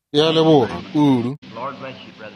Ya leboga kudu. Lord bless you, brother.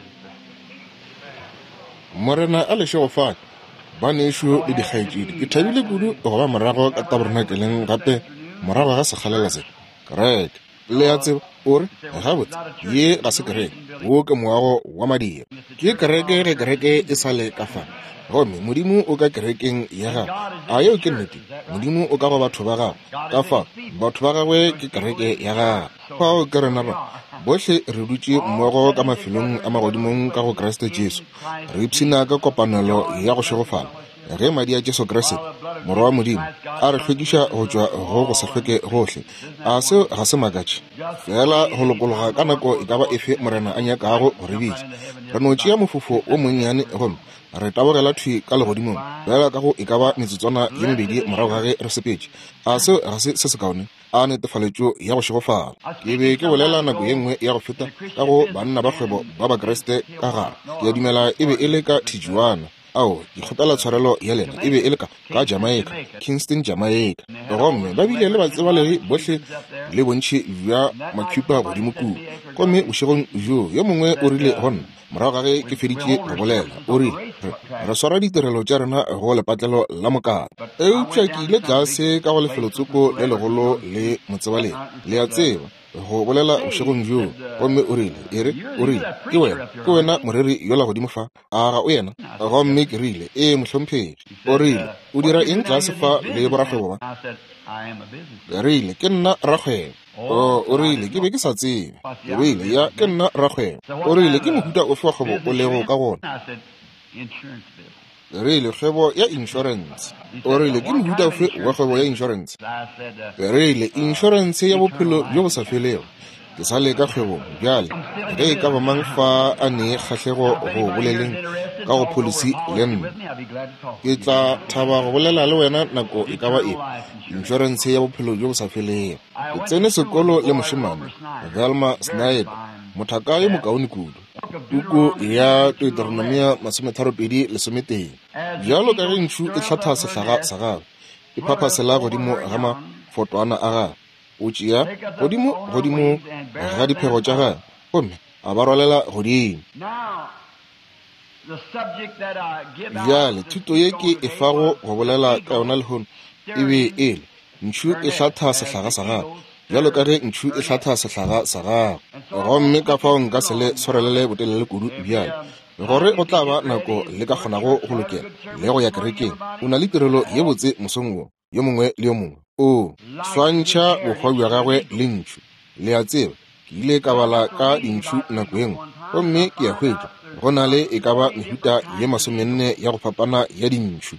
Morena a lešego fane ba nešo le dikgaetšedi ke thabile kudu go ba morago ka tabernakeleng gape morago ga sekgalela se kereke le ya tseba ore gabotse ye ga se kereke wo ke moago wa madira ke kereke ge kereke e sa le ka fane gomme modimo o ka kerekeng ya gago a yeo ke nnete modimo o ka go batho ba gago ka fa batho ba gagwe ke kereke ya gago fao ke rena ba bohle re dutse mmogo ka mafelong a magodimong ka go Kriste Jesu re ipshina ka kopanelo ya go šegofala ge madi a Jesu Kriste morwa wa modimo a re hlwekiša go tšwa go go sa hlweke gohle a seo ga se makatše fela go lokologa ka nako e ka ba efe morena a nyakago go re bitša re no tšea mofofo o monnyane gomme re tabogela thwi ka legodimong fela ka go e ka ba metsotswana ye mebedi morago ga ge re sepetše a seo ga se se kaone a netefaletšo ya go šegofala ke be ke bolela nako ye nngwe ya go feta ka go banna ba kgwebo ba bakreste ka gare ke a dumela e be e le ka Tijuana ao ke kgopela tshwarelo ya lena e be e le ka Jamaica, Kingston, Jamaica gomme ba bile le batsebalegi bohle le bontši bja makhupa godimo kudu gomme bošegong jo yo mongwe o rile gonna morago ga ge ke feditše go bolela o rile re swara ditirelo tša rena go lepatlelo la mokana eupša ke ile tlase ka go lefelotsoko le legolo le motsebaleng le ya tseba go bolela bošegong jo gomme o rile ke wena moreri yola godimo fa a ga o yena gomme ke rile mohlomphedi o rile o dira eng tlase fa le borakgwebo ba ke rile ke nna rakgwebo o rile ke be ke sa tsebe o rile ya ke nna rakgwebo o rile ke mohuta ofe wa kgwebo o lego ka gona re ile kgwebo ya insurance o rile ke mohuta ofe wa kgwebo ya insurance re ile insurance ya bophelo jo bo sa felego ke sa le ka kgwebo bjale ge e ka ba mang fa a ne kgahlego go boleleng ka go policy le nna ke tla thaba go bolela le wena nako e ka ba e insurance ya bophelo jo bo sa felego ke tsene sekolo le mošemane Velma Snyder mothaka yo mokaone kudu tuko ya Deuteronomia 32:11 jalo ka ge ntšu e hlatha sehlaga sa gago e phaphasela godimo ga mafotwana a gago o tšea godimo ga diphego tša gago gomme a ba rwalela godimo bjale thuto ye ke e fago go bolela ka yona lehono e be e le ntšu e hlatha sehlaga sa gago jalo ka ge ntšu e hlatha sehlaga sa gago gomme ka fao nka se le swarelele botelele kudu bjale gore go tla ba nako le ka kgonago go lokela le go ya kerekeng o na le tirelo ye botse mosong wo yo mongwe le yo mongwe o swantšha bokgwa bja gagwe le ntšu le ya tseba ke ile ka bala ka dintšu nako e nngwe gomme ke ya hwetša go na le e ka ba mehuta ye 40 ya go fapana ya dintšu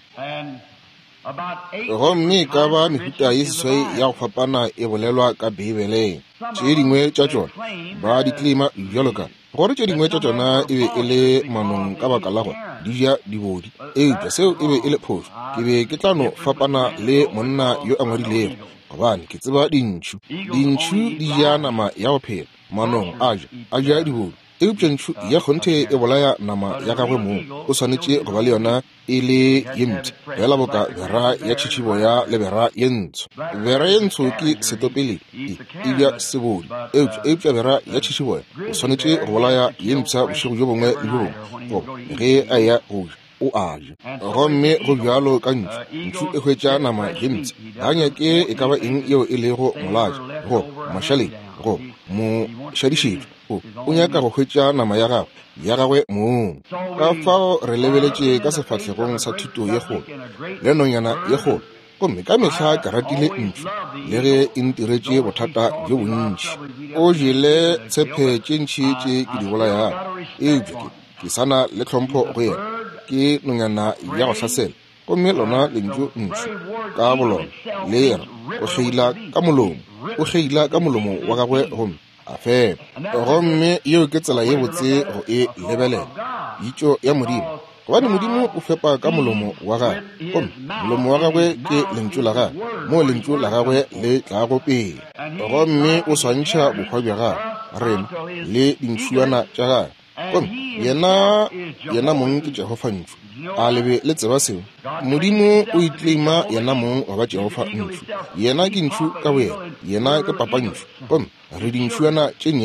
gomme e ka ba mehuta ye seswai ya go fapana e bolelwa ka Bibeleng tše dingwe tša tšona ba di claima bjalo ka gore tše dingwe tša tšona e be e le manong ka baka la gore di ja dibodi eupša seo e be e le phošo ke be ke tla no fapana le monna yo a ngwadilego gobane ke tseba dintšu di ja nama ya go phela manong a ja dibodi eupša ntšu ya kgonthe e bolaya nama ya gagwe moo o swanetše go ba le yona e le ye mpša fela boka bera ya tšhitšhibo ya lebera ye ntsho bera ye ntsho ke setopele e bja sebodi eupša bera ya tšhitšhibo o swanetše go bolaya ye mpša bošego jo bongwe le jo bongwe ge a ya go o a ja gomme go bjalo ka ntšu e hwetša nama ye mpša ga nyake e ka ba eng yeo e lego molatša go mašaleng go mošadišetšo o nyaka go hwetša nama ya gagwe moo ka fao re lebeletše ka sefatlhegong sa thuto ye kgolo le nonyana ye kgolo gomme ka mehla ke ratile ntšu le ge e ntiretše bothata jo bontši o jele tshepe tše ntšhi tše ke di bolayang eupša ke sana le tlhompho go yena ke nonyana ya go hlasela gomme lona lentšu ntšu ka bolona le yena o kgeila ka molomo wa gagwe gomme a fepa gomme yeo ke tsela ye botse go e lebelela itšo ya modimo gobane modimo o fepa ka molomo wa gagwe gomme molomo wa gagwe ke lentšu la gagwe mo lentšu la gagwe le tlago pele gomme o swantšha bokgwa bja gagwe rena le dintšhuana tša gagwe gomme yena mong ke Jehova ntšu a lebe le tseba seo modimo o itleima yena mong wa ba Jehova ntšu yena ke ntšu ka boyena yena ke papa ntšu gomme re dintšhuana tše nnyane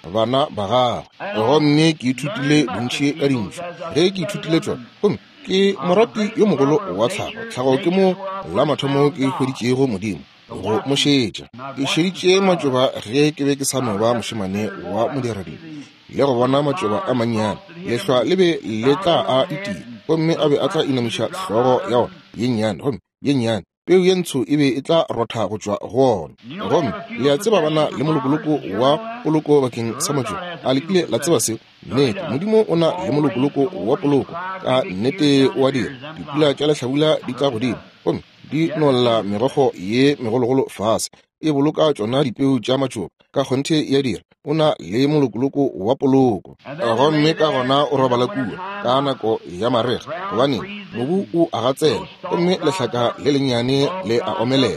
bana ba gagwe. Gomme ke ithutile bontši ka dintsho ge ke ithutile tsone gomme ke morati yo mogolo wa tlhago. Tlhago ke mo la mathomo ke hweditšego modimo go mošetša. Ke šeditše matšoba ge ke be ke sa no ba mošemane wa moderading le go bona matšoba a mannyane. Lehlwa le be le tla a itile gomme a be a tla inamiša hlogo ya ona ye nnyane gomme ye nnyane. Peu ye ntsho e be e tla rotha go tšwa go ona. Gomme le a tseba bana le molokoloko wa poloko bakeng sa matšoba a lekile la tseba seo. Nnete modimo o na le molokoloko wa poloko ka nnete o a dira. Dipula tša lehlabula di tla godimo gomme di nolla merogo ye megologolo fase e boloka tšona dipeu tša matšoba ka kgonthe ya dira. O na le molokoloko wa poloko. Gomme ka gona o robala kua ka nako ya marega gobane mobu o a gatsela gomme lehlaka le lennyane le a omelela.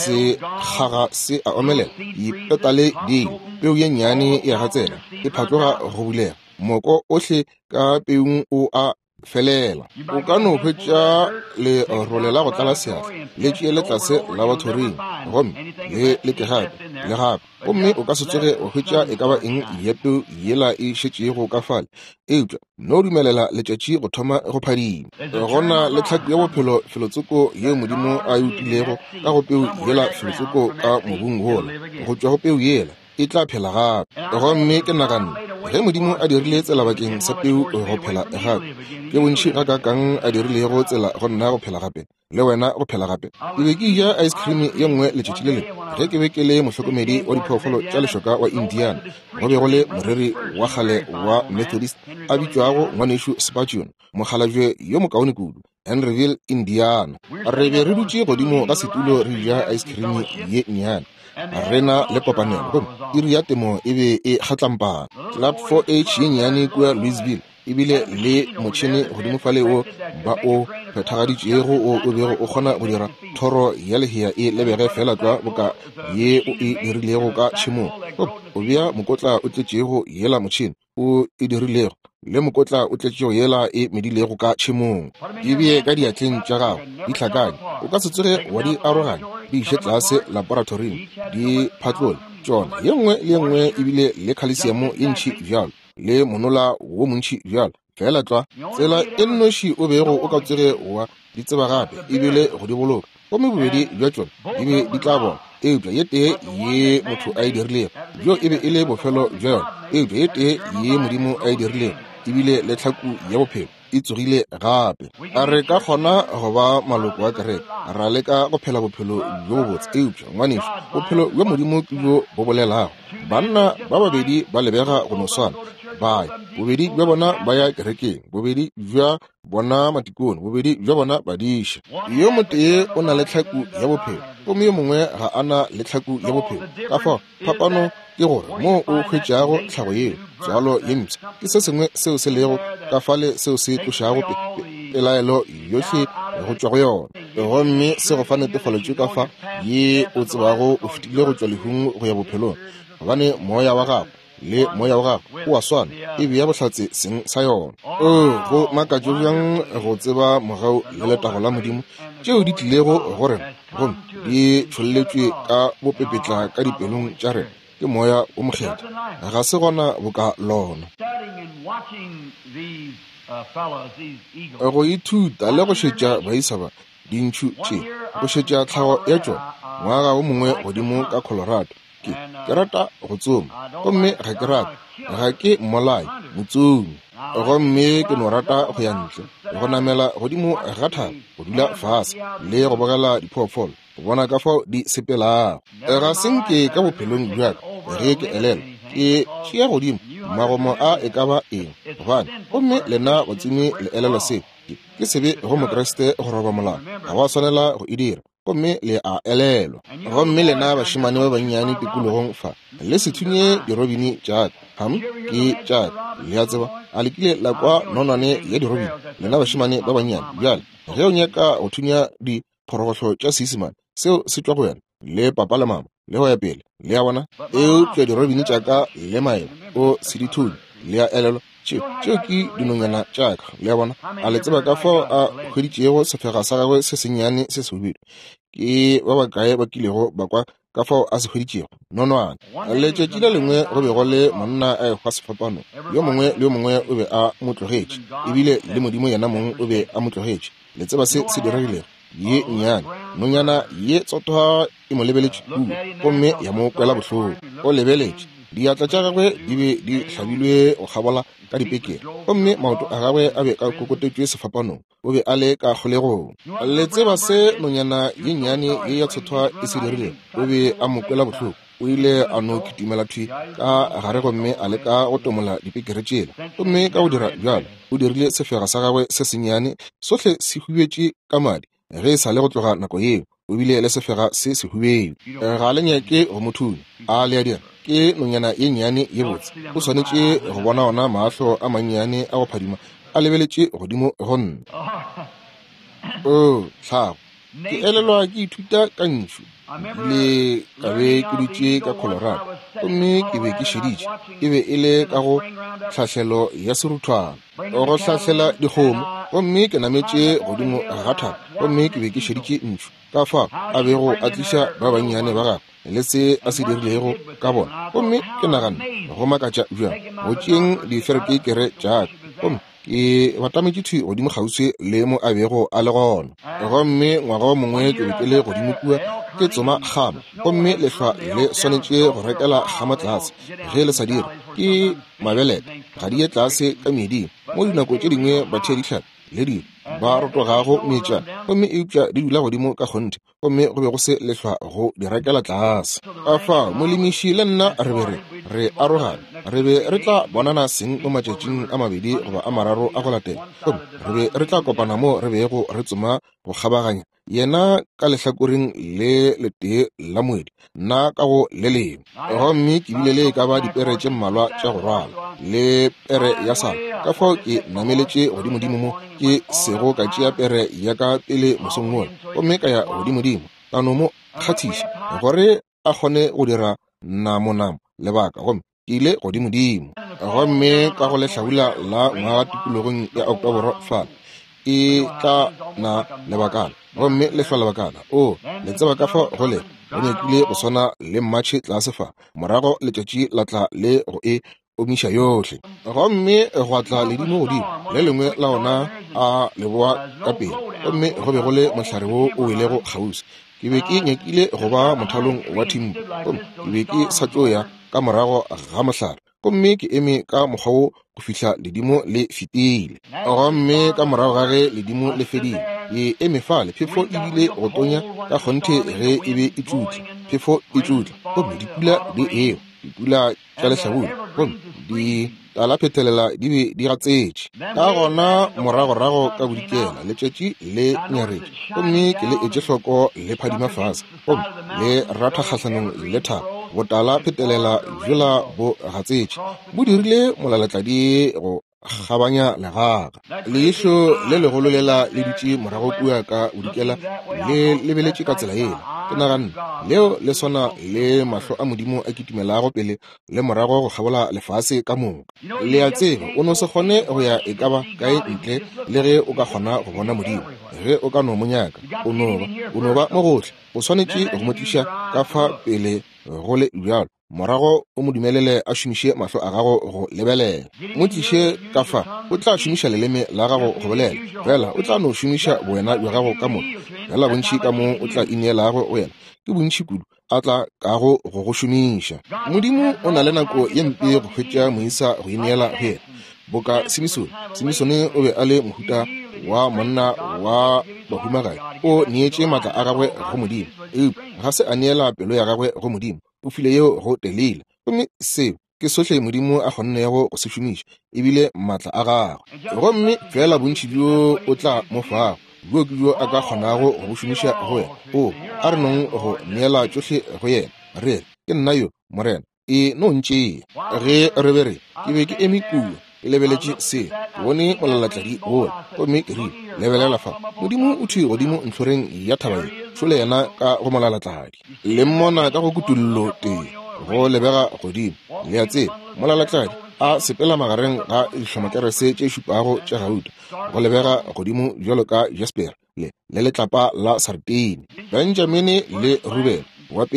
Sekgaga se a omelela ipetale dilo. Peu ye nnyane e a gatsela e phatloga go bulega. Moko ohle ka peung o a felela. O ka no hwetša le rolela go tlala seatla le tšee le tlase la bathoring gomme le ke gape le gape gomme o ka se tsoge o hwetša e ka ba eng ye peu yela e šetšego ka fale eupša no dumelela letšatši go thoma go phadima. Gona le tlhako ya bophelo felotsoko yeo modimo a e utlwilego ka go peu yela felotsoko ka mobung wola go tšwa go peu yela e tla phela gape. Gomme ke nagana ge modimo a dirile tsela bakeng sa peu go phela gape ke bontši ga kakang a dirilego tsela go nna go phela gape le wena go phela gape. Ke be ke ja ice cream ye nngwe letšatši le lengwe ge ke be ke le mohlokomedi wa diphoofolo tša lešoka wa Indiana. Go be go le moriri wa kgale wa Methodist a bitšwago ngwanešo Spurgeon, mokgalabje yo mokaone kudu, Henryville, Indiana. Re be re dutše godimo ga setulo re ja ice cream ye nnyane. Rena le kopanelo gomme iri ya temo e be e kgatlampana. Club 4H ye nnyane kua Louisville ebile le motšhene godimo fale o ba o phethagaditšego o bego o kgona go dira thoro ya lehea e lebege fela tla boka ye o e dirilego ka tšhemong. O bea mokotla o tletšego yela motšhene o e dirilego le mokotla o tletšego yela e medilego ka tšhemong. Di bee ka diatleng tša gago di hlakane. O ka se tsoge wa di aroganya di iše tlase laboratoring di phatlole tšona ye nngwe le ye nngwe ebile le calcium ye ntšhi bjalo le monola wo montši bjalo fela tla tsela e nnoši o bego o ka tsoge wa di tseba gape ebile go di boloka gomme bobedi bja tšona di be di tla bona eupša ye tee ye motho a e dirilego bjo e be e le bofelo bja yona eupša ye tee ye modimo a e dirilego ebile le tlhaku ya bophelo e tsogile gape. A re ka kgona go ba maloko a kereke ra leka go phela bophelo bjo bo botse eupša ngwanešo bophelo bja modimo ke bjo bo bolelago. Banna ba babedi ba lebega go no swana baya bobedi bja bona ba ya kerekeng bobedi bja bona matikone bobedi bja bona ba diša. Yo motee o na le tlhaku ya bophelo gomme yo mongwe ga a na le tlhaku ya bophelo. Ka fao phapano ke gore mo o hwetšago tlhago yeo tswalo ye mpša ke se sengwe seo se lego ka fale seo se tlošago pelaelo yohle go tšwa go yona. Gomme se go fa netefaletšo ka fa ye o tsebago o fetile go tšwa lehung go ya bophelong gobane moya wa gago le moya wa gago o a swana e be ya bohlatse seng sa yona. Go makatšo bjang go tseba mogau le letago la modimo tšeo di tlilego go rena gomme di tšholetšwe ka bopepetla ka dipelong tša rena ke moya o mokgetha ga se gona boka lona. Go ithuta le go šetša baisaba dintšhu tše go šetša tlhago ya tšona ngwaga o mongwe godimo ka Colorado. Ke rata go tsoma gomme ga ke rata ga ke mmolai motsomi gomme ke no rata go ya ntle go namela godimo ga thaba go dula fase le go bogela diphoofolo go bona ka fao di sepelago. Ga senke ka bophelong bjaka ge ke elela ke tšea godimo magomo a e ka ba eng gobane gomme lena batsimi le elela se ke sebe go mokreste go roba molao ga wa swanela go e dira gomme le a elelwa. Gomme lena bašimane ba bannyane tikologong fa le se thunye dirobini tšaka ham ke tšaka le a tseba a lekile la kwa nonwane ya dirobini lena bašimane ba bannyane bjale ge o nyaka go thunya diphorogohlo tša seisemane seo se tšwa go wena le papa le mama le go ya pele le a bona eo tšwa dirobini tšaka le maelo o sedithuni le a elelwa tšeo ke dinonyana tšaka le a bona a le tseba ka fao a hweditšego sefega sa gagwe se sennyane se se bobedi ke ba bakae ba kilego ba kwa ka fao a se hweditšego nonwana. Letšatši le lengwe go be go le monna a ekgwa sefapano, yo mongwe le yo mongwe o be a mo tlogetše, ebile le Modimo yena mongwe o be a mo tlogetše. Le tseba se se diregilego ye nnyane, nonyana ye tsotwa e mo lebeletše kudu, gomme ya mo kwela bohloko. O lebeletše diatla tša gagwe di be di hlabilwe go kgabola ka dipekere, gomme maoto a gagwe a be ka kokotetšwe sefapanong, o be a le ka kgolegong. Le tseba se nonyana ye nnyane ye ya tsotwa e se dirile, o be a mo kwela bohloko. O ile a no kitimela thwi ka gare gomme a leka go tomola dipekere tšela, gomme ka go dira bjalo o dirile sefega sa gagwe se senyane sohle se hubetše ka madi. Ge e sa le go tloga nako yeo o bile le sefega se se hubetše. Ga le nyake go mothuni a le a dira ke nonyana ye nnyane ye botse, o swanetše go bona ona maahlo a mannyane a go phadima a lebeletše godimo go nna. Tlhago ke elelwa ke ithuta ka ntšu le ka be ke dutše ka Colorado, gomme ke be ke šeditše e be e le ka go tlhahlelo ya seruthwana go tlhahlela dikgomo, gomme ke nametše godimo ga thaba, gomme ke be ke šeditše ntšu ka fa a bego a tliša ba bannyane ba gagwe le se a se dirilego ka bona. Gomme ke nagana go makatša bjang go tšeng diferekekere jaaka, gomme ke batametše thwi godimo kgauswi le mo a bego a le gona. Gomme ngwaga o mongwe ke be ke le godimo kua ke tsoma gama, gomme lehlwa le swanetše go rekela gama tlase. Ge le sa dire ke mabelete ga di ye tlase ka meding, mo dinako tše dingwe bathe dihlaka le di ba rotogago metša, gomme eupša di dula godimo ka kgonte, gomme go be go se lehlwa go di rekela tlase. A fa molemiši le nna re arogane, re be re tla bonana seng mo matšatšing a mabedi goba a mararo a go latela, gomme re be re tla kopana mo re bego re tsoma go kgabaganya, yena ka lehlakoreng le letee la moedi, nna ka go le lengwe. Gomme ke bile le ka ba dipere tše mmalwa tša go rwala le pere ya sala, ka fao ke nameletše godimodimo mo ke sego ka tšea pere ya ka pele mosong wola, gomme ka ya godimodimo ka no mo kgathiša gore a kgone go dira namonamo lebaka, gomme ke ile godimodimo. Gomme ka go lehlaula la ngwaga tikologong ya Oktoboro fala e tla na lebakala, gomme lehlwa lebakala le tseba ka fa go le go nyakile go swana le mmatšhe tlase fa morago letšatši la tla le go e omiša yohle. Gomme go tla ledimo godimo le lengwe la ona a leboa ka pele, gomme go be go le mohlare wo o welego kgauswi. Ke be ke nyakile go ba mothalong wa thimpo, gomme ke be ke sa tšo ya ka morago ga mohlare, gomme ke eme ka mokgwa wo go fihla ledimo le fetile. Gomme ka morago ga ge ledimo le fedile e eme fale, phefo e bile go tonya ka kgonthe ge e be e tšutla, phefo e tšutla, gomme dipula di eo, dipula tša lehlabula, gomme di tala phetelela di be di gatsetše. Ka gona moragorago ka bodikela letšatši le nyaretše, gomme ke le etše hloko le phadima fase, gomme le ratha kgahlanong le thaba, botala phetelela bjola bo gatsetše, bo dirile molalatladi go gabanya legaga. Leihlo le legolo lela le dutše morago kua ka bodikela le lebeletše ka tsela ela, ke nagana leo le swana le mahlo a Modimo a kitimelago pele le morago go kgabola lefase ka moka. Le a tseba o no se kgone go ya e ka ba kae ntle le ge o ka kgona go bona Modimo. Ge o ka no monyaka o no ba mo gohle, o swanetše go mo tliša ka fa pele go le bjalo, morago o mo dumelele a šomiše mahlo a gago go lebelela. Mo tliše ka fa o tla šomiša leleme la gago go bolela, fela o tla no šomiša boena bja gago ka moka, fela bontši ka mo o tla ineelago go yena ke bontši kudu a tla ka go go šomiša. Modimo o na le nako ye mpe go hwetša moisa go ineela go yena. Boka Simisone o be a le mohuta wa monna wa bahumagai, o neetše maatla a gagwe go Modimo. Ga se a neela pelo ya gagwe go Modimo, o file yeo go telele, gomme seo ke sohle Modimo a kgonnego go se šomiša ebile maatla a gagwe. Gomme fela bontši bjo o tla mo fago bjo ke bjo a ka kgonago go šomiša go yena, a re nong go neela tšohle go yena, re ke nna yo morena e no ntšee. Ge re be re ke be ke eme kua ke lebeletše se ke bone molalatladi ola, gomme ke rile lebelela fa Modimo o thwe godimo ntlhoreng ya thaba ye tšhole yena ka go molalatladi, le mmona ka go kutullo tee go lebega godimo. Le a tseba molalatladi a sepela magareng ga dihlomakerese tše šupago tša gauta go lebega godimo bjalo ka Jasper le letlapa la Sartene. Benjamine le Ruben wa pele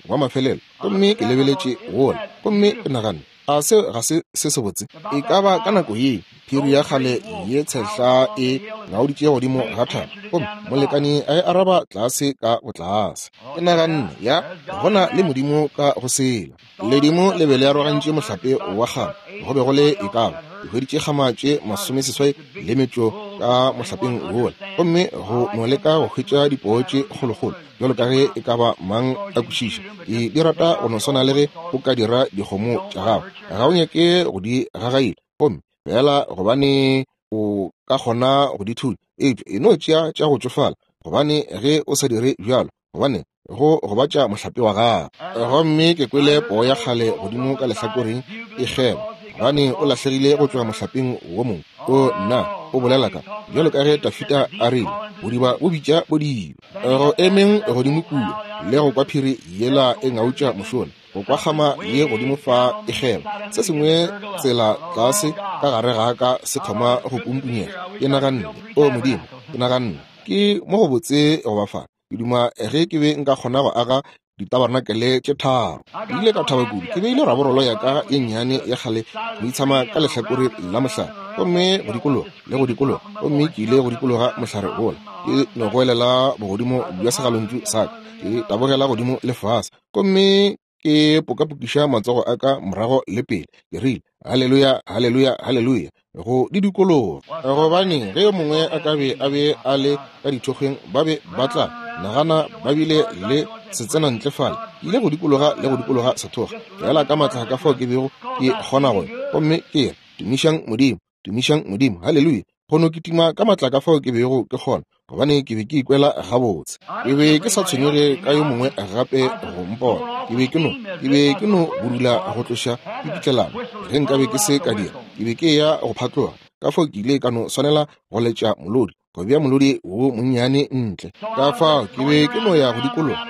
wa mafelelo gomme ke lebeletše wona gomme ke nagana a se ga se se botse e ka ba ka nako ye phiri ya kgale ye tshehla e ngauditše godimo ga thaba gomme molekani a e araba tlase ka botlase ke nagana ya gona le modimo ka go sela ledimo le be le arogantše mohlape wa kgale go be go le e kaba hweditše kgamatše 18 le metšo ka mohlapeng wona gomme go no le ka go hwetša dipotše kgolokgolo jalo ka ge e ka ba mang a kwešiša di rata go no swana le ge o ka dira dikgomo tša gago ga o nyake go di gagaile gomme fela gobane o ka kgona go di thula e no tšea tša go tsofala gobane ge o sa dire bjalo gobane go batša mohlape wa gago gomme ke kwele poo ya kgale godimo ka lehlakoreng e gema gobane o lahlegile go tloga mohlapeng wo mongwe o nna o bolela ka jalo ka ge Dafita a rile bodiba bo bitša bodiba go emeng godimo kua le go kwa phiri yela e ngautša mošona go kwa kgama le godimo fa e gema se sengwe tsela tlase ka gare ga ka se thoma go pumpunyega ke naganne o modimo ke naganne ke mo go botse go bafana ke duma ge ke be nka kgona go aga ditabarnakele tše tharo ke ile ka thaba kudu ke beile raborolo ya ka e nnyane ya kgale go itshama ka lehlakore la mohlare gomme go dikologa gomme ke ile go dikologa mohlare ola ke no go elela bogodimo bja segalontšu sa ka ke tabogela godimo lefase gomme ke pokapokiša matsogo a ka morago le pele ke rile haleluya haleluya haleluya go di dikologa gobane ge yo mongwe a ka be a le ka dithokgeng ba be ba tla nagana ba bile le setsena ntlefala ile go dikologa sethoga fela ka matla ka fao ke bego ke kgona go gomme ke re tumišang modimo haleluya gono ke tima ka matla ka fao ke bego ke kgona gobane ke be ke ikwela gabotse ke be ke sa tshwenyege ka yo mongwe gape go mpona ke be ke no budula go tloša dipitlelano ge nka be ke se ka dira ke be ke ya go phatloga ka fao ke ile ka no swanela go letša molodi go bea molodi wo monnyane ntle ka fao ke be ke no ya go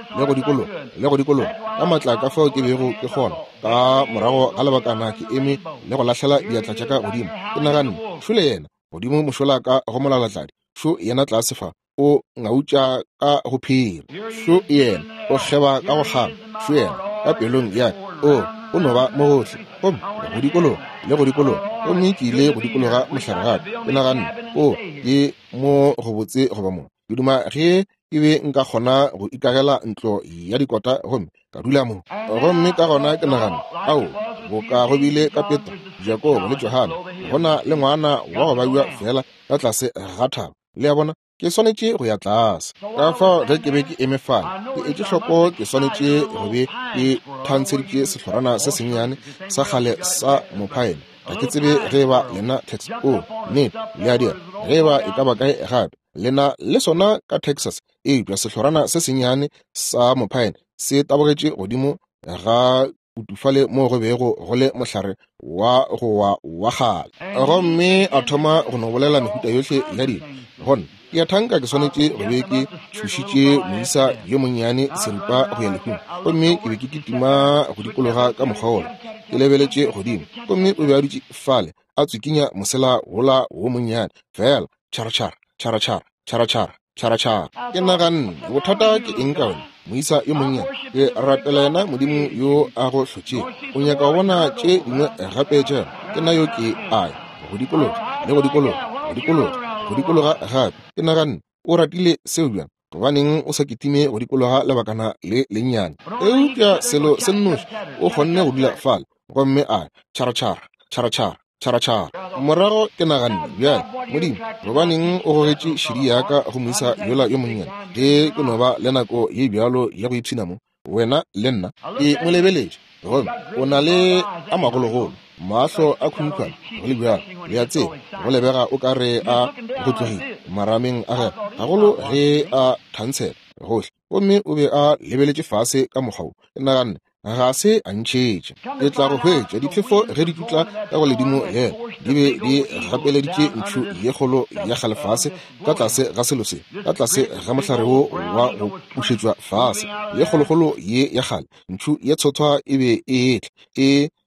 dikologa ka matla ka fao ke bego ke kgona ka morago ga lebakana ke eme le go lahlela diatla tša ka godimo ke naganne šole yena godimo mošola ka go molalatladi šo yena tlase fa o ngautša ka go phiri šo yena o geba ka go kgama šo yena ka pelong ya o no ba mo gohle gomme go dikologa gomme ke ile go dikologa mohlare gape ke naganne ke mo go botse goba mongwe ke duma ge ke be nka kgona go ikagela ntlo ya dikota gomme ka dula mo gomme ka gona ke nagana bo ka go bile ka Petro Jakobo le Johana gona le ngwana wa go baiwa fela ka tlase ga thaba le ya bona ke swanetše go ya tlase ka fao ge ke be ke eme fane ke etše hloko ke swanetše go be ke thantsheditše sehlorana se sennyane sa kgale sa mophaene ga ke tsebe ge ba lena Texas nnete le a dira ge ba e ka ba kae gape lena le sona ka Texas eupša sehlorana se sennyane sa mophaene se tabogetše godimo ga utufale mo go bego go le mohlare wa go wa gale gomme a thoma go no bolela mehuta yohle ya dilo gona ke ya thanka ke swanetše go be ke thušitše moisa yo monnyane seripa go ya lehung gomme ke be ke kitima go dikologa ka mokgwa ola ke lebeletše godimo gomme o be a dutše fale a tsekinya mosela wola wo monnyane fela tšharatšhara ke naganne bothata ke eng ka wena moisa yo monnyane ke ratela yena modimo yo a go hlotšeng o nyaka go bona tše dingwe gape tšena ke na yo ke aya go dikologa gape ke naganne o ratile seo bjang gobaneng o sa kitime go dikologa lebakana le lennyane eupša selo se nnoši o kgonne go dula fale gomme a tšharatšhara morago ke naganne bjale modimo gobaneng o gogetše šidi yaka go moisa yola yo monnyane ge ke no ba le nako ye bjalo ya go ipshina mo wena le nna ke mo lebeletše gomme o na le a magologolo mahlo a khunkhwane go le bjalo le a tseba go lebega o ka re a go tlogile marameng a ge gagolo ge a thantshela gohle gomme o be a lebeletše fase ka mokgwao ke naganne ga se a ntšhetše ke tla go hwetša diphefo ge di tutla ka go ledimo yena di be di gapeleditše ntšu ye kgolo ya kgalefase ka tlase ga selo se ka tlase ga mohlare wo wa go pušetšwa fase ye kgolokgolo ye ya kgale ntšu ye tshothwa e be e etla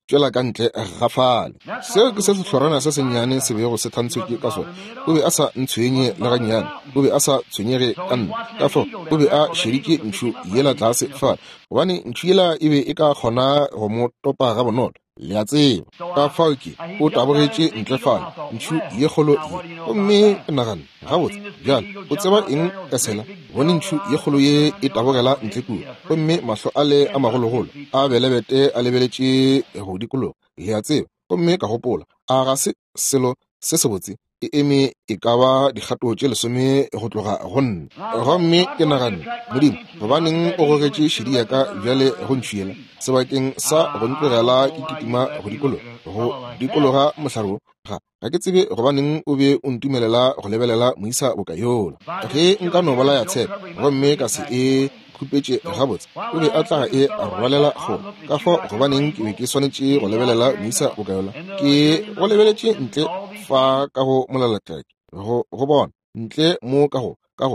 tšwela ka ntle gafale. Seo ke se sehlorana se senyane se bego se thantshwe ka sona. O be a sa ntshwenye le gannyane, o be a sa tshwenyege ka nna, ka fao o be a šeditše ntšu yela tlase fale, gobane ntšu yela e be e ka kgona go mo topa ga bonolo. Le a tseba ka fao ke o tabogetše ntle fale ntšu ye kgolo ye. Gomme ke nagana gabotse bjale o tseba eng ka sela, bone ntšu ye kgolo ye e tabogela ntle kua, gomme mahlo a le a magologolo a belebete a lebeletše go dikologo. Le a tseba gomme ka gopola a ga se selo se se botse e eme e ka ba dikgato tše 10 go tloga go nna. Gomme ke nagana Modimo gobaneng o gogetše šedi ya ka bjale go ntšhiela sebakeng sa go ntlogela ke kitima go dikologa mohlaro ga ke tsebe gobaneng o be o ntumelela go lebelela moisa bokayola. Ge nka no bola ya tshepe gomme ka se e khupetše gabotse o be a tla e rwalela go ka fao gobaneng ke be ke swanetše go lebelela moisa bokayola ke go lebeletše ntle fa ka go molalataki go bona ntle mo ka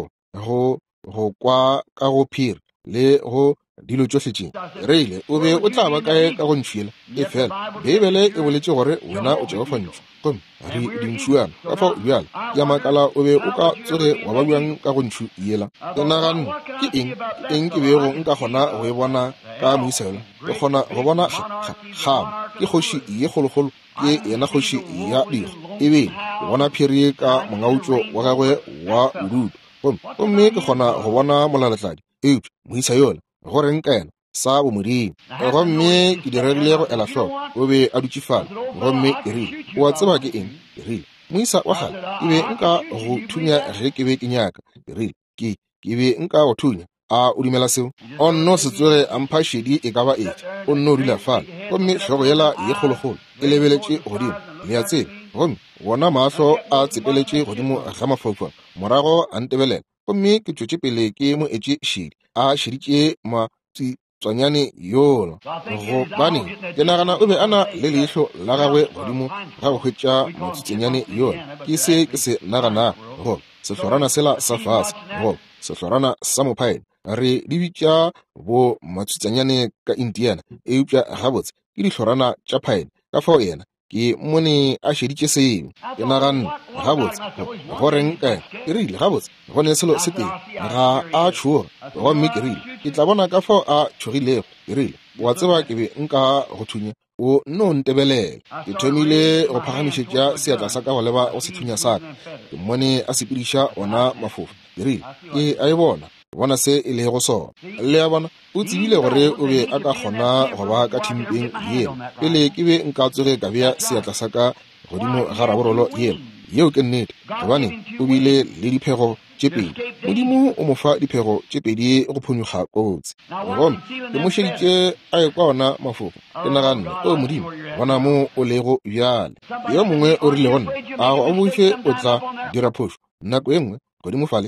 go kwa ka go phiri le go dilo tšohle tše. Reile o be o tla ba kae ka go ntšhiela e fela Bibele e boletše gore wena o tšeofa ntšu gomme re dintšhuana ka fao bjale ya makala o be o ka tsoge wa ba bjang ka go ntšu yela. Ke nagana ke eng ke bego nka kgona go e bona ka moisa yola. Ke kgona go bona gama ke kgoši ye kgolokgolo ke yena kgoši ya dikgo e be ke bona phiri ka mongautšo wa gagwe wa bodutu gomme ke kgona go bona molalatladi eupša moisa yola gore nka yena sa bomodimo. Gomme ke diregile go ela hloko o be a dutše fale gomme e rile o a tseba ke eng e rile moisa wa gale ke be nka go thunya ge ke be ke nyaka e rile ke be nka go thunya a o dumela seo o nno se tsoge a mpha šedi e ka ba etša o nno o dula fale gomme hlogo yela ye kgolokgolo e lebeletše godimo. Le a tseba gomme wona mahlo a tsepeletše godimo ga mafaufau morago a ntebelela gomme ke tšwetše pele ke mo etše šedi a šeditše matswanyane yola gobane ke nagana o be a na le leihlo la gagwe godimo ga go hwetša matswanyane yola. Ke se nagana go sehlorana sela sa fase go sehlorana sa mophaene re di bitša bo matswanyane ka Indiana eupša gabotse ke dihlorana tša phaene ka fao yena ke mone a šeditše seo. Ke nagana gabotse goreng ka ke rile gabotse gone selo se teng ga a tšhoga gomme ke rile ke tla bona ka fao a tšhogilego ke rile wa tseba ke be nka go thunya o nno ntebelela. Ke thomile go phagamišetša seatla sa ka go leba go sethunya sa ka ke mmone a sepediša ona mafofa ke rile ke a e bona se e le go sona. Le ya bona o tsebile gore o be a ka kgona go ba ka thimpeng yeno pele ke be nka tsoge ka bea seatla sa ka godimo ga raborolo yeo ke nnete gobane o bile le diphego tše pedi. Modimo o mo fa diphego tše pedi go phonyoga kotsi gomme ke mošeditše a ekwa ona mafofa. Ke nagana o Modimo bona mo o lego bjale. Yo mongwe o rile gonna a go boife o tla dira phošo nako e nngwe godimo fale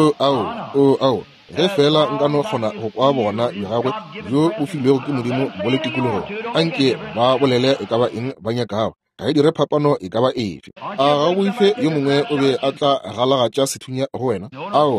ao ge fela nka no kgona go kwa bona bja gagwe bjo bo filwego ke Modimo bo le tikologo anke ba bolele e ka ba eng ba nyakago ga e dire phapano e ka ba efe. A ga boife yo mongwe o be a tla galagatša sethunya go wena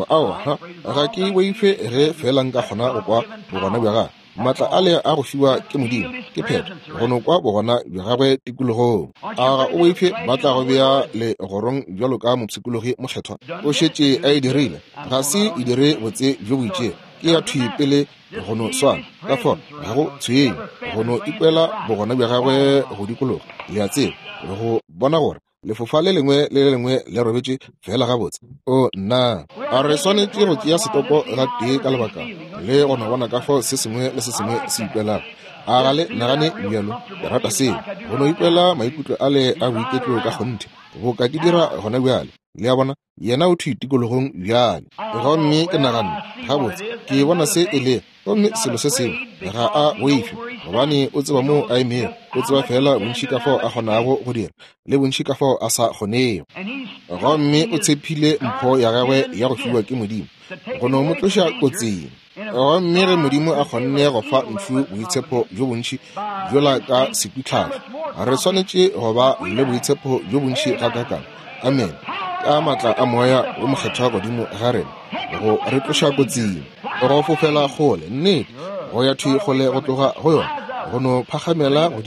ga ke boife ge fela nka kgona go kwa bogona bja gagwe. Matla a le a go fiwa ke Modimo ke pheta go no kwa bogona bja gagwe tikologong. A ga o boife ba tla go bea le gorong bjalo ka mopshikologi mokgethwa o šetše a e dirile ga se e dire botse bjo boitšea ke ya thui pele go no swana ka fao ga go tshwenye go no ikwela bogona bja gagwe go dikologo. Le a tseba go bona gore lefofa le lengwe le robetše fela gabotse o nna a re swanetše go tšea setopo ga tee ka lebaka le go no bona ka fao se sengwe le se sengwe se ikwelago. A ga le nagane bjalo ke rata seo go no ikwela maikutlo a le a boiketlo ka kgonthe go ka ke dira gona bjale. Le a bona yena o thui tikologong bjale gomme ke nagana gabotse ke bona se e le gomme selo se seo ga a boife gobane o tseba mo a emego o tseba fela bontši ka fao a kgonago go dira le bontši ka fao a sa kgonego gomme o tshepile mpho ya gagwe ya go fiwa ke Modimo go no mo tloša kotsing gomme ge Modimo a kgonne go fa ntšu boitshepo bjo bontši bjola ka sekwitlhatlha re swanetše go ba le boitshepo bjo bontši ga kakana. Amen. Ka matla a moya o mokgethwa godimo ga rena go re tloša kotsing go fofela gole nnete go ya thui gole go tloga go yona go no phagamela Modimo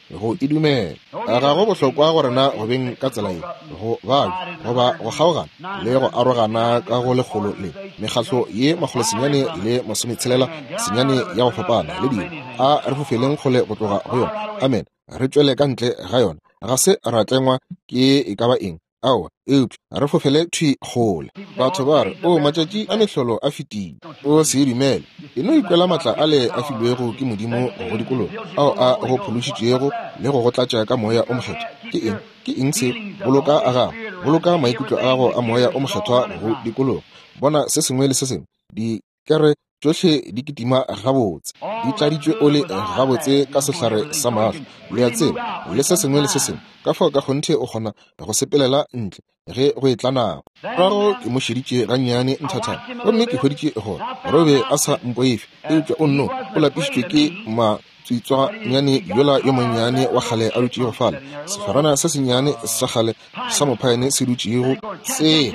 go e dumela. Ga go bohlokwa gore na go beng ka tsela e go ba go kgaogana le go arogana ka go legolo le mekgatlo ye magolo senyane le masometshelela senyane ya go fapana le dilo a re fofeleng kgole go tloga go yona. Amen. Re tswele ka ntle ga yona, ga se ra tlengwa ke e ka ba eng ao re fofele thwi kgole. Batho ba re o matšatši a mehlolo a fetile, o se dumele e no ikwela matla a le a filwego ke modimo go dikolong ao a go phološitšego le go tlatša ka moya o mokgethwa. Ke eng se? Boloka a gago, boloka maikutlo a gago a moya o mokgethwa go dikolong. Bona se sengwe le se sengwe di kere tsohle di kitima gabotse, di tladitšwe o le gabotse ka sehlare sa maatla le ya tsela le se sengwe le se sengwe ka fao ka kgonthe o kgona go sepelela ntle ge go e tlanago. Rago ke mo šeditše gannyane nthathana gomme ke hweditše gore robe a sa mpoefe eupša o nno o lapišitšwe ke matswitswanyane yola yo monnyane wa kgale a dutšego fale. Sefarana se senyane sa kgale sa mophaene se dutšego se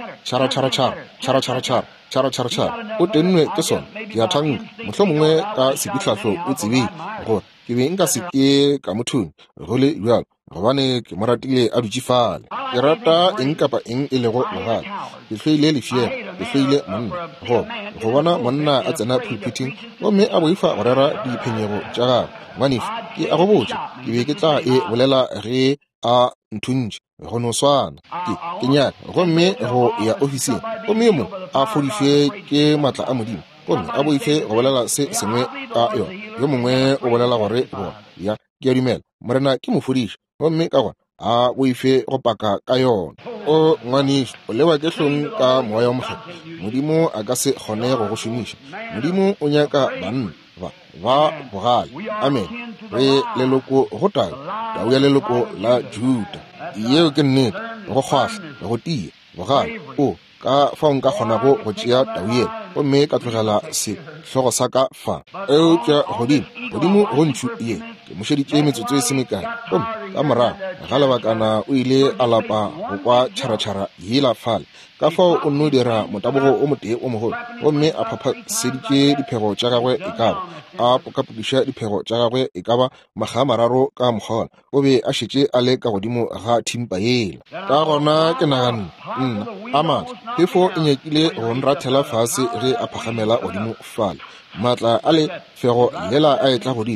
tšhara o tennwe ke sona. Ke a thanga mohlho mongwe ka sepihlahlo o tsebile gore ke be nka se ke ka mothong go le bjalo gobane ke mo ratile a dutše fale. Ke rata eng kapa eng e lego mogala, ke hloile lefiela, ke hloile monna go bona monna a tsena pulpiting gomme a boifa go rera diphenyego tša gagwe. Ngwanefe ke a go botša, ke be ke tla e bolela ge a nthuntše go no swana ke nyaka gomme go ya ofising gomme mo a fodife ke matla a modimo gomme a boife go bolela se sengwe ka yona. Yo mongwe o bolela gore ya ke a dumela morena ke mofodiši gomme ka gona a boife go paka ka yona. O ngwanefe o lewa ke hlong ka moya wa mokgethwa, modimo a ka se kgone go go šomiša. Modimo o nyaka banna ba bogale. Amen. Re leloko go tau ya leloko la Juda yeo ke nnete go kgwahla go tia bogale o ka fao nka kgonago go tšea tau yela gomme ka tlogela sehlogo sa ka fa eupša godimo go ntšu ye ke mošeditše metsotso e se mekae gomme ka morago ga lebakana o ile a lapa go kwa tšharatšhara yela fale ka fao o nno dira motabogo o motee o mogolo gomme a phaphaseditše diphego tša gagwe e kaba a pokapokiša diphego tša gagwe e ka ba maga mararo ka mokgwa o be a šetše a le ka godimo ga thimpa yela. Ka gona ke naganne nna a matla phefo e nyakile go nrathela fase ge a phagamela godimo fale. Matla a le fego lela a etla godimo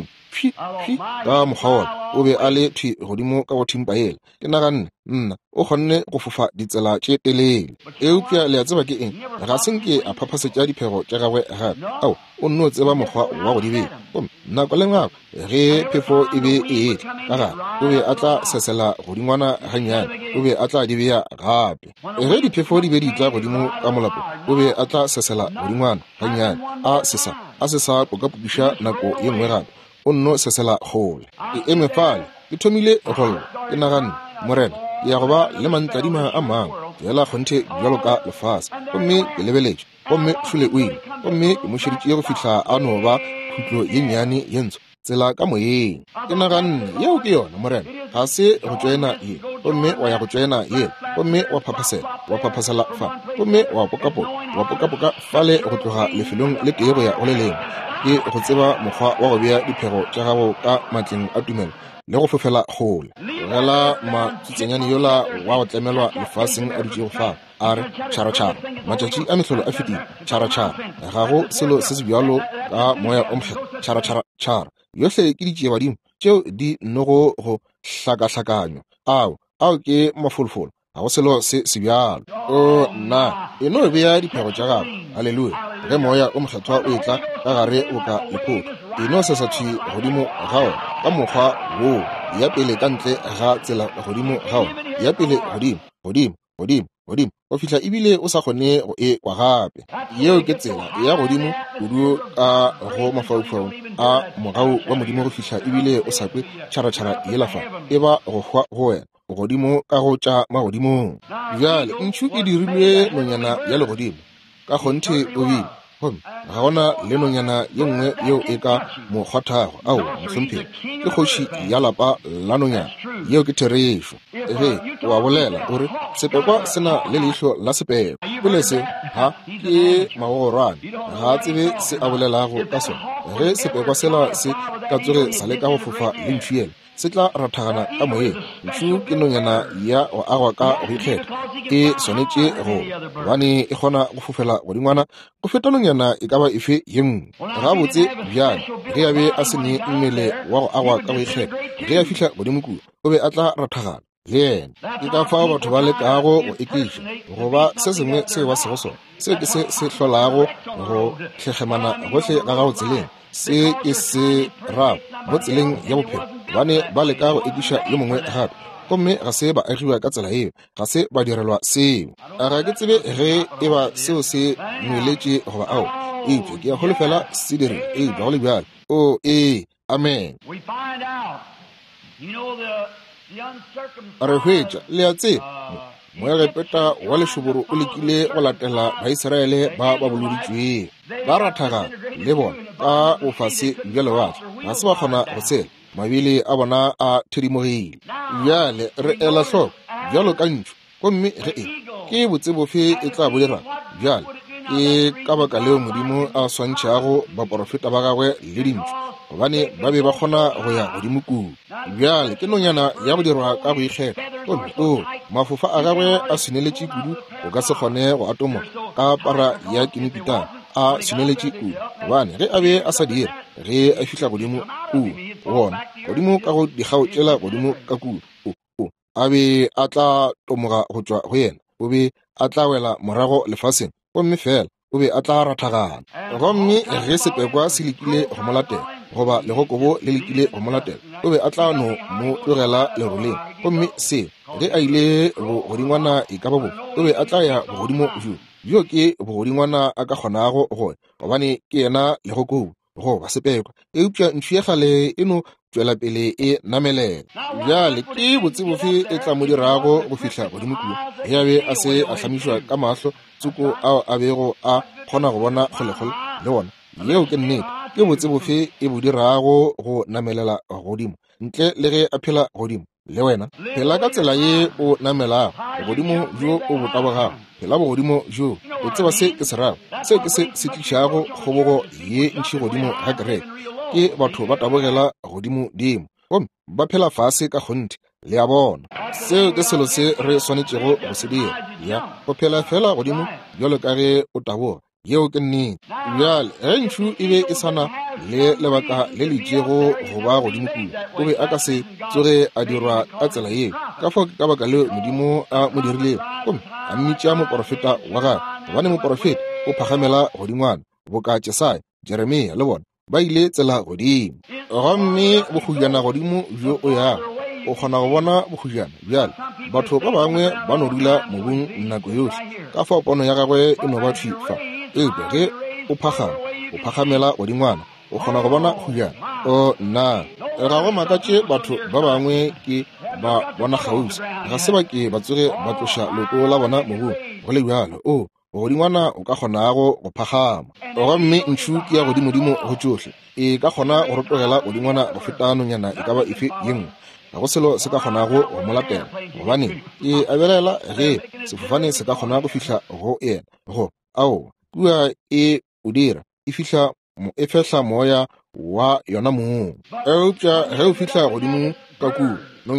ka mokgwa wona o be a le thwi godimo ka go thimpa yela. Ke naganne nna o kgonne go fofa ditsela tše telele eupša le a tseba ke eng ga senke a phaphasetša diphego tša gagwe gape ao o nno tseba mokgwa wa go dibela gomme nako le ngako ge phefo e be e etla ka gare o be a tla sesela godingwana gannyane o be a tla di beya gape. Ge diphefo di be di tla godimo ka molapo o be a tla sesela godingwana gannyane a sesa pokapokiša nako ye nngwe gape o nno sesela kgole. Ke eme fale ke thomile gollo ke naganne morena ke ya go ba le mantladima a mang fela kgonthe bjalo ka lefase gomme ke lebeletše gomme šole o ile gomme ke mošeditše go fihla a no ba khutlo ye nnyane ye ntsho tsela ka moyeng. Ke naganne yeo ke yona morena ga se go tšwaena ye gomme wa ya go tšwaena ye gomme wa phaphasela fa gomme wa pokapoka fale go tloga lefelong le tee go ya go le lengwe ke go tseba mokgwa wa go beya diphego tša gago ka matleng a tumelo le go fofela kgole. Gela matsitsenyane yola wa go tlemelwa lefaseng a dutšego fa a re tšharatšhara matšatši a mehlolo a fetile tšharatšhara ga go selo se se bjalo ka moya o mokgethwa tšharatšhara yohle ke ditšea badimo tšeo di nnogo go hlakahlakanywa ao ke mafolofolo ga go selo se bjalo. O nna e no beya diphego tša gago halleluja ge moya o mokgethwa o etla ka gare o ka lephoto e no sesa thwi godimo gao ka mokgwa woo ya pele ka ntle ga tsela godimo gao ya pele godimo go fihla ebile o sa kgone go e kwa gape. Yeo ke tsela ya godimo kudu ka go mafaufau a mogau wa modimo go fihla ebile o sa kwe tšharatšhara yela fa e ba go hwa go wena godimo ka go tša magodimong. Bjale ntšu e dirilwe nonyana ya legodimo ka kgonthe o bile gomme ga gona le nonyana ye nngwe yeo e ka mo kgwathago ao mohlomphelo ke kgoši ya lapa la nonyana yeo ke therešo. Ge wa bolela gore sepekwa se na le leihlo la sepeko pele se ha ke magogorwane ga tsebe se a bolelago ka sona. Ge sepekwa sela se ka tsoge sa le ka go fofa le ntšhiela se tla rathagana ka moye ntšu ke nonyana ya go agwa ka go ikgetha e swanetše go gobane e kgona go fofela godingwana go feta nonyana e ka ba efe ye nngwe gabotse bjale ge a be a sene mmele wa go agwa ka go ikgetha ge a fihla godimo kudu o be a tla rathagana le yena ke ka fao batho ba lekago go ekiša goba se sengwe se ba sego sona se ke se hlolago go tlhegemana gohle ka ga go tseleng se ke se rabo mo tseleng ya bophelo gobane ba leka go ekiša yo mongwe gape gomme ga se ba agiwa ka tsela eo ga se ba direlwa seo ga ke tsebe ge e ba seo se moeletše goba ao eupša ke ya holofela se dire eupša go le bjalo o amen a re hwetša le a tseba moegepeta wa lešoboro o lekile go latela baiseraele ba boloditšweng ba rathaga le bona ka bofase bja lewatle ga se ba kgona go tsela mabele a bona a thedimogile bjale re ela hloko bjalo ka ntšho gomme ge ke botse bofe e tla bodira bjale ke ka baka leo modimo a swantšhago baporofeta ba gagwe le dintšho gobane ba be ba kgona go ya godimo kudu bjale ke nonyana ya go dirwa ka go ikgetha gomme mafofa a gagwe a seneletše kudu go ka se kgone go atomoga ka para ya kinipitana a seneletše kudu gobane ge a be a sa dira ge a fihla godimo kudu gona godimo ka go dikgao tšela godimo ka kudu a be a tla tomoga go tšwa go yena o be a tla wela morago lefaseng gomme fela o be a tla rathagana gomme ge sepekwa se lekile go mo latela goba legokobo le lekile go mo latela o be a tla no mo tlogela leroleng gomme se ge a ile bogodingwana e ka ba bo o be a tla ya bogodimo bjo ke bogodingwana a ka kgonago gone gobane ke yena legokobo goba sepekwa eupša ntšho ye gale e no tšwela pele e namelela bjale ke botse bofe e tla mo dirago go fihla godimo kudu ge a be a se a hlamišwa ka mahlo tsoko ao a bego a kgona go bona kgolekgole le gona yeo ke nnete ke botse bofe e bo dirago go namelela godimo ntle le ge a phela godimo le wena phela ka tsela ye o namelago godimo jo o botabogago phela bogodimo jo o tseba se ke se rago se ke se tlišago kgobogo ye ntšhi godimo ga kereke ke batho ba tabogela godimo dimo gomme ba phela fase ka kgonthi le a bona seo ke selo se re swanetšego go se dira ya go phela fela godimo bjalo ka ge o taboga yeo ke nnete bjale ge ntšu e be e sana le lebaka le letšego go ba godimo kudu o be a ka se tsoge a dirwa ka tsela yeo ka fao ka baka leo modimo a mo dirilego gomme a mmitša moporofeta wa gagwe gobane moporofeta o phagamela godingwana boka Jesaya Jeremia le bona ba ile tsela godimo gomme bokgujana godimo bjo o yago o kgona go bona bokgujana bjale batho ba bangwe ba no dula mobung nako yohle ka fao pono ya gagwe e no ba thifa eupša ge o phagamela godingwana o kgona go bona kgujana nna ga go makatše batho ba bangwe ke ba bona kgauswi ga se ba ke ba tsoge ba tloša loko la bona mobung go le bjalo godingwana o ka kgonago go phagama gomme ntšu ke ya godimodimo go tšohle e ka kgona go rotogela godingwana go feta nonyana e ka ba efe ye nngwe ga go selo se ka kgonago go mo latela gobane e abelela ge sefofane se ka kgona go fihla go ena go ao kua e o dira e fehla moya wa yona moo eupša ge o fihla godimo ka kudu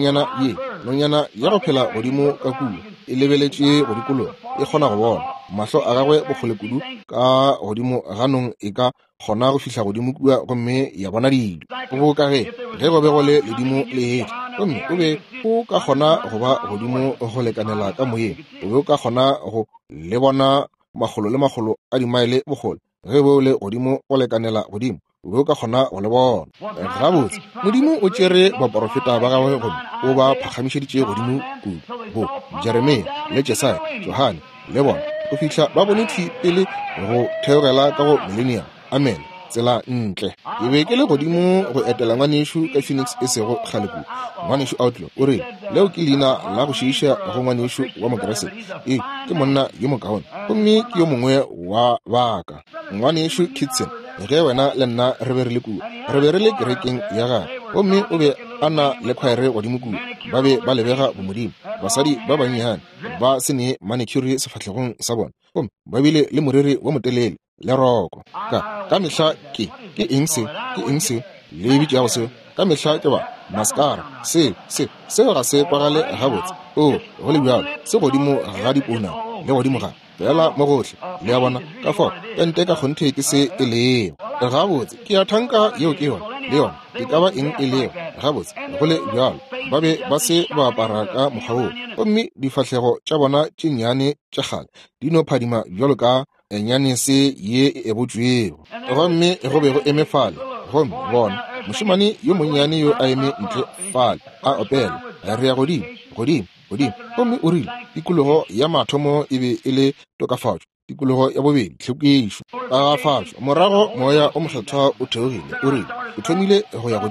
nonyana ya go phela godimo ka kudu e lebeletše godikolong e kgona go bona mahlo a gagwe bokgole kudu ka godimo ganong e ka kgona go fihla godimo kua gomme ya bona dilo go ka ge go be go le ledimo le hedi gomme o be o ka kgona go ba godimo go lekanela ka moyeng o be o ka kgona go le bona magolo le magolo a dimaele bogole ge bo le godimo go lekanela godimo o be o ka kgona go le bona gabotse modimo o tšere baporofeta ba gagwe gomme o ba phagamišeditše godimo kudu bo Jeremia le Jesaya Johane le bona o fihla ba bone pele go theogela ka go millennium amen tsela ntle e be ke le godimo go etela ngwanešo ka Phoenix e sego kgaleku ngwanešo outlaw o re leo ke leina la go šiiša go ngwanešo wa mokeresete ke monna yo mokaone gomme ke yo mongwe wa baka ngwanešo Kitson ge wena le nna re be re le kerekeng ya gagwe gomme o be a na le khwaere godimo kudu ba be ba lebega bomodimo basadi ba bannyane ba sene manicure sefatlhegong sa bona gomme ba bile le moriri wa motelele le roko ka mehla ke eng se le bitšago se ka mehla ke ba mascara se ga se kwagale gabotse go le bjalo se godimo ga dipona le godimo ga fela mo gotlhe le ya bona ka fao ente ka kgonthe ke se e leo gabotse ke ya thanka yeo ke yona le yona e ka ba eng e leo gabotse go le bjalo ba be ba se ba apara ka mokgwao gomme difahlego tša bona tše nnyane tša kgale di no phadima bjalo ka enyane se ye e botswego gomme go be go eme fale gomme bona mošemane yo monnyane yo a eme ntle fale a opela a re ya godimo gomme o rile tikologo ya mathomo e be e le tokafatšo tikologo ya bobedi tlhwekišo tagafatšo morago moya o mokgethwa o theogile o rile o thomile go ya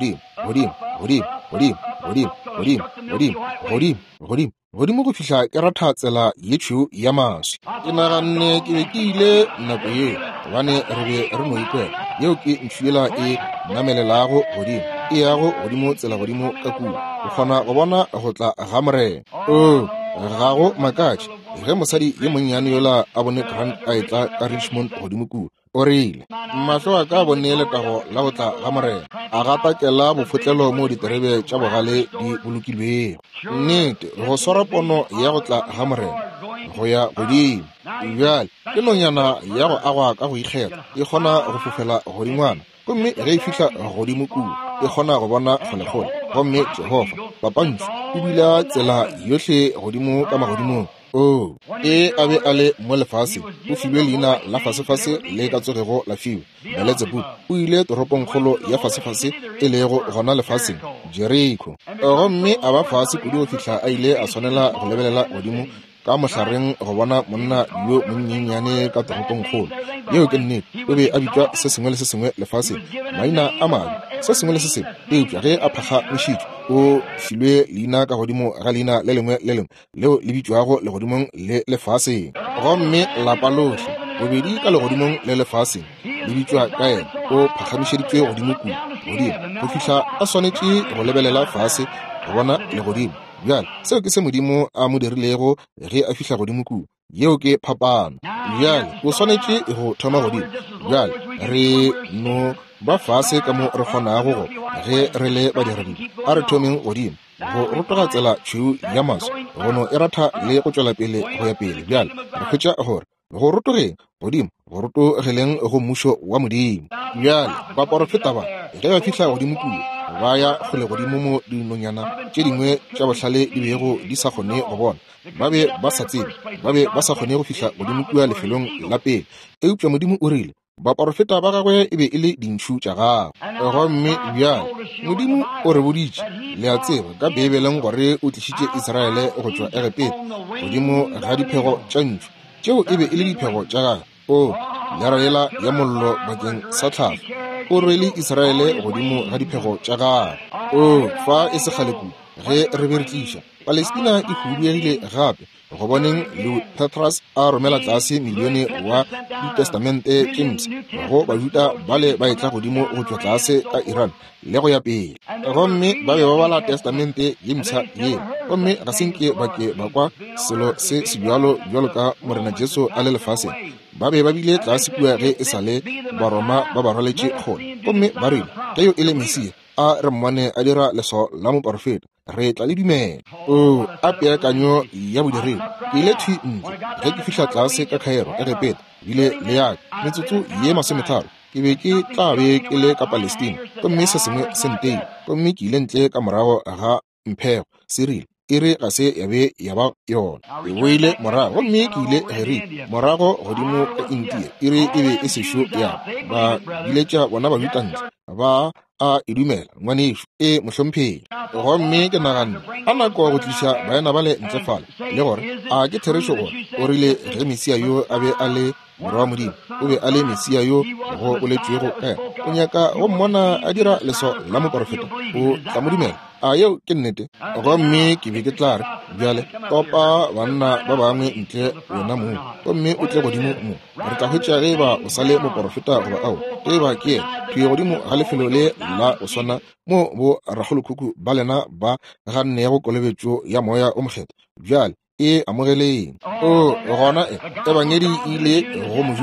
godimo go fihla ke ratha tsela ye tšhweu ya maswi ke naganne ke be ke ile nako yeo gobane re be re no ikwela yeo ke ntšhuela e namelelago godimo e yago godimo tsela godimo ka kuo o kgona go bona go tla ga morena ga go makatše ge mosadi ye monnyane yola a bone grand a etla ka Richmond godimo kuo o rile mahlo a ka bone letago la go tla ga morena a gatakela bofotlelo mo diterebe tša bogale di bolokilwego nnete go swara pono ya go tla ga morena go ya godimo bjale ke nonyana ya go agwa ka go ikgetha e kgona go fofela godingwana gomme ge e fihla godimo kuo e kgona go bona kgolekgole gomme Jehova papantšu o dula tsela yohle godimo ka magodimong e a be a le mo lefase o filwe leina la fasefase le ka tsogego la fiwe Belzebub o ile toropongkgolo ya fasefase e lego gona lefaseng Jericho gomme a ba fase kudu go fihla a ile a tshwanela go lebelela godimo ka mohlareng go bona monna yo monnyenyane ka toropongkgolo yeo ke nnete o be a bitšwa se sengwe le se sengwe lefaseng maina a mabe se sengwe le se sengwe eupša ge a phakga mešitšo o filwe leina ka godimo ga leina le lengwe leo le bitšwago legodimong le lefaseng gomme lapa lotlhe bobedi ka legodimong le lefaseng le bitšwa ka ena o phakgamišeditšwe godimo kudu godimo go fihla a swanetše go lebelela fase go bona legodimo bjale seo ke se modimo a mo dirilego ge a fihla godimo kudu yeo ke phapano bjale o swanetše go thoma godimo bjale re no ba fase ka mo re kgonago go ge re le badiredi a re thomeng godimo go rotoga tsela tšhweu ya maswi gono e ratha le go tšwela pele go ya pele bjale re hwetša gore go rotogeng godimo go rotogeleng go mmušo wa modimo bjale baporofeta ba ge ba fihla godimo kudu ba ya kgole godimo mo dinonyana tše dingwe tša bohlale di bego di sa kgone go bona ba be ba sa tsebe ba be ba sa kgone go fihla godimo kua lefelong la pele eupša modimo o rile baporofeta ba gagwe e be e le dintšu tša gago gomme bjale modimo o re boditše le a tseba ka beebeleng gore o tlišitše Iseraele go tšwa Egepete godimo ga diphego tša ntšu tšeo e be e le diphego tša gagwe lerayela ya mollo bakeng sa tlhago o rwele Iseraele godimo ga diphego tša gagwe fa e se kgale kudu ge re be re tliša Palestina e huduegile gape go boneng Lou Petras a romela tlase milione wa ditestamente tše mpša go bajuda bale ba etla godimo go tšwa tlase ka Iran le go ya pele gomme ba be ba bala testamente ye mpša ye gomme ga senke ba ke ba kwa selo se sebjalo ka morena Jesu a le lefaseng ba be ba bile tlase kua ge e sa le baroma ba ba rwaletše kgole gomme ba rile ge yo e le Mesia a re mmane a dira leso la moporofeta re tla le dumela a peakanyo ya bodiredi ke ile ntle ge ke fihla tlase ka Cairo Egepete bile le yaka metsotso ye 30 ke be ke tla be ke le ka Palestina gomme se sengwe se nteng gomme ke ile ntle ka morago ga mphego Cyril e re ga se ya be ya ba yona e boile morago gomme ke ile Heri morago godimo ka India e re e be e sešo ya ba biletša bona ba bitantle ba a idumela ngwanešo e mohlomphedi gomme ke naganne a nako go tliša baena ba le ntlefala le gore a ke therešo gore o rile ge Mesia yo a be a le morwa modimo o be a le Mesia yo go boletšwego ka ena o nyaka go mmona a dira leso la moporofeta o tla mo dumela a yeo ke nnete gomme ke be ke tla re bjale topa banna ba bangwe ntle wena moo gomme o tle godimo mo re tla hwetša ge ba o sa le moporofeta goba ao ge ba ke ena thuye godimo ga lefelo le la o swana mo bo ragolokhuku ba lena ba gannego kolobetšo ya moya o mokgetho bjale e amogeleng gona e bangedi ile go mojuda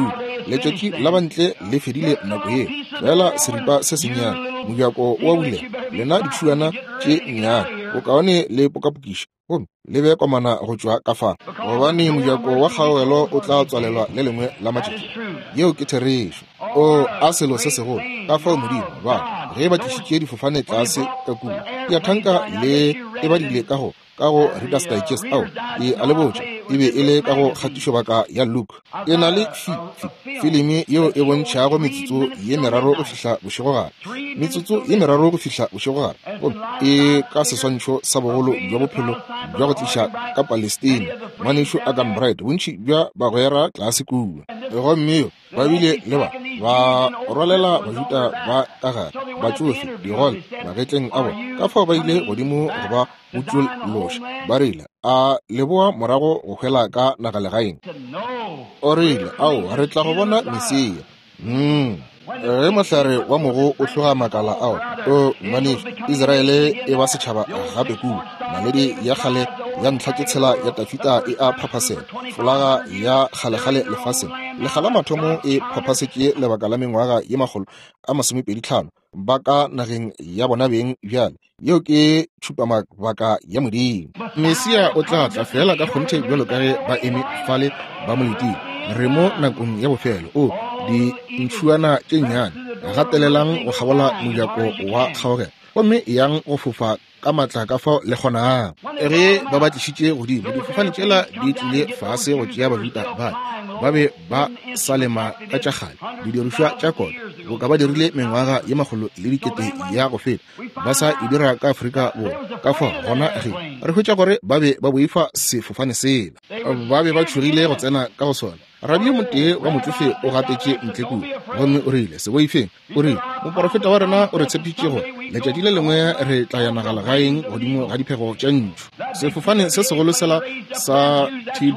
letšatši la bantle le fedile nako ye fela seripa se senyane mojako wa bule lena ditšhuana tše nnyane o kaone le pokapokiša gomme le be komana go tšwa ka fana gobane mojako wa kgaogelo o tla tswalelwa le lengwe la matšatši yeo ke therešo o a selo se segolo ka fao modimo ba ge ba tlišitše difofane tlase ka kudu ya thanka le e badile ka go Reader's Digest ao e a le botša e be e le ka go kgatišo baka ya Luke e na le filimi yeo e bontšhago metsotso ye meraro go fihla bošegogare metsotso ye meraro go fihla bošegogare e ka seswantšho sa bogolo bja bophelo bja go tliša ka Palestine manešo a Gambright bontši bja bagwera tlase kudu gommeo ba bile le ba rwalela bajuta ba ka gare batsofe digole magetleng a bona ka fao ba ile godimo go ba botšološa ba rile a leboa morago go hwela ka nagalegaeng o rile ao re tla go bona mesia ge mohlare wa mogo o tloga makala ao o manešo Israele e ba setšhaba gape kudu naledi ya kgale ya ntlha ke tshela ya tafita e a phaphasela folaga ya kgalekgale lefaseng lekgala mathomo e phaphasetše lebaka la mengwaga ye 25 ba ka nageng ya bona beng bjale yeo ke tšhupamabaka ya modimo mesia o tla tla fela ka kgonthe bjalo ka ge ba eme fale ba moletile re mo nakong ya bofelo o di ntšhuana tše nnyane gatelelang go kgabola mojako wa kgaogelo gomme yang go fofa ka matla ka fao le kgonang ge ba batlišitše godimo difofane tšela di tlile fase go tšea bajuta ba be ba salema ka tša kgale didirišwa tša kota go ka ba dirile mengwaga ye 100 ya go feta ba sa e dira ka Afrika borwa ka fao gona ge re hwetša gore ba be ba boifa sefofane sela ba be ba tšhogile go tsena ka go sona rabie motee wa motsofe o gatetše ntle kudu gomme o rile se boifeng o rile moporofeta wa rena o re tshepitše gore letšatši le lengwe re tla ya nagalagaeng godimo ga diphego tša ntšhu sefofane se segolo sela sa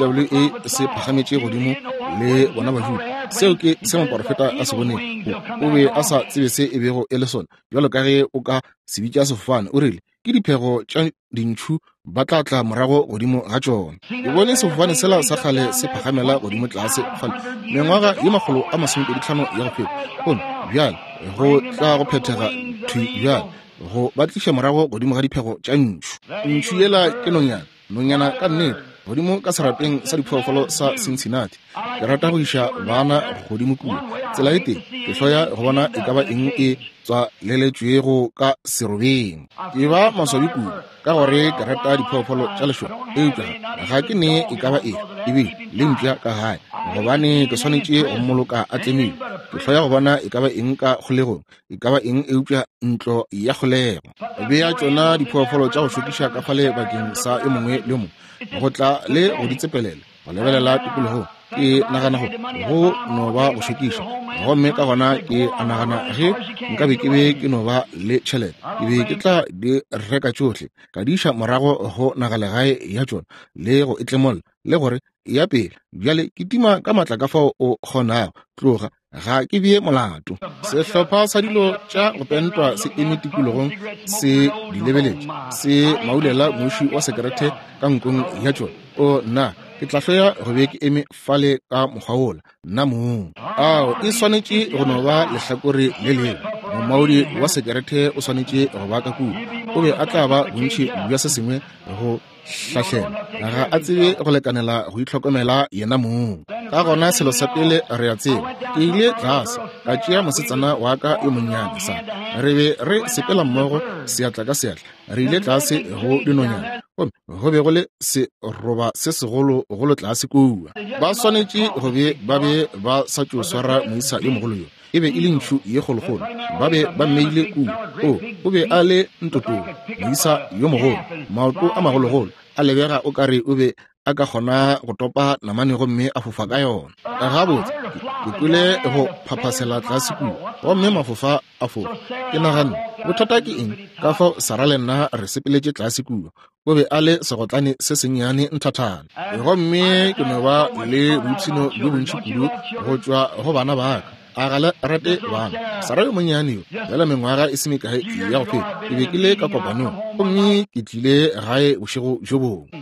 TWA se phagametše godimo le bona bajuda seo ke se moporofeta a se boneng o be a sa tsebe se e bego e le sona bjalo ka ge o ka se bitša sefofane o rile ke diphego tša dintšhu ba tla morago godimo ga tšona e bone sefofane sela sa kgale se phagamela godimo tlase gale mengwaga ye 25 ya go feta gomme bjale go tla go phethega thwi bjale go batliša morago godimo ga diphego tša ntšhu yela ke nonyana ka nnete godimo ka serapeng sa diphoofolo sa Cincinnati ke rata go iša bana godimo kudu tsela e teng ke hloya go bona e ka ba eng e tswa leletšwego ka serobeng ke ba maswabi kudu ka gore ke rata diphoofolo tša lešwa eupša ga ke ne e ka ba e be le mpša ka gae gobane ke swanetše go mmoloka a tlemile ke hloya go bona e ka ba eng ka kgolegong e ka ba eng eupša ntlo ya kgolego be ya tšona diphoofolo tša go šokiša ka fale bakeng sa e mongwe le mongwe go tla le go ditsepelela go lebelela tikologo ke nagana go no ba go šokiša gomme ka gona ke a nagana ge nka be ke be ke no ba le tšhelete ke be ke tla di reka tšohle ka diša morago go nagalegae ya tšona le go etlemolla le gore ya pele bjale ke tima ka matla ka fao o kgonago tloga ga ke bie molato sehlopha sa dilo tša go pentwa se eme tikologong se di lebeletše se maulela moši wa sekerete ka nkong ya tšona o nna ke tla hloya go be ke eme fale ka mokgwaola nna mong ao e swanetše go no ba lehlakore le lengwe momaudi wa sekerete o swanetše go ba ka kudu o be a tla ba bontši bja se sengwe go hlahlela ga a tsebe go lekanela go itlhokomela yena mong ka gona selo sa pele re a tseba ke ile tlase ka tšea mosetsana wa ka yo monnyane sa re be re sepela mmogo seatla ka seatla re ile tlase go dinonyana go be go le seroba se segolo golo tlase kua ba swanetše go be ba sa tšo swara moisa yo mogolo yo e be e le ntšhu ye kgolokgolo ba be ba mmeile kua o be a le ntotong moisa yo mogolo maoto a magologolo a lebega o kare o be a ka kgona go topa namane gomme a fofa ka yona gabotse ke kwele go phaphasela tlase kua gomme mafofa a fofa ke nagana bothata ke eng ka fao sara le nna re sepeletše tlase kua o be a le segotlane se sennyane nthathana gomme ke no ba le boitshino jo bontši kudu go tšwa go bana baka a ga le rate bana sara yo monnyane yo fela mengwaga e semekae ya go feta ke be ke le ka kopanong gomme ke tlile gae bošego jo bongwe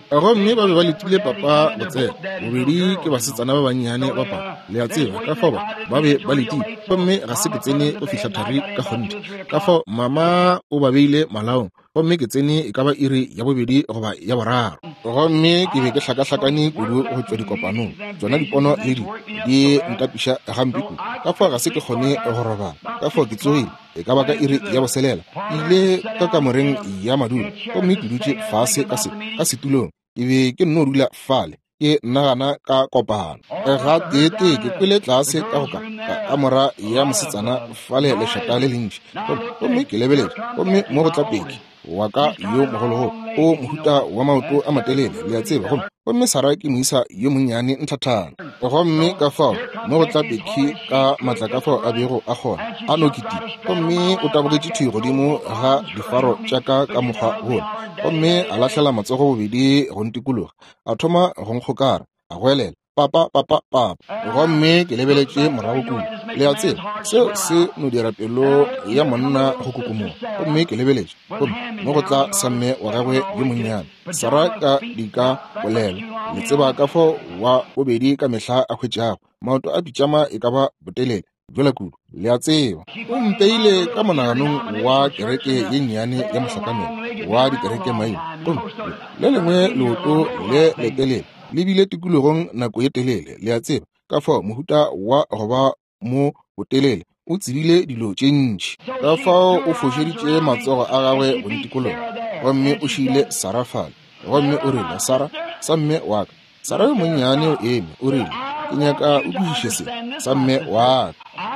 gomme ba be ba letile papa go tsena. Bobedi ke basetsana ba bannyane ba papa, le a tseba ka fao ba be ba letile, gomme ga se ke tsene go fihla thari ka kgonte. Ka fao mama o ba beile malaong, gomme ke tsene e ka ba iri ya bobedi goba ya boraro. Gomme ke be ke hlakahlakane kudu go tswa dikopanong, tsona dipono le di ntapiša gampe kudu. Ka fao ga se ke kgone go robala, ka fao ke tsogile e ka ba ka iri ya boselela, ile ka kamoreng ya madulo, gomme ke dutše fase ka setulong, ke be ke nno dula fale ke nagana ka kopano. Ga tete ke kwele tlase ka mora ya mosetsana fale lešata le lentši, gomme ke lebeletše, gomme mo go tlapeki wa ka yo mogolo o mohuta wa maoto a matelele, le a tseba gomme Sara ke moisa yo monnyane ntlhathana. Gomme ka fao mo go tlapeki ka matla ka fao a bego a gona a nokiti, gomme o tabogetše thui godimo ga difaro tša ka mokgwa wona, gomme a lahlela matsogo bobedi go ntikologa, a thoma go nkgokara a goelela, papa. Gomme ke lebeletše morago kudu, le a tseba seo se no dira pelo ya monna go kukumoga, gomme ke lebeletše gomme mo go tla samme wa gagwe yo monnyane. Sara ka di ka bolela, le tseba ka fao wa bobedi ka mehla a hwetšago maoto a pitšama e ka ba botelele bjala kudu, le a tseba o mpeile ka monaganong wa kereke ye nnyane ya mohlakanelo wa dikereke maina, le lengwe leoto le letelele le bile tikologong nako ye telele, le a tseba ka fao mohuta wa goba mo botelele o tsebile dilo tše ntši. Ka fao o fošeditše matsogo a gagwe go ntikologa, gomme o šile Sara fale, gomme o rile, Sara, sa mme wa ka. Sara yo monnyane o eme o rile, ke nyaka o kwešiše se sa mme wa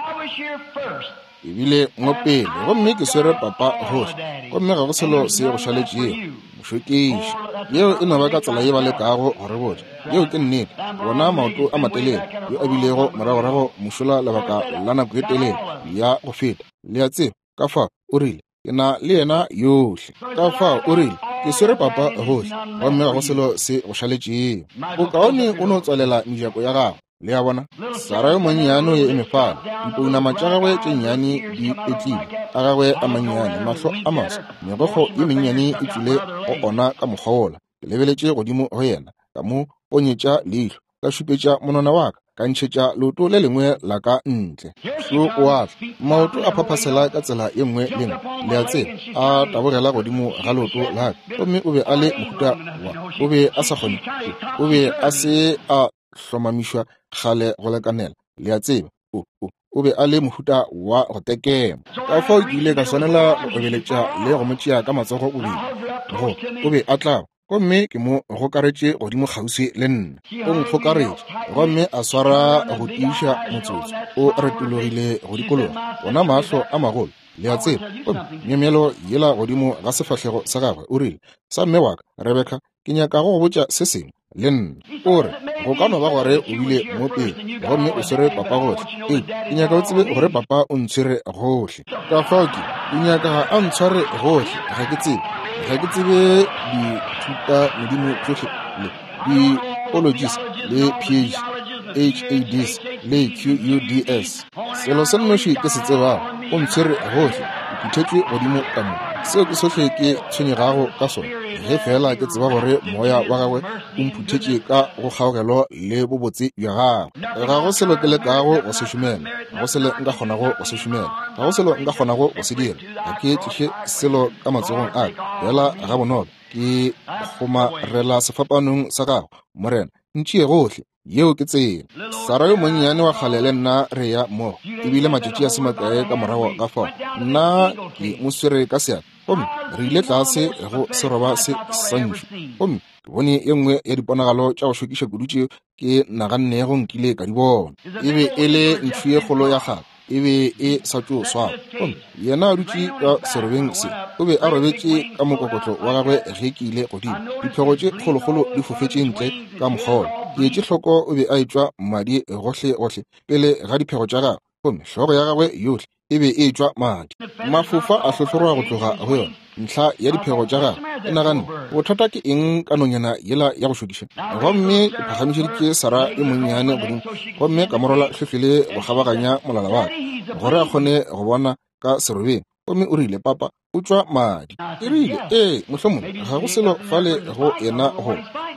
ka. Ebile mo pele, gomme ke swere papa hohle, gomme ga go selo se go šaletšego mošokiši yeo e no ba ka tsela ye ba lekago gore botse yeo ke nnete. Bona maoto a matelele yo a bilego moragorago mošola lebaka la nako ye telele ya go feta, le a tseba ka fao o rile, ke na le yena yohle. Ka fao o rile, ke swere papa hohle, gomme ga go selo se go šaletšego. Bokaone o no tswalela mejako ya gago, le a bona Sara yo monnyane ye emefala, dipounama tša gagwe tše nnyane di petlile a gagwe a mannyane, mahlo a maswa, megogo ye mennyane e tswile go ona ka mokgwaola. Ke lebeletše godimo go yena, ka mo ponyetša leihlo, ka šupetša monwana wa ka ntšhetša leoto le lengwe la ka ntle. Hlo o atla maoto a phaphasela ka tsela ye nngwe le nngwe, le a tseba a tabogela godimo ga leoto la ka, gomme o be a le mohuta wa o be a sa kgone, o be a se a hlomamišwa kgale go lekanela, le a tseba o be a le mohuta wa go tekema. Ka fao ke ile ka swanela go obeletša le go motšea ka matsogo o bedi, o be a tla gomme ke mo gokaretše godimo kgauswi le nna, o nkgokaretše gomme a swara go tiiša motsotso o retologile go dikologa, bona mahlo a magolo, le a tseba gomme memelo yela godimo ga sefahlego sa gagwe o rile, sa mme wa ka Rebeka, ke nyaka go botša se sengwe le nna. O re go ka no ba gore o bile mo pele gomme o swere papa gohle, ke nyaka o tsebe gore papa o ntshwere gohle. Ka fao ke nyaka a ntshware gohle, ga ke tsebe dithuta modimo tsohle le di-ologies le PhDs le QUDs. Selo se nnoši ke se tsebago, o ntshwere gohle, o phuthetšwe godimo ka mo. Seo ke sohle ke tshwenyegago ka sona, ge fela ke tseba gore moya wa gagwe o mphutetše ka go kgaogelo le bobotse bja gagwe. Ga go selo ke lekago go se šomela, ga go selo nka kgonago go se šomela, ga go selo nka kgonago go se dira, ga ke tliše selo ka matsogong a ka, fela ga bonolo ke gomarela sefapanong sa gago morena, ntšie gohle yeo ke tsela. Sara yo monnyane wa kgale le nna re ya mo, ebile matšatši a semakae ka morago ka fao nna ke mo swere ka seatla, gomme re ile tlase go seroba se santši, gomme ke bone ye nngwe ya diponagalo tša go šokiša kudu tšeo ke nagannego nkile ka di bona, e be e le ntho ye kgolo ya gagwe, e be e sa tšo swaba, gomme yena a dutše ka serobeng se, o be a robetše ka mokokotlo wa gagwe ge ke ile godimo, diphego tše kgolokgolo di fofetše ntle ka mokgaolo. Ke etše hloko o be a etšwa madi gohle pele ga diphego tša gagwe, gomme hlogo ya gagwe yohle e be e etšwa madi. Mafofa a hlohlorwa go tloga go yona ntlha ya diphego tša gagwe. E nagane bothata ke eng ka nonyana yela ya go šokiša, gomme ke phagamišeditše Sara e monnyane godimo, gomme ka morola hlefele go kgabaganya molala wa ka gore a kgone go bona ka serobeng, gomme o rile, papa o tšwa madi. E rile, mohlomong ga go selo fale go yena go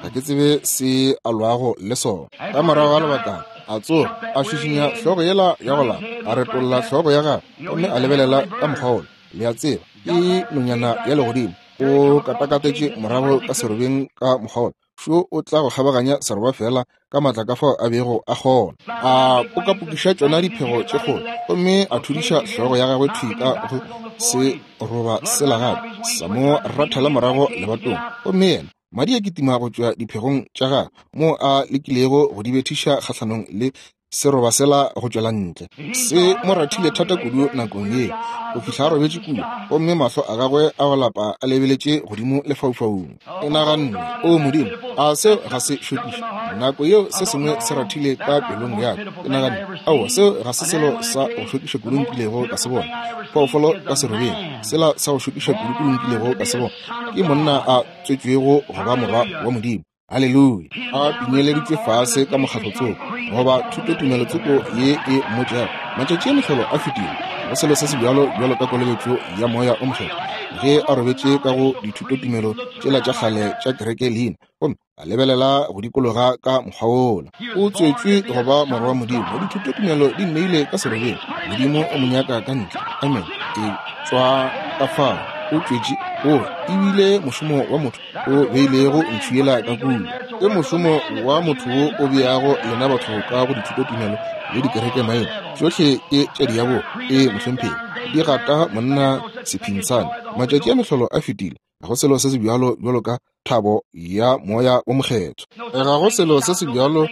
ga ke tsebe se a loago le sona. Ka morago ga lebaka a tsoga a šišinya hlogo yela ya gola a retolla hlogo ya ga gomme a lebelela ka mokgwa le a tseba ke nonyana ya legodimo o katakatetše morago ka serobeng ka mokgwa šo o tla go kgabaganya seroba fela ka matla ka fao a bego a kgona a pokapokiša tšona diphego tše kgolo gomme a thudiša hlogo ya gagwe thwi ka go se roba sela gape sa mo rathala morago lebatong gomme yena madi a kitima go tšwa diphegong tša ga mo a lekilego go di bethiša kgatlhanong le seroba sela go tšwela ntle se mo rathile thata kudu nakong ye go fihla a robetše kudu gomme mahlo a gagwe a go lapa a lebeletše godimo lefaufaung e naganne o modimo a seo ga se šokiša nako yeo se sengwe se rathile ka pelong yaka e naganne ao seo ga se selo sa go šokiša kudu nkilego ka se bona phoofolo ka serobeng sela sa go šokiša kudu kudu nkilego ka se bona ke monna a tswetšwego go ba morwa wa modimo Haleluya a pinyeleditše fase ka mokgatlotsoko goba thutotumelotsoko ye e mmotšago matšatši a mehlolo a fetile go selo se se bjalo ka kolobetšo ya moya o mohlolo ge a robetše ka go dithutotumelo tšela tša kgale tša kereke leina gomme a lebelela go dikologa ka mokgwa wola o tswetšwe go ba morwa wa modimo go dithutotumelo di nneile ka serobeng modimo o monyaka ka ntle amen e tswa ka fao o tšwetše o ebile mošomo wa motho o beilego ntšhiela ka kudu ke mošomo wa motho wo o beago yena batho ka go dithutotumelo le dikereke maemo tšohle ke tša diabo e mohlompheng di gata monna sephintshane matšatši a mehlolo a fetile ga go selo se se bjalo ka thabo ya moya o mokgetho ga go selo se se bjalo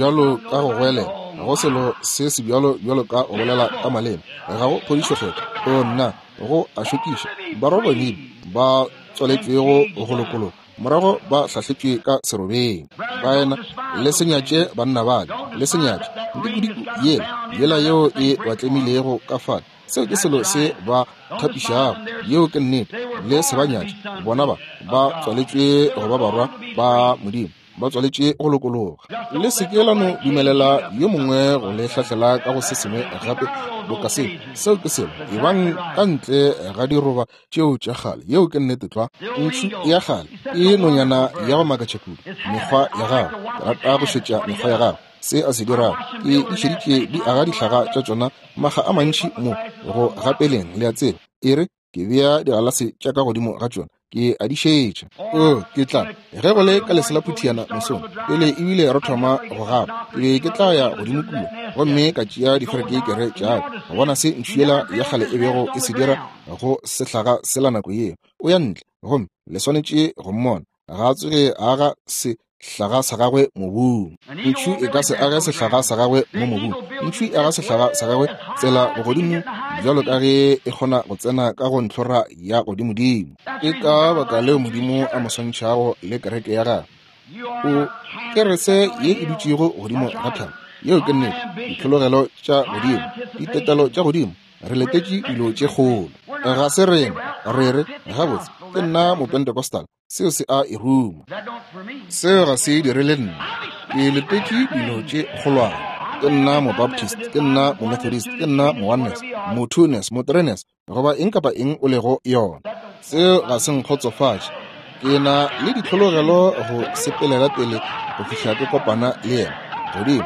ka go gwelela ga go selo se se bjalo ka go bolela ka maleme ga go phodišokgetho o nna go a šokiša ba robonile ba tswaletšwego golokolo morago ba hlahletšwe ka serobeng ba ena le senyatše banna bale le senyatše ndikudiku yela yeo e batlemilego ka fane seo ke selo se ba thapišago yeo ke nnete le sebanyatše bona ba tswaletšwe go ba barwa ba modimo ba tswaletše go lokologa le sekelano dumelela yo mongwe go le hlahlela ka go se sengwe gape boka seo ke selo ebang ka ntle ga diroba tšeo tša kgale yeo ke nnete tlwa ntšu ya kgale e nonyana ya go makatša kudu mekgwa ya gago rata go šetša mekgwa ya gago se a se dirago ke dišeditše di aga dihlaga tša tšona maga a mantši mo go gapeleng le a tsebe e re ke bea digalase tša ka godimo ga tšona ke a di šetša ke tla ge go le ka lesela phuthiana mosong pele ebile re thoma go gapa ke be ke tla ya godimo kudu gomme ka tšea diferekekere tšaka go bona se ntšhiela ya kgale e bego e se dira go sehlaga sela nako yeo o ya ntle gomme le swanetše go mmona ga a tsoge a aga sehlaga sa gagwe mobung ntšu e ka se age sehlaga sa gagwe mo mobung ntšu e aga sehlaga sa gagwe tsela bogodimo bjalo ka ge e kgona go tsena ka go ntlhora ya godimodimo ke ka baka leo modimo a mo swantšhago le kereke ya gagwe o kerese ye e dutšego godimo ga thaba yeo ke nnete ditlhologelo tša godimo ditetelo tša godimo re letetše dilo tše kgolo ga se rena re gabotse ke nna mopentekostal seo se a iruma seo ga se direle nna ke letetše dilo tše kgolwane ke nna mobaptist ke nna momethodist ke nna mooneness motunes motrenes goba eng kapa eng o lego yona seo ga se nkgotsofatše ke na le ditlhologelo go sepelela pele go fihla ke kopana le yena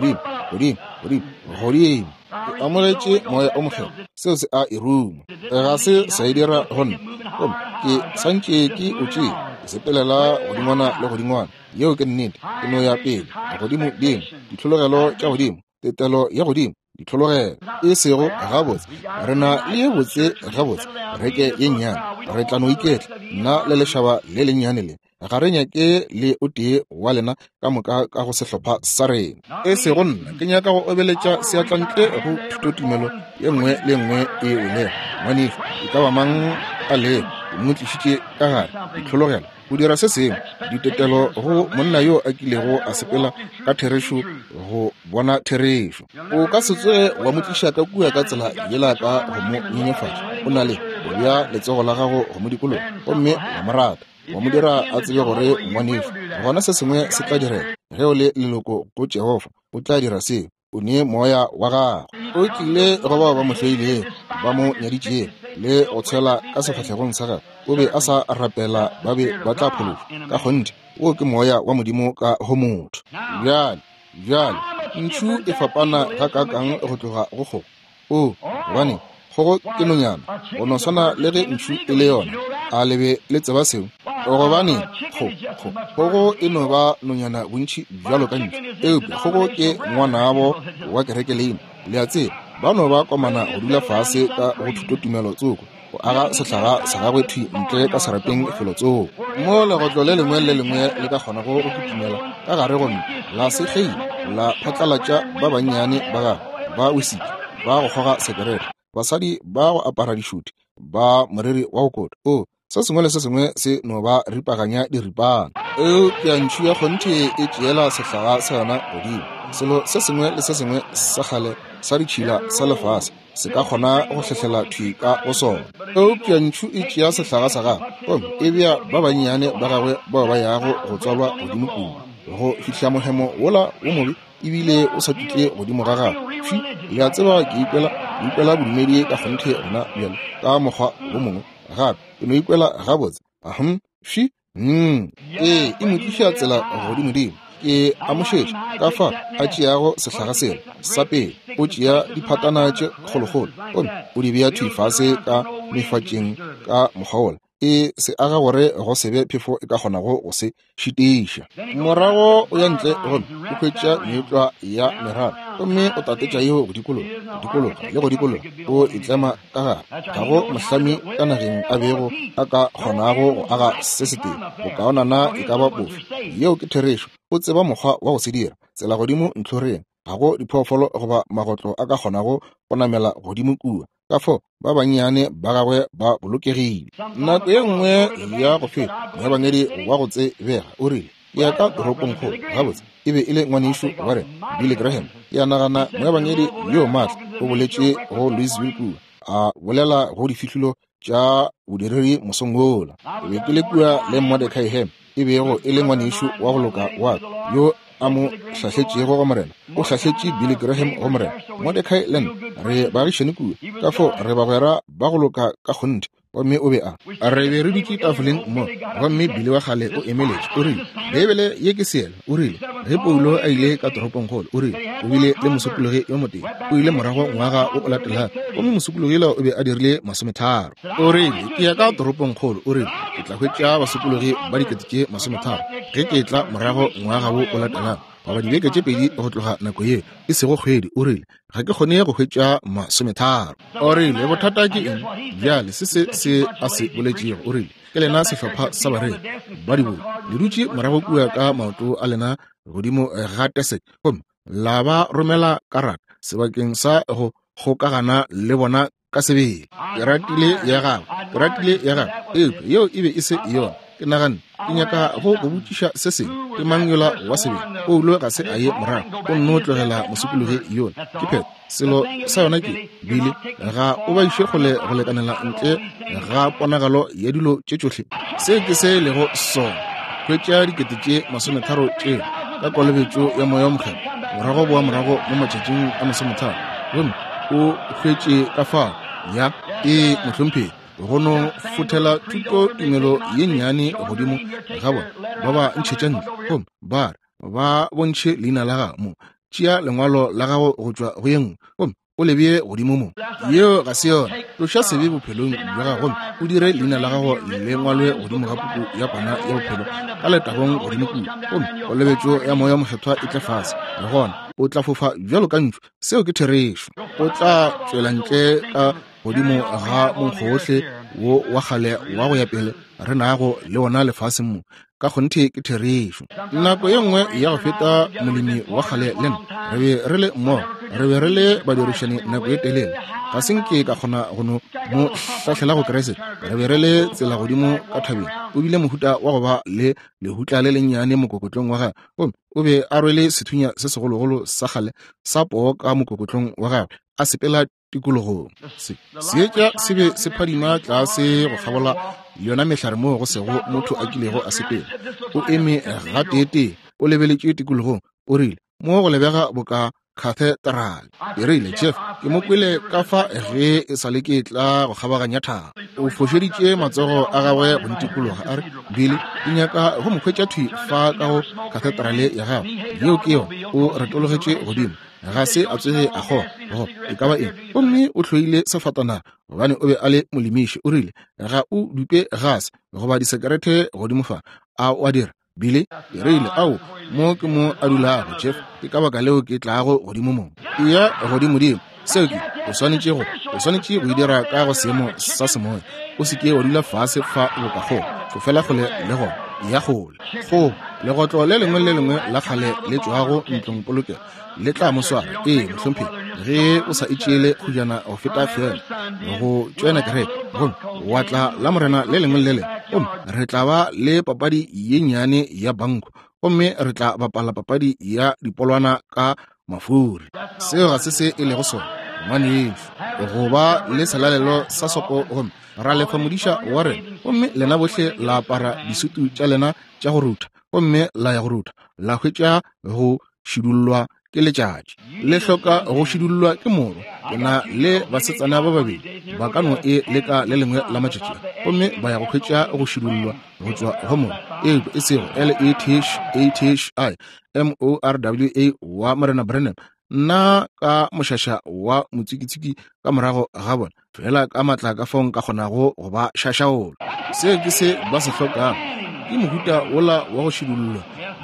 godimo ke amogetše moya o mokgelo seo se a iruma ga se sa e dira gonna ke santše ke utše ke sepelela godingwana le godingwana yeo ke nnete ke no ya pele godimo dimo ditlhologelo tša godimo tetelo ya godimo ditlhologelo e sego gabotse re na le ye botse gabotse reke ye nnyane re tla no iketla nna le lešhaba le lennyane le ga re nyake le o tee wa lena ka moka ka go sehlopha sa rena e sego nna ke nyaka go obeletša seatlantle go thutotumelo ye nngwe le nngwe e ole ngwanefe e ka ba mang a le mo tlišitše ka gare ditlhologelo go dira se sengwe ditetelo go monna yo a kilego a sepela ka therešo go bona therešo o ka se tsoge wa mo tliša ka kua ka tsela yela ka go mo nyenyefatša o na le go bja letsogo la gago go mo dikolong gomme wa morata wa mo dira a tsebe gore ngwanefe gona se sengwe se tla direla ge o le leloko go Jehova o tla dira seo o ne moya wa gago o tlile go ba mo hloilego ba mo nyaditšego le go tshela ka sefatlhegong sa gagwe o be a sa rapela ba be ba tla phologa ka gonne o ke moya wa modimo ka ho motho. Bjale ntšu e fapana ga kakang go tloga go kgogo gobane kgogo ke nonyana go no swana le ge ntšu e le yona a lebe le tseba seo gobane kgogo e no ba nonyana bontši bjalo ka ntšu eupša kgogo ke ngwanabo wa kereke leina le a tseba ba no ba komana go dula fase ka go thuto tumelo tsoko go aga sehlaga sa gagwe thwi ntle ka serapeng felo tsoko mo legotlo le lengwe le ka kgona go tumela ka gare gone la segei la phatlalatša ba bannyane ba gagwe ba wisiki ba go goga sekerete basadi ba go apara dišuti ba moriri wa go kota se sengwe le se sengwe se no ba ripaganya diripana ke a ntšu ya kgonthe e tšeela sehlaga sa yona godimo selo se sengwe le se sengwe sa gale sa ditšhila sa lefase se ka kgona go hlehlela thwi ka go sona ke a ntšu e tšea sehlaga sa gagwe e bea ba bannyane ba gagwe bao ba yago go tswalwa godimo kudu go fitlha mohemo wola wo mobe ebile o sa tutle godimo ga gagwe le a tseba ke ikwela bodumedi ka kgonthe rona bjalo ka mokgwa wo mongwe gape ke no ikwela gabotse e mo tliša tsela godimo ke amošetše ka fa a tšeago sehlaga selo sa pele o tšea diphatana tše kgolokgolo o di bea thwi fase ka mefatšeng ka mokgwa wola se aga gore go sebe phefo e ka kgonago go se šitiša morago o ya ntle o hwetša meetlwa ya meraro gomme o tatetša yeo go dikologa le go dikologa o itlema ka gare ga go mohlami ka nageng a bego a ka kgonago go aga se seteng go kaonana e ka ba bofe yeo ke therešo o tseba mokgwa wa go se dira tsela godimo ntlhoreng ga go diphoofolo goba magotlo a ka kgonago go namela godimo kua ka fo ba bannyane ba gagwe ba bolokegile nako e nngwe ya go feta moebangedi wa go tsebega o rile ya ka toropong kgolo gabotse e be e le ngwanešo wa rena Billy Graham ya nagana moebangedi yo maatla o boletše go Louisville kua a bolela go difihlilo tša bodiriri mosong wola e be ke le kua le Mordecai Ham e bego e le ngwanešo wa go loka wa yo a mo hlahletšego go morena o hlahletše Billy Graham go morena Mordecai Len re bagišene kua ka fo re bagwera ba go loka ka kgonthe gomme o be a re be re dutše tafoleng mo gomme Billy wa gale o emeletše o rile bebele ye ke seela o rile ge Paulo a ile ka toropong kgolo o rile o bile le mosupologi yo moteng o ile morago ngwaga o latelang gomme mosupologile o be a dirile 30 o rile ke ya ka toropong kgolo o rile ke tla hwetša basupologi ba dikete tše 30 ge ke tla morago ngwaga wo o latelang ba dibeke tše pedi go tloga nako ye e sego kgwedi o rile ga ke kgone go hwetša 30 o rile bothata ke eng bjale se a se boletšego o rile ke lena sehlopha sa barena ba dibola le dutše morago kua ka maoto a lena godimo ga Tesek gomme la ba romela karata sebakeng sa go gokagana le bona ka sebele ke ratile ya gagwe yeo e be e se yona ke nagane ke nyaka go botšiša se sengwe ke mang yola wa sebele Paulo ga se a ye morago o nno tlogela mosupologi yona ke pheta selo sa yona ke bile ga o ba iše go lekanela ntle ga ponagalo ya dilo tše tšohle se ke se lego sona hwetša dikete tše 30 tše ka kolobetšo ya moya mokgelo morago boa morago mo matšatšing a 30 gomme o hwetše ka fao ya mohlomphedi go no fothela thuto tumelo ye nnyane godimo ga bona ba ba ntšhetša ntle gomme ba bontšhe leina la gago mo tšea lengwalo la gago go tšwa go ye nngwe gomme o lebie godimo mo yeo ga se yona tloša sebe bophelong bja gago gomme o dire leina la gago le ngwalwe godimo ga puku ya pana ya bophelo ka letabong godimo kudu gomme go lebetšo ya moya mokgethwa e tle fase le gona o tla fofa bjalo ka ntšho seo ke therešo o tla tšwela ntle ka godimo ga monkgogohle wo wa gale wa go ya pele re nago le ona lefaseng mo ka kgonthe ke therešo nako ye nngwe ya go feta molemi wa gale le nna re be re le mmogo re be re le badirišani nako ye telele ga senke ka kgona go no mo hlahlela go keresete re be re le tsela godimo ka thabeng o bile mohuta wa go ba le lehutla le lennyane mokokotlong wa gagwe gomme o be a rwele sethunya se segologolo sa gale sa poo ka mokokotlong wa gagwe a sepela tikologong seetša se be se phadima tlase go kgabola yona mehlare mo go sego motho a kilego a sepela o eme ga teetee o lebeletše tikologong o rile mo go lebega boka Cathedral. E rile Jeff ke mo kwele ka fa ge e sale ke tla go kgabaganya thaba. O fošeditše matsogo a gagwe go ntikologa a re Billy ke nyaka go mokgwetša thwi fa ka go kathedrale ya gago yeo ke yo o retologetše godimo ga se a tswege a go e ka ba eng gomme o tlhoile sefatana gobane o be a le molemiši o rile ga o dupe gas goba disekerete godimo fa a wa dira Billy e rile ao mo ke mo a dulago Jeff ke ka baka leo ke tlago godimo mo ya godimo seo ke o swanetše go dira ka go seemo sa semoya o se ke wa dula fase fa o ka go fela gole le go ya gole go legotlo le lengwe la kgale le tswago ntlong polokelo le tla moswara mohlomphedi ge o sa itšeele go jana go feta fela go tswena kereke wa tla la morena le lengwe re tla ba le papadi ye nnyane ya banko gomme re tla bapala papadi ya dipolwana ka mafuri seo ga se se e lego sona ngwaneso go ba le selalelo sa soko gomme ra lefa modiša wa rena gomme lena bohle la apara disutu tša lena tša go rutha gomme la ya go rutha la hwetša go šidullwa ke letšatši le hloka go šidullwa ke moro lena le basetsana ba babedi ba ka no e leka le lengwe la matšatši gomme ba ya go hwetša go šidullwa go tswa go moro e sego LETHIMORWA wa Morena Branham nna ka mošaša wa motsikitsiki ka morago ga bona fela ka matla ka fong ka kgonago go ba šašaolo se ke se ba se hlokang ke mohuta wola wa go šidullwa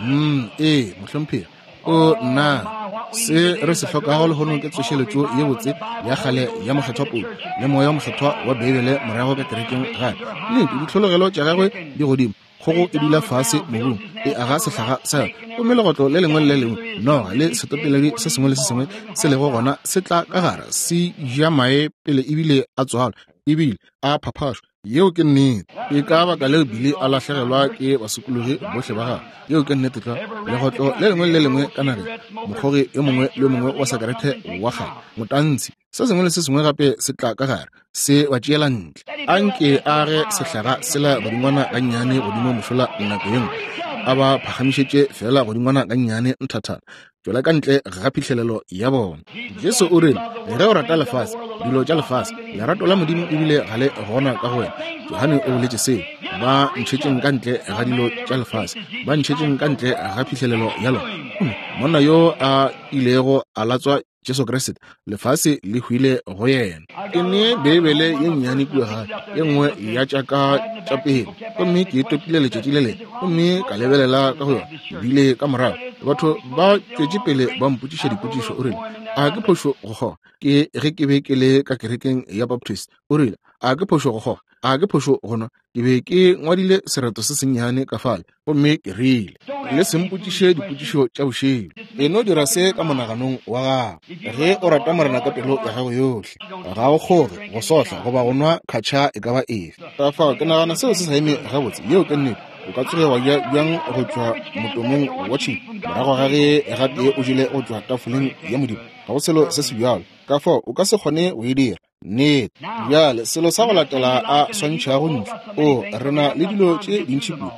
mohlomphedi o nna se re se hlokago le gono ke tsošeletšo ye botse ya kgale ya mokgethwa polo le moya wa mokgethwa wa Bibele morago ka kerekeng gae nnete ditlhologelo tša gagwe di godimo kgogo e dula fase mobung e aga sehlaga sa gomme legotlo le lengwe le lengwe noga le setopeledi se sengwe le se sengwe se lego gona se tla ka gare se ja mae pele ebile a tswala ebile a phaphašwa yeo ke nnete e ka baka leo Billy a lahlegelwa ke basukologi bohle ba gagwe yeo ke nnete tla legotlo le lengwe ka nageng mokgogi e mongwe le mongwe wa sekerete wa gagwe motantshi se sengwe le se sengwe gape se tla ka gare se ba tšeela ntle a nke a ge sehlaga sela badingwana ka nnyane godimo mošola nako yengwe a ba phagamišetše fela godingwana ka nnyane nthathana tšwela ka ntle ga phihlelelo ya bona Jesu o rele ge o rata lefase dilo tša lefase lerato la modimo ebile ga le gona ka go wena Johane o boletše seo ba ntšhetšeng ka ntle ga dilo tša lefase ba ntšhetšeng ka ntle ga phihlelelo ya lona monna yo a ilego a latswa Jesu Kriste lefase le hwile go yena ke ne Bibele ye nnyane kua gae ye nngwe ya tšaka tša pele gomme ke topile letšatši le gomme ka lebelela ka go yona ebile ka morago batho ba tšwetše pele ba mpotšiša dipotšišo o rile a ke phošo go goga ke ge ke be ke le ka kerekeng ya Baptist o rile a ke phošo go goga a ke phošo gona ke be ke ngwadile sereto se sennyane ka fale gomme ke rile le sempotšiše dipotšišo tša bošego eno dira se ka monaganong wa gago ge o rata morena ka pelo ya gago yohle ga o kgoge go sohla goba go nwa khatšha e ka ba efe ka fao ke nagana seo se sa eme gabotse yeo ke nnete o ka tsoge wa ja bjang go tšwa motomong wa tšhipi morago ga ge gatee o jele go tšwa tafoleng ya modimo ga go selo se se bjalo ka fao o ka se kgone go e dira nnete bjale selo sa go latela a swantšhago ntšho re na le dilo tše dintšhi kudu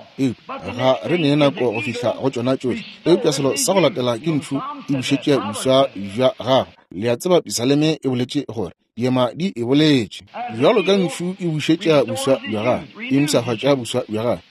ga re nee nako go fihla go tšona tšohle eupša selo sa go latela ke ntšho e bušetše buswa bja gago le a tseba Pisaleme e boletše gore diema di e boletše bjalo ka ntšho e bušetša buswa bja gago e msafatša buswa bja gago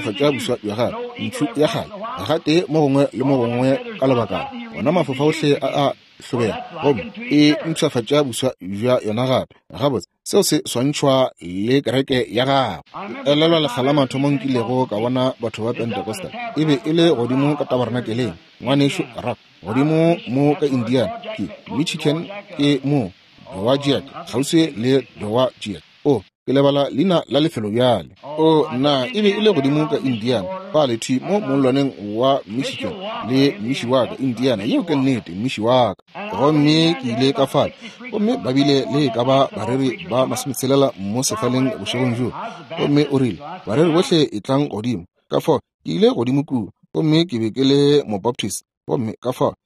ntšho ya gale ga tee mo gongwe le mo gongwe ka lebakana gona mafofa ohle a hlobega gomme e ntšhafatša buswa bja yona gape gabotse seo se swantšhwa le kereke ya gago elelwa lekgala mathomo nkilego ka bona batho ba Pentecostal e be e le godimo ka tabernakeleng ngwanešo rap godimo mo ka Indiana ke Michigan ke mo wa Giat gausi le wa Giat ke lebala leina la lefelo bjale nna e be e le godimo ka Indiana ba le thi mo molwaneng wa Michigan le Mishawaka Indiana yeo ke nnete Mishawaka gomme ke ile ka fale gomme ba bile le ka ba bareri ba masometselela mo sefaleng bošegong jo gomme o rile bareri bohle e tlang godimo ka fao ke ile godimo kudu gomme ke be ke le mo Baptist gomme ka fao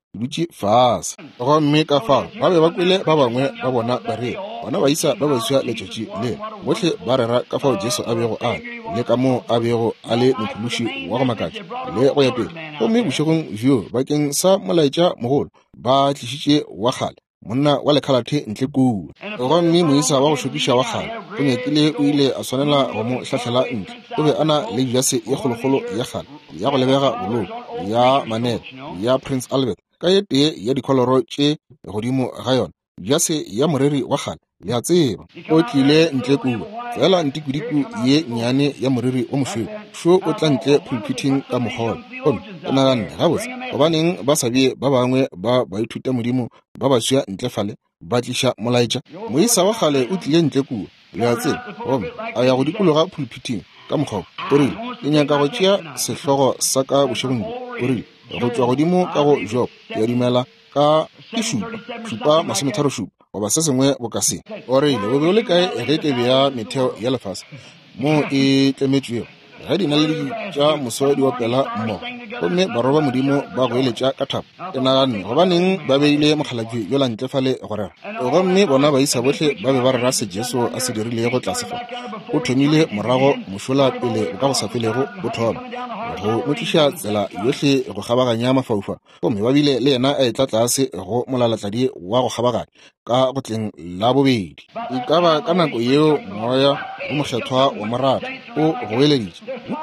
dutse fase go mme ka fao ba be ba kwele ba bangwe ba bona ba re bona ba isa ba baswa letšatši le botlhe ba rera ka fao Jesu a bego a le ka moo a bego a le mophološi wa go makatša le go ya pele gomme bošegong bjo bakeng sa molaetša mogolo ba tlišitše wa kgale monna wa lekgalathe ntle kua gomme moisa wa go šokiša wa kgale o nyakile o ile a swanela go mo hlahlela ntle o be a na le jase ye kgolokgolo ya kgale ya go lebega boloi ya manele ya Prince Albert ka ye tee ya dikholoro tše godimo ga yona jase ya moreri wa kgale le a tseba o tlile ntle kua fela ntikudiku ye nnyane ya moreri o mošweu šo o tla ntle pulpiting ka mogolo gomme o naganne gabotse gobaneng ba sa bie ba bangwe ba ithuta modimo ba baswa ntlefale ba tliša molaetša moisa wa kgale o tlile ntle kua le a tseba gomme a ya go dikologa pulpiting ka mokgwa o rile ke nyaka go tšea sehlogo sa ka bošegong o rile go tšwa godimo ka go Job ya dumela ka ke šupa 33 goba se sengwe bo ka se o rile o be o le kae ge ke bea metheo ya lefase mo e tlemetšwego ge di na le tša moso di opela mmogo gomme ba roba modimo ba go eletša ka thapo ke naganne gobaneng ba beile mokgalatši yola ntlefale go rera gomme bona ba isa botlhe ba be ba rera se Jesu a se dirile go tlase fa o thomile morago mošola pele o ka go sa felego go thoma go motliša tsela yohle go kgabaganya mafaufa gomme ba bile le yena a etla tlase go molalatladi wa go kgabaganya ka gotleng la bobedi e ka ba ka nako yeo moya o mokgethwa wa morata o go eleditše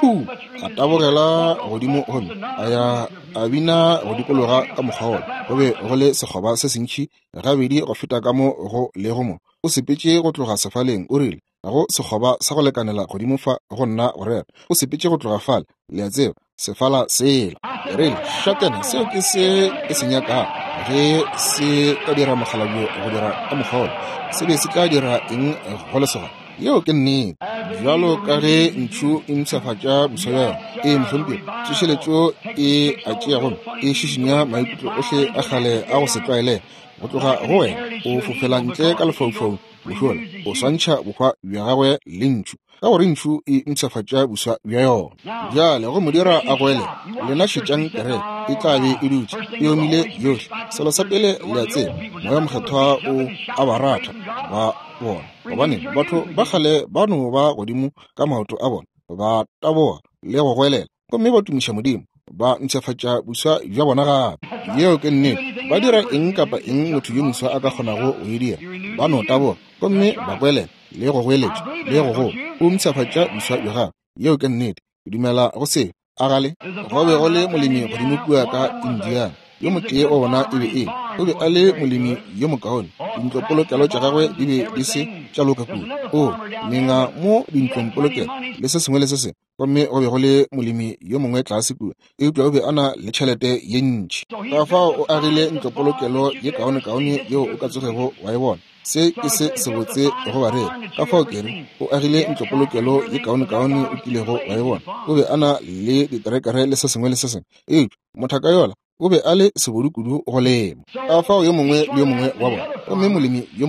a tabogela godimo gomme a ya a bina go dikologa ka mokgwa go be go le sekgoba se sentšhi gabedi go feta ka mo go le go mo o sepetše go tloga sefaleng o rile ga go sekgoba sa go lekanela godimo fa go nna go rera o sepetše go tloga fale le a tseba sefala sela rile šatana seo ke se nyaka ge se ka dira mogaladio go dira ka mokgwa se be se tla dira eng go lesogana yeo ke nnete jalo ka ge ntšu e ntšhafatša bosoya e mohlompe tšešeletšo e a tšeago e šišinya maikutlo ohle a kgale a go se tlwaele go tloga go wena o fofela ntle ka lefaufau mošola o swantšha bokgwa bja gagwe le ntšu ka gore ntšu e ntšhafatša boswa bja yona bjale go modira a goele lena šetšang kere e tla be e dutše e omile yohle selo sa pele le a tseba moya mokgethwa o a ba rata ba bona gobane batho ba kgale ba no ba godimo ka maoto a bona ba taboga le go goelela gomme ba tumiša modimo ba ntšhafatša boswa bja bona gape yeo ke nnete ba dira eng kapa eng motho yo moswa a ka kgonago go e dira ba no taboga gomme ba kwelela le go goeletša le go o ntšhafatša boswa bja gape yeo ke nnete ke dumela go se a gale go be go le molemi godimo kua ka Indiana yo motee o bona e be e o be a le molemi yo mokaone dintlopolokelo tša gagwe di be di se tša loka kua o menga mo dintlopolokelo le se sengwe le se sengwe gomme go be go le molemi yo mongwe tlase kua eupša o be a na le tšhelete ye ntšhi ka fao o agile ntlopolokelo ye kaone yeo o ka tsogego wa e bona se ke se botse go ba rena ka fao kere o agile ntlopolokelo ye kaone o kilego wa e bona o be a na le diterekere le se sengwe le se sengwe eupša mothaka yola o be a le sebodukudu go lema ka fao yo mongwe le yo mongwe wa bona gomme molemi yo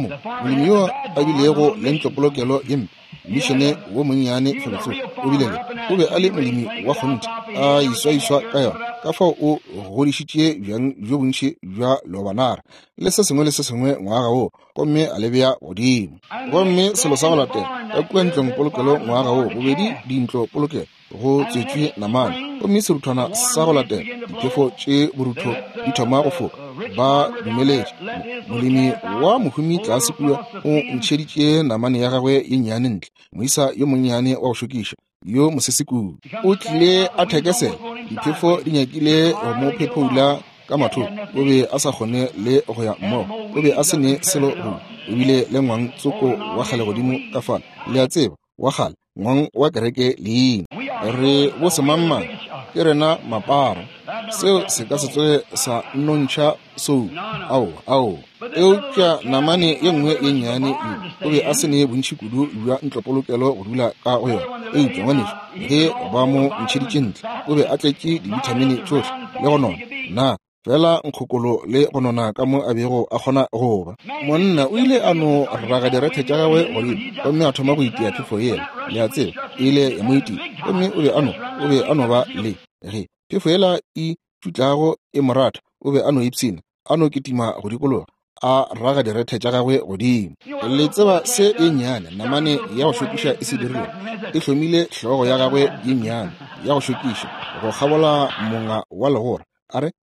a bilego le ntlopolokelo ye mpe mišene wo monnyane feleso o bilele o be a le molemi wa kgonthe a iswa ka yona ka fao o godišitše jo bontši jwa lobanara le se sengwe ngwaga wo gomme a le bea godimo gomme selo sa go latela ka kua ntlong polokelo ngwaga wo bobedi dintlo polokelo go tswetšwe namane gomme seruthwana sa go latela diphefo tše borutho di thoma go foka ba dumeletše molemi wa mohumi tlase kua o ntšheditše namane ya gagwe ye nnyane ntle moisa yo monnyane wa go šokiša yo mosese kua o tlile a thekesela diphefo di nyakile go mo phephoula ka matho o be a sa kgone le go ya mmogo o be a se ne selo go ebile le ngwang tsoko wa kgale godimo ka fana le a tseba wa kgale ngwang wa kereke leina re bo semamman ke rena maparo seo se ka se tsoge sa nontšha sou ao eupša namane ye nngwe ye nnyane o be a se ne bontšhi kudu bja ntlopolokelo go dula ka go yona eupša ngwanešo ge ba mo ntšheditše ntle o be a tletše dibithamini tšohle le go nona na fela nkgokolo le go nona ka mo a bego a kgona go ba monna o ile a no raga direthe tša gagwe godimo gomme a thoma go itia phefo yela le a tseba ile ya mo itia gomme o be a no ba le ge phefo yela e tutlago e morata o be a no ipsina a no ketima go dikologa a raga direthe tša gagwe godimo. Le tseba se e nyane namane ya go šokiša e se dirile e hlomile hlogo ya gagwe ye nyane ya go šokiša go kgabola monga wa legora a re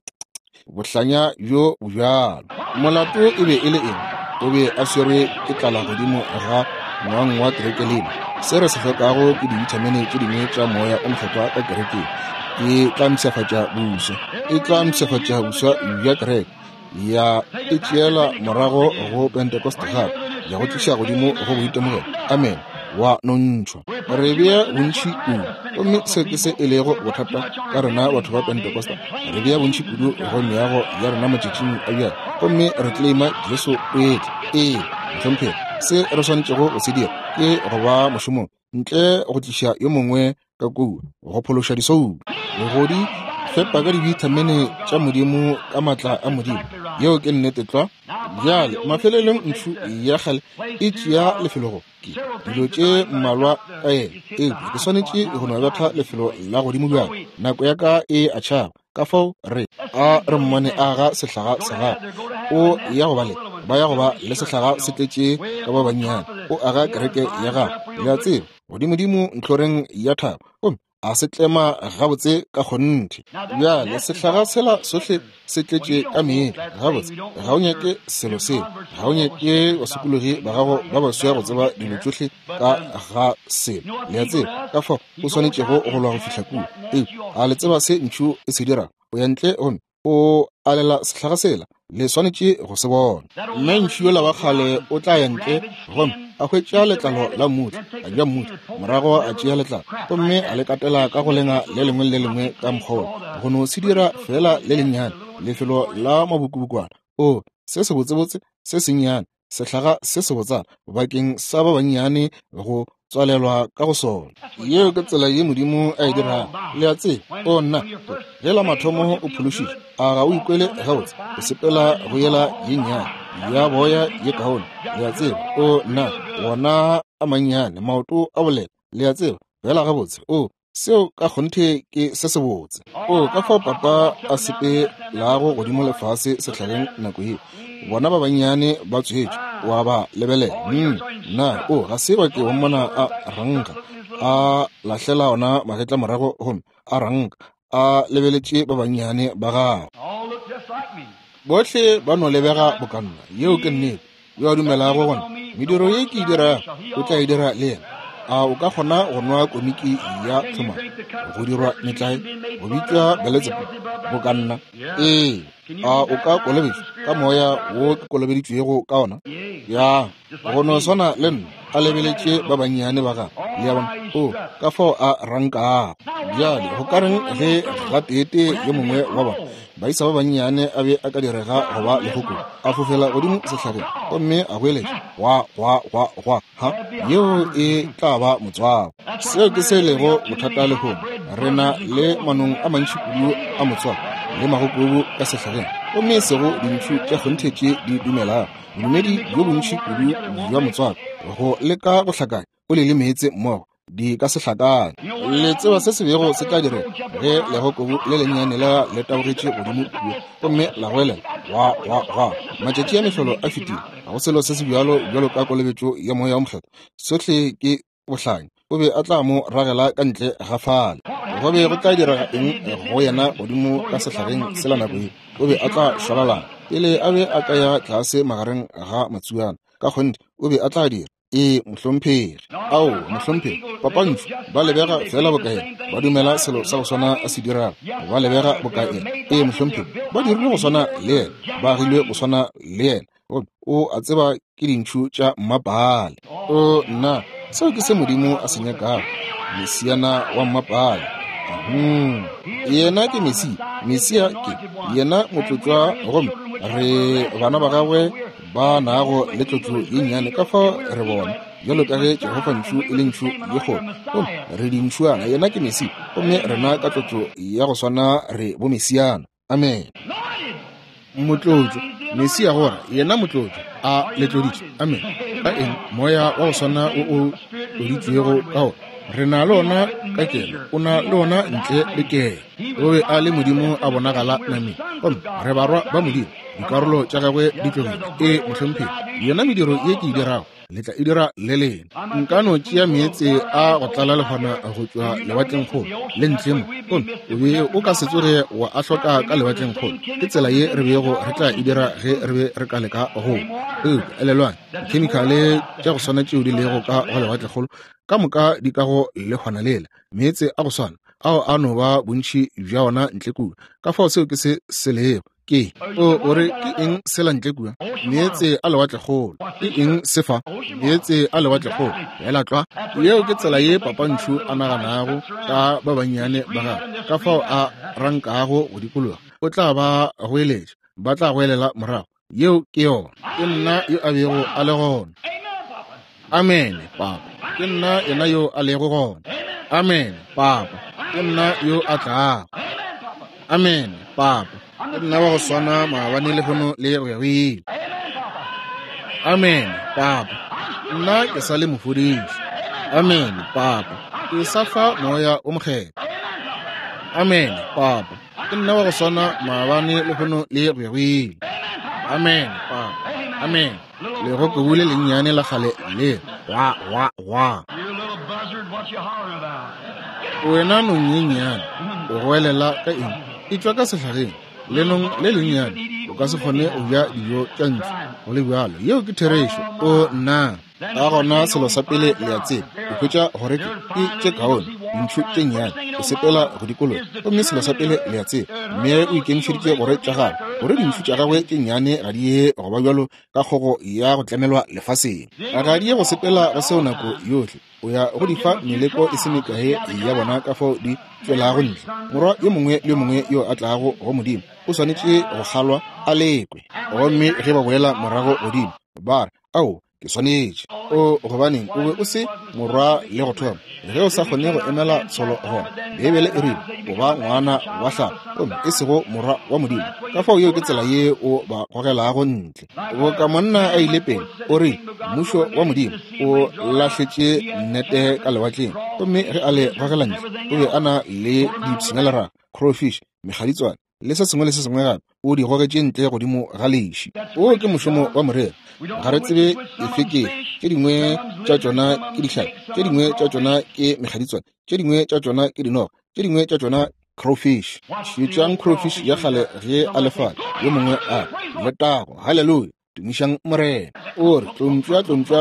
bohlanya bjo bjalo. Molato e be e le eng o be a swerwe ke tlala godimo ga ngwang wa kereke lena. Se re se hlokago ke divitamine tše dingwe tša moya o mokgethwa ka kerekeng. E tla msefatša buswa, e tla msefatša buswa bja kereke ya e tšeela morago go Pentecost gape ya go tliša godimo go boitemogelo. Amen. Wa nontšhwa re bea bontši kudu gomme se ke se e lego bothata ka rena batho ba Pentecost. Re bea bontši kudu go meago ya rena matšatšing a bjale gomme re claima Jesu o etle. Mohlomphegi se re swantšego go se dira ke go ba mošomong ntle go tliša yo mongwe ka kua go phološa disoulo godi fepa ka divitamine tša modimo ka matla a modimo yeo ke nnete tla bjale mafelelong ntšu ya kgale e tšea lefelo go dilo tše mmalwa ka ene ke swanetše go no betha lefelo la godimo bjale nako ya ka e a tšhaba ka fao re mmane a ga sehlaga sa gae o ya go bale ba ya go ba le sehlaga se tletše ka ba bannyane o aga kereke ya gae le a tseba godimodimo ntlhoreng ya thaba a se tlema gabotse ka kgonnthe bjale sehlaga sela sohle se tletše ka meetla gabotse ga o nyake selo se ga o nyake basekologi ba gago ba baswa go tseba dilo tsohle ka ga selo le a tseba ka fao o swanetšego go lwa go fihla kua a le tseba se ntšu e se dira o ya ntle gomme o alela sehlaga sela le swanetše go se bona. Mme ntšu yola wa kgale o tla ya ntle gomme a hwetša letlalo la mmutla a ja mmutla morago a tšea letlalo gomme a le katela ka go lenga le lengwe ka mokgolo go no se dira fela le lennyane lefelo la mabukubukwana se se botsebotse se sennyane sehlaga se se botsana bakeng sa ba bannyane go tswalelwa ka go sona. Yeo ke tsela ye modimo a e dirang le a tseba nna ge la mathomo o phološitše a ga o ikwele gabotse o sepela go yela ye nnyane ya boya ye kaone le a tseba nna wona a mannyane maoto a bolela le a tseba fela gabotse seo ka kgonthe ke se se botse ka fao papa a sepelago godimo lefase sehlageng nako ye bona ba bannyane ba tswetše wa ba lebelela nna ga se ba ke wa mmona a ranka a lahlela ona magetla morago gomme a ranka a lebeletše ba bannyane ba gago bohle ba no lebega bokanna yeo ke nnete yo a dumelago gona mediro ye ke e dira o tla e dira le yena o ka kgona go nwa komiki ya tlhomamo go dirwa metlae go bitsa beletsepo bokanna o ka kolobetša ka moya wo ke kolobeditšwego ka ona ya go no swana le nna a lebeletše ba bannyane ba gago le ya bona ka fao a ranka bjale go ka reng ge ga teete yo mongwe wa bona baisa ba bannyane a be a ka direga go ba legoko a fofela godimo sehlageng gomme a boeletša gwa yeo e tla ba motswako seo ke se lego bothata legong rena le manong a mantši kudu a motswako le magokobu ka sehlageng gomme sego dintšu tša kgonthetše di dumelang bodumedi bjo bontši kudu bja motswako go leka go hlakanya o le meetse mmogo di ka se hlakane le tseba se se bego se tla dire ge legokobu le lennyane la le tabogetše godimo kudu gomme la go elela matšatši a mehlolo a fetile ga go selo se se bjalo ka kolobetšo ya moya wa mokgetho sohle ke bohlanya o be a tla mo ragela ka ntle ga fale go be go tla dira eng go yena godimo ka sehlageng sela nako ye o be a tla šwalalana pele a be a ka ya tlase magareng ga matsuana ka kgonte o be a tla dira mohlomphegi mohlomphegi papantšu ba lebega fela bokae ba dumela selo sa go swana a se dirago ba lebega bokae mohlomphegi ba dirile go swana le yena ba agilwe go swana le yena a tseba ke dintšu tša mmapale nna seo ke se modimo a se nyakago mesiana wa mmapale yena ke mesia ke yena motlotlwa gomme re bana ba gagwe ba nago le tlotlo ye nnyane ka fa re bona jalo ka ge Jehova ntšu e le ntšu ye kgolo re dintšhuana yena ke mesi gomme rena ka tlotlo ya go swana re bo mesiana. Amen. Motlotlo mesia gore yena motlotlo a letloditše. Amen. Ka eng moya wa go swana o ditšwego ka gore re na lona ka kelo o na lona ntle le kelo o be a le modimo a bonagala nami re barwa ba modimo dikarolo tša gagwe di tlogile mohlomphedi yona mediro ye ke e dirago le tla e dira le lena nka no tšea meetse a go tlala le gona go tšwa lewatleng kgolo le ntlemo o be o ka se tsoge wa a hloka ka lewatleng kgolo ke tsela ye re bego re tla e dira ge re be re ka leka go elelwane dikhemikhale tša go swana tšeo di lego ka go lewatle kgolo ka moka di ka go le gona lela meetse a go swana ao a no ba bontši bja ona ntle kua ka fao seo ke se lego ke o re ke eng sela ntle kua meetse a lewatle kgolo ke eng sefa meetse a lewatle kgolo ela tlwa yeo ke tsela ye papantsho a naganago ka ba bannyane ba gagwe ka fao a rankago go dikologa o tla ba goeletša ba tla goelela morago yeo ke yona ke nna yo a bego a le gona amen papa ke nna yena yo a lego gona amen papa ke nna yo a tlago amen papa ke nna ba go swana maabane le gono le goile amen papa nna ke sa le mofodisi amen papa ke sa fa moya o mokgetho amen papa ke nna ba go swana maabane le gono le goile amen papa amen le go kobule le nnyane la gale le wa wena no nyenyane o goelela ka eng e tswa ka sehlageng lenong le lennyane o ka se kgone o ja dijo tša ntsho go le bjalo yeo ke thereso o nna a gona selo sa pele le ya tsela o hwetša gore ke tše kaone dintšho tše nnyane o sepela go dikolong gomme selo sa pele le ya tsela mme o ikemišeditše gore tša gagwe gore dintšho tša gagwe tše nnyane ga di ye go ba bjalo ka kgogo ya go tlamelwa lefaseng ga di ye go sepela go seo nako yotlhe o ya go di fa meleko e se mekae ya bona ka fao di tswelago ntle morwa yo mongwe le yo mongwe yo a tlago go modimo o swanetše go kgalwa a lekwe gomme ge ba boela morago godimo ba re ao ke swanetše o gobaneng o be o se morwa le go thoma ge o sa kgone go emela tsholo gona bebele e rile o ba ngwana wa hlapa e sego morwa wa modimo ka fao yeo ke tsela ye o ba gogelago ntle go ka monna a ile pele o re mmušo wa modimo o lahletše nnete ka lewatleng gomme ge a le gogela ntle o be a na le dipshengeleraga crowfish megaditswana le se sengwe gape o di gogetše ntle godimo ga leiši o ke mošomo wa morero ga re tsebe efeke tše dingwe tša tšona ke dihlapi tše dingwe tša tšona ke megaditswana tše dingwe tša tšona ke dinoga tše dingwe tša tšona crowfish šitšang crowfish ya gale ge a lefala yo mongwe a letago halleluja tumišang morena o re tlontšwa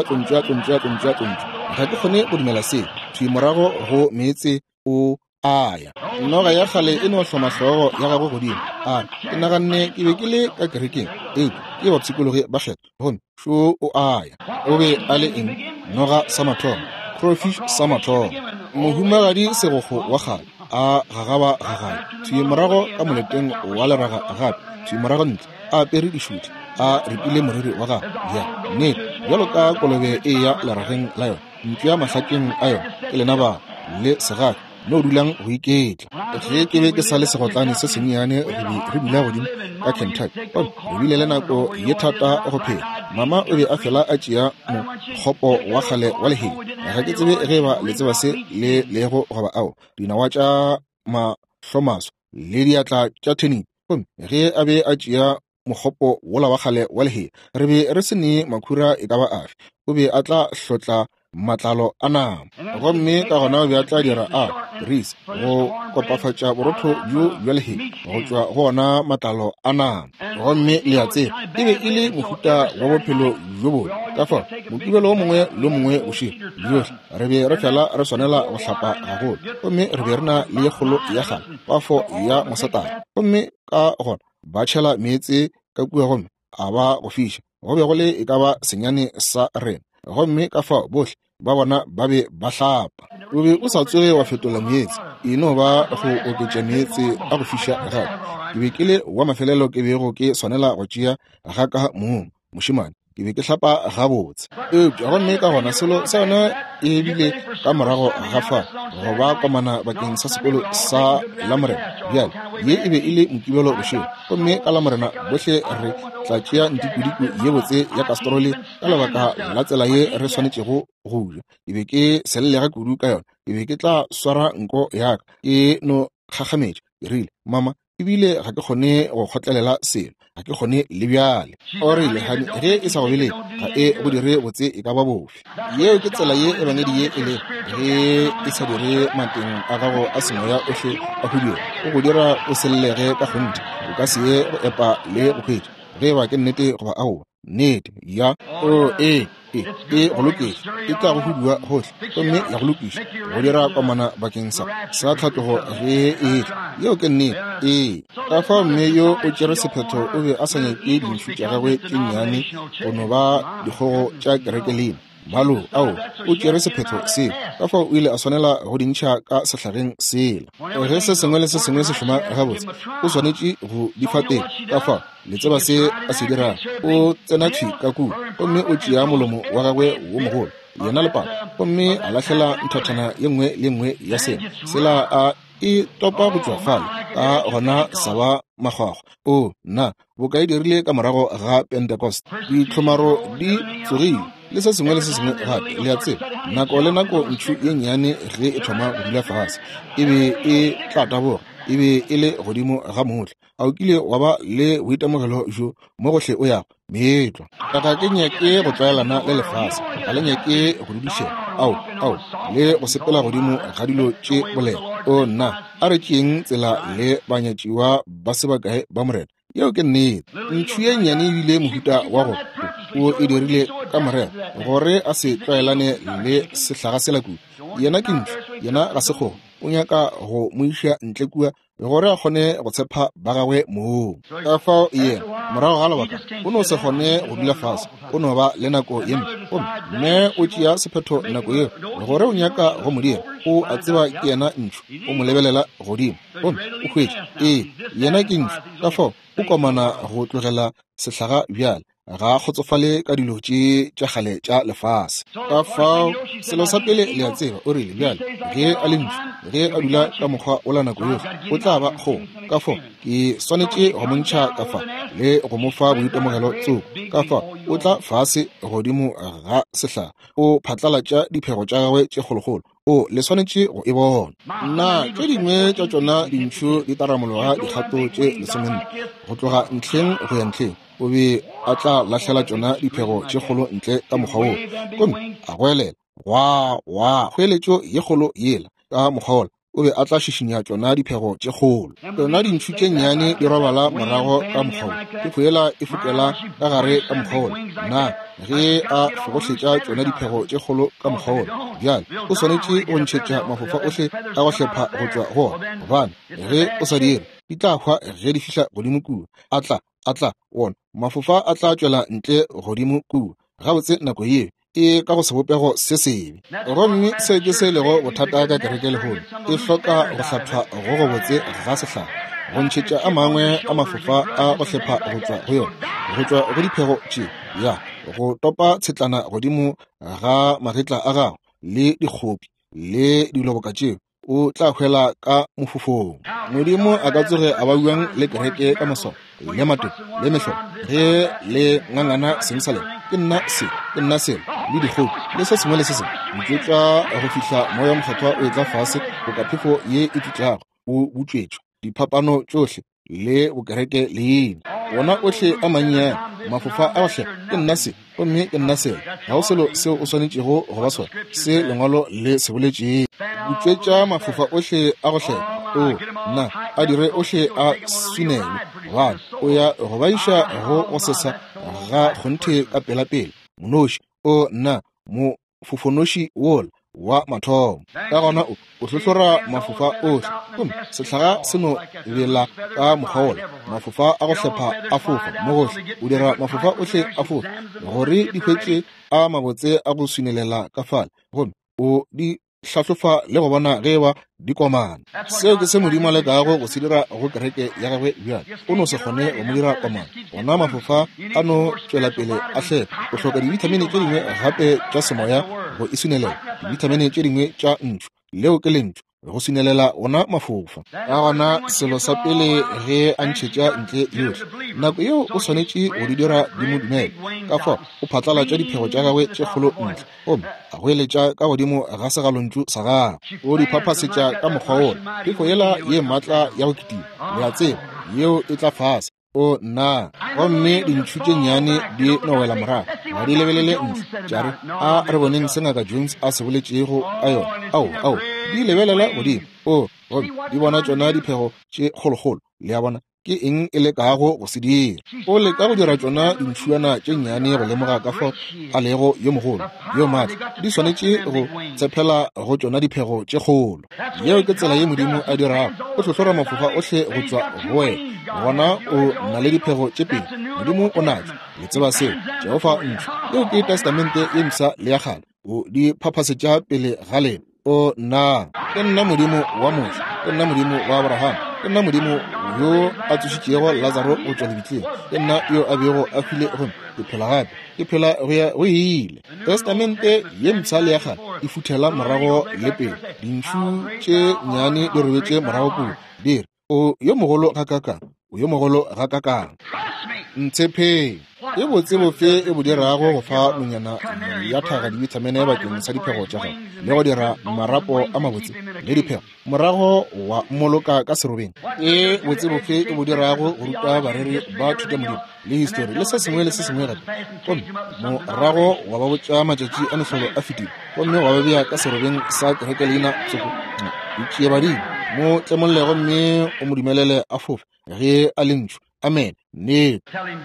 ga ke kgone go dumela se thui morago go meetse o aya noga ya gale e no hloma hlogo ya gago godimo ke naganne ke be ke le ka kerekeng ke ba psikologi ba kgetho gomme sho o aya o be a le eng noga sa mathomo crowfish sa mathomo mohumagadi segokgo wa gale a gagaba gagae thui morago ka moleteng wa leraga gape thui morago ntle a pere dišuthi a repile moriri wa gago ya nnete bjalo ka kolobe e ya lerageng la yona ntlo ya mahlakeng a yona ke lena ba le segaka no dulang go iketla ge ke be ke sa le segotlane se sennyane re dula godimo ka Kentucky re bile le nako ye thata go phela mama o be a fela a tšea mokgopo wa gale wa leheng ga ke tsebe ge ba le tseba se le lego goba ao dinawa tša mahlomaso le diatla tša tening ge a be a tšea mokgopo wola wa gale wa leheng re be re se ne makhura e ka ba afe o be a tla hlotla matlalo a nama gomme ka gona o be a tla dira ris go kopafatša borotho bjo bja leheng go tšwa go ona matlalo a nama gomme le a tseba e be e le mohuta wa bophelo bjo bone ka fa mokibelo o mongwe le mongwe boširo bjohle re be re fela re swanela go hlapa gagolo gomme re be re na le ye kgolo ya gale pafo ya mosatana gomme ka gona ba tšhela meetse ka kua gomme a ba go fiša go be go le e ka ba senyane sa rena gomme ka fao bohle ba bona ba be ba hlapa o be o sa tsoge wa fetola meetse eno ba go oketša meetse a go fiša gape ke be ke le wa mafelelo ke bego ke swanela go tšea ga ka mošimane ke be ke hlapa gabotse gomme ka gona selo sa yona e bile ka morago ga fa go ba komana bakeng sa sekolo sa Lamorena bjale ye e be e le mokibelo bošego gomme ka Lamorena bohle re tla tšea ntikudiku ye botse ya kastrole ka lebaka la tsela ye re swanetšego go ja e be ke sellega kudu ka yona e be ke tla swara nko yaka ke no kgakgametša e rile mama ebile ga ke kgone go kgotlelela selo ga ke kgone le bjale o rile ge e sa go bele ga e go dire botse e ka ba bofe yeo ke tsela ye e bangedi ye e le ge e sa dire mateng a gago a semoya ohle a hudiwa o go dira o sellege ka gonte o ka se ye go epa le bokgwedi ge ba ke nnete goba aowa nnete ya o go lokile e tla go hudiwa gohle gomme ya go lokiša go dira komana bakeng sa tlhatlogo ge e yeo ke nnete ka fa mme yo o tšere sephetho o be a sa nyake dintshu tša gagwe tše nnyane go no ba dikgogo tša kereke lena malo ao o tšere sephetho se ka fa o ile a swanela go dintšha ka sehlageng sela ge se sengwe le se sengwe se šoma gabotse o swanetše go difateng ka fa le tseba se a se dira o tsena thwi ka kua gomme o tšea molomo wa gagwe wo mogolo yena lepata gomme a lahlela nthathana ye nngwe le nngwe ya sena sela a e topa go tšwa fale ka gona sa ba magwagwa o na boka e dirile ka morago ga Pentecost ditlhomaro di tsogile le se sengwe le se sengwe gape le a tseba nako le nako ntšu ye nnyane ge e thoma go dula fase e be e tla taboga e be e le godimo ga motlhe a o kile wa ba le boitemogelo jo mo gohle o yago meetlwa kaka ke nyake go tlwaelana le lefase ga le nyake go dudišega ao le go sepela godimo ga dilo tše bolela o nna a re tšeeng tsela le banyatšiwa ba sebakae ba morena yeo ke nnete ntšu ye nnyane ebile mohuta wa go o e dirile ka morena gore a se tlwaelane le sehlaga sela kudu yena ke ntšu yena ga sekgogo o nyaka go moiša ntle kua gore a kgone go tshepa ba gagwe moo ka fao yena morago ga lebaka o no se kgone go dula fase o no ba le nako ye mme o tšea sephetho nako yeo gore o nyaka go modira o a tseba ke yena ntšu o mo lebelela godimo o hwetše yena ke ntšu ka fao o komana go tlogela sehlaga bjale ga kgotsofale ka dilo tše tša kgale tša lefase ka fao selo sa pele le a tseba o rile bjale ge a le ntšu ge a dula ka mokgwa o la nako yohle o tla ba kgogo ka fao ke swanetše go montšha ka fa le go mo fa boitemogelo tsoko ka fa o tla fase godimo ga sehlaga o phatlalatša diphego tša gagwe tše kgolokgolo o le swanetše go e bona nna tše dingwe tša tšona dintšho di taramologa dikgato tše lesomenne go tloga ntlheng go ya ntlheng o be a tla lahlela tšona diphego tše kgolo ntle ka mokgwa woo gomme a goelela wa kgoeletšo ye kgolo yela ka mokgwa ola o be a tla šišinya tšona diphego tše kgolo tšona dintšu tše nnyane di robala morago ka mokgwa ola ke kgoela e fokela ka gare ka mokgwa ola na ge a fogohletša tšona diphego tše kgolo ka mokgwa ola bjale o swanetše go ntšhetša mafofa ohle a go hlepha go tšwa go ona gobane ge o sa dire di tla hwa ge di fihla godimo kua a tla wona mafofa a tla tšwela ntle godimo kua gabotse nako yeo e ka go sebopego se sebe gomme se ke se lego bothata ka kereke legolo e hloka go hlathwa go botse ga sehlaga go ntšhetša a mangwe a mafofa a go hlepha go tšwa go yona go tšwa go diphego tše ya go topa tshetlana godimo ga magetla a gago le dikgopi le diloboka tšeo o tla hwela ka mofufong modimo a ka tsoge a ba buang le kereke ka moso le mato le mehlo ge le ngangana Jerusalem ke nna selo le dikgopi le se sengwe le se sengwe ntletla go fihla moya mokgethwa o e tla fase go ka phefo ye e tutlago o butswetšwa diphapano tšohle le bokereke leena bona ohle a mannyane mafofa a ohle ke nna se gomme ke nna selo ga go selo seo o swanetšego go ba sona se lengwalo le se boletšeng butswetša mafofa ohle a go hlela o nna a dire ohle a swinelwe gobane o ya go baiša go sesa ga kgonthe ka pelapele monoši o nna mofofonoši wola wa mathomo ka gona o hlohlora mafofa ohle gomme sehlaga se no bela ka mokgwa ola mafofa a go hlepha a fofa mo gohle o dira mafofa ohle a fofa gore di hwetše a mabotse a go swinelela ka fale gomme o di hlahlofa le go bona ge ba dikomana. Seo ke se modimo le kago go se dira go kereke ya gagwe bjale o no se kgone go mo dira komana. Gona mafofa a no tswela pele a hle go hloka dibithamini tše dingwe gape tša semoya go isunelela dibithamini tše dingwe tša ntšho leo ke lentšho go sinelela gona mafofa ka gona selo sa pele ge a ntšhetša ntle yohle nako yeo o swanetše go di dira di mo dumele ka fa o phatlalatša diphego tša gagwe tše kgolo ntle gomme a go eletša ka godimo ga segalontšu sa gago o di phaphasetša ka mokgwa wona phefo yela ye maatla ya go kitima le ya tseba yeo e tla fase o na gomme dintšhu tše nnyane di no wela morago ga di lebelele ntle tšare a re boneng se ngaka Jones a se boletšego a yona ao di lebelela godimo gomme di bona tšona diphego tše kgolokgolo le ya bona ke eng e le kago go se dira o leka go dira tšona dintšhuana tše nnyane go lemoga ka fao a lego yo mogolo yo maatla di swanetše go tshepela go tšona diphego tše kgolo yeo ke tsela ye modimo a dirago o tlhotlhora mafofa ohle go tšwa go wena gona o na le diphego tše pedi modimo o natso le tseba seo Jehova ntšho yeo ke testamente ye msa le ya kgale o di phaphasetša pele ga lena o na ke nna modimo wa Mose ke nna modimo wa Abraham ke nna modimo yo a tsošitšego Lazaro go tšwa lebitleng ke nna yo a bego a file gome ke phela gape ke phela go ile testamente ye msa le ya gale e futhela morago le pele dintšu tše nnyane di robetše morago kudu di re o yo mogolo ga kakang o yo mogolo ga kakang ntshephe e botse bofe e bo dirago go fa monyana ya thaga dibithamene bakeng sa diphego tša gago le go dira marapo a mabotse le diphego morago wa mmoloka ka serobeng e botse bofe e bo dirago go ruta bareri ba thuta modimo le histori le se sengwe gape gomme morago wa ba botša matšatši a mehlolo a fetile gomme wa ba bea ka serobeng sa kereke leina tsoko ditšea badimo mo tlemollego mme o mo dumelele a fofe ge a le ntšho amen ne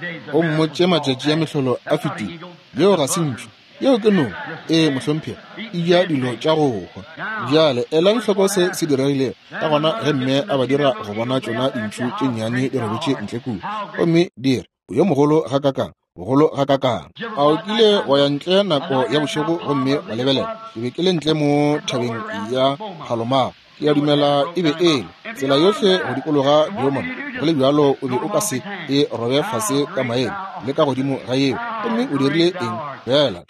o mmotše matšatši a mehlolo a fetile yeo ga se ntšho yeo ke nong mohlomphego e ja dilo tša go hwa bjale ela nhloko se diregilego ka gona ge mme a ba dira go bona tšona dintšu tše nnyane di robetše ntle kudu gomme di re o yo mogolo ga kakang bogolo ga kakang a o kile wa ya ntle nako ya bošego gomme wa lebelela ke be ke le ntle mo thabeng ya Palomago ke ya dumela e be ele tsela yohle go dikologa diomona go le bjalo o be o ka se e robe fase ka maele le ka godimo ga eo gomme o dirile eng fela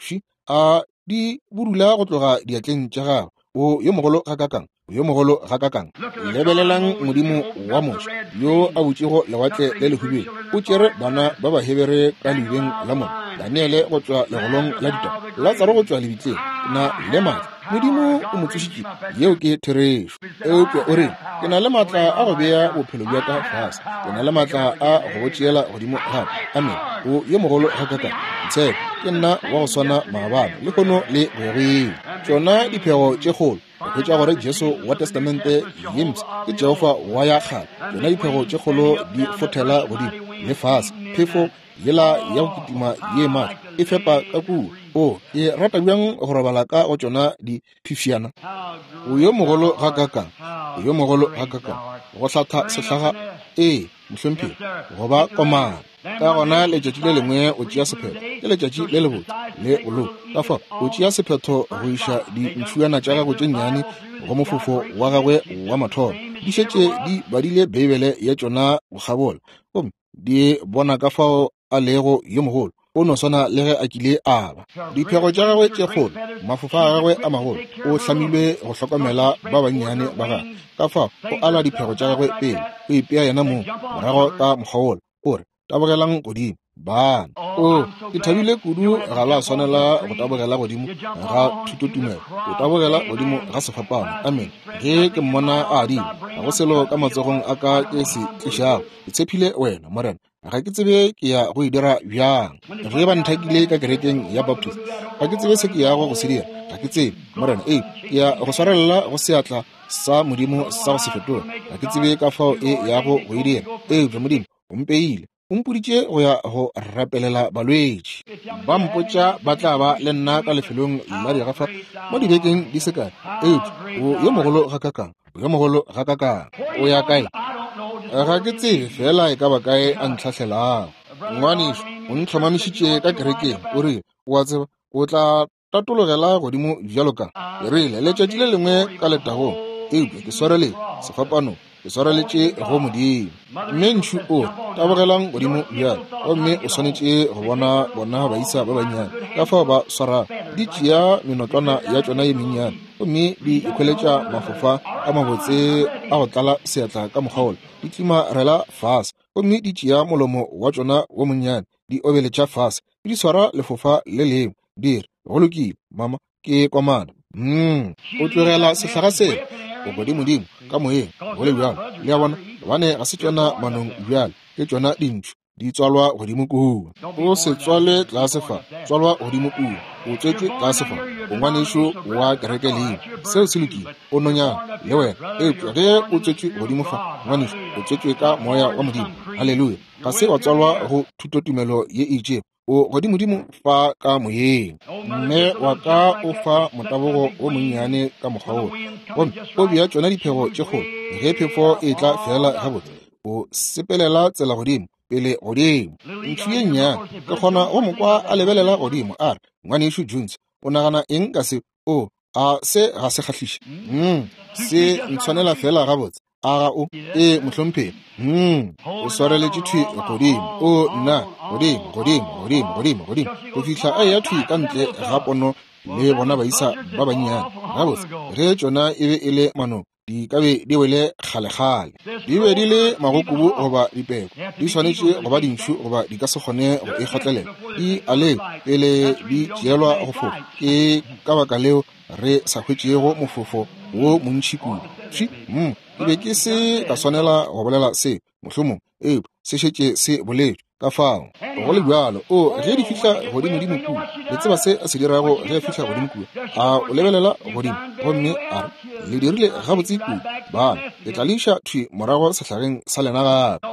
a di burula go tloga diatleng tša gago o yo mogolo ga kakang yo mogolo ga kakang lebelelang modimo wa Mose yo a botšego lewatle le lehubeng o tšere bana ba ba hebere ka lebeng la mona Daniele go tšwa legolong la ditaba Lazaro go tšwa lebitleng na le maatla modimo o mo tsošitše yeo ke therešo eupša o reng ke na le maatla a go bea bophelo bja ka fase ke na le maatla a go go tšeela godimo gape amen o yo mogolo ga kakang ntshebe ke nna wa go swana maabane le kgono le boegeng tšona diphego tše kgolo go tša gore Jesu wa testamente yems ke Jehova wa ya kgale tšona diphego tše kgolo di fothela godimo le fase phefo yela ya go kitima ye maatla e fepa ka kudu e rata bjang go robala ka go tšona di phifiana o yo mogolo ga kakang o yo mogolo ga kakang go hlatha sehlaga mohlomphego go ba komana ka gona letšatši le lengwe o tšea sephetho ke letšatši le lebotse le bolo ka fa o tšea sephetho go iša dintšhuana tša gago tše nnyane go mofofo wa gagwe wa mathomo di šetše di badile beibele ya tšona go gabola gomme di bona ka fao a lego yo mogolo o no swana le ge a kile a ba diphego tša gagwe tše kgolo mafofa a gagwe a magolo o hlamilwe go hlokomela ba bannyane ba gagwe ka fao o ala diphego tša gagwe pele o ipea yena moo morago ka mokgwaola o re tabogelang godimo bana ke thabile kudu ga la swanela go tabogela godimo ga thutotumelo o tabogela godimo ga sefapano amen ge ke mmona a dimo ga go selo ka matsogong a ka ke se tlišago ke tshepile wena morena ga ke tsebe ke ya go e dira bjang ge ba nthakile ka kerekeng ya Baptist ga ke tsebe se ke ya go se dira ga ke tsebe morena ke ya go swarelela go seatla sa modimo sa go se fetola ga ke tsebe ka fao ya go e dira jwa modimo o mpeile o mpoditše go ya go rapelela balwetši ba mpotša ba tla ba le nna ka lefelong la digafa mo dibekeng di se kae o yo mogolo ga kakang o yo mogolo ga kakang o ya kae ga ke tsebe fela e ka ba kae a ntlhatlhelago ngwaniso o ntlhomamišitše ka kerekeng o re o a tseba o tla tatologela godimo bjalo ka re ile letšatši le lengwe ka letagong eupša ke swarele sefapano ke swareletše go modimo mme ntšu o tabogelang godimo bjalo gomme o swanetše go bona baisa ba bannyane ka fao ba swara di tšea menotlwana ya tšona ye mennyane gomme di ikgweletša mafofa a mabotse a go tlala seatla ka mokgaolo di tlimarela fase gomme di tšea molomo wa tšona wo monnyane di obeletša fase di swara lefofa le lengwe di re go lokile mama ke kwamana o tlogela sehlaga sena o godimodimo ka moyeng go le bjalo le a bona gobane ga se tšona manong bjalo ke tšona dintšhu di tswalwa godimo kuhu o se tswale tlase fa tswalwa godimo kuhu o tswetše tlase fa o ngwanešo wa kereke leo seo se lokile o nonyana le wena eupša ge o tswetše godimo fa ngwanešo o tswetšwe ka moya wa modimo halleluja ga se wa tswalwa go thutotumelo ye itše o godimodimo fa ka moyeng mme wa ka o fa motabogo o monnyane ka mokgaolo gomme o bea tšona diphego tše kgolo ge phefo e tla fela gabotse o sepelela tsela godimo pele godimo ntšu ye nnyane ke kgona go mokwa a lebelela godimo a re ngwanešo jones o nagana eng ka se o a se ga se kgahlise se ntshwanela fela gabotse a ga o mohlompheng o swareletše thwi godimo o nna godimo go fihla a ya thwi ka ntle ga pono le bona baisa ba bannyane gabotse ge tšona e be e le manong di ka be di wele kgale di be di le magokobo goba dipeko di swanetše goba dintšu goba di ka se kgone go ikgotlelela di ale pele di tšeelwa go fofa ke ka baka leo re sa hwetšego mofofo wo montši kudu ke be ke se ka swanela go bolela se mohlomong se šetše se boletšwe ka fao go le bjalo ge di fihla godimodimo kudu le tseba se a se dirago ge a fihla godimo kudu a o lebelela godimo gomme a re le dirile gabotse kudu bana le tla le iša thwi morago sehlageng sa lena gape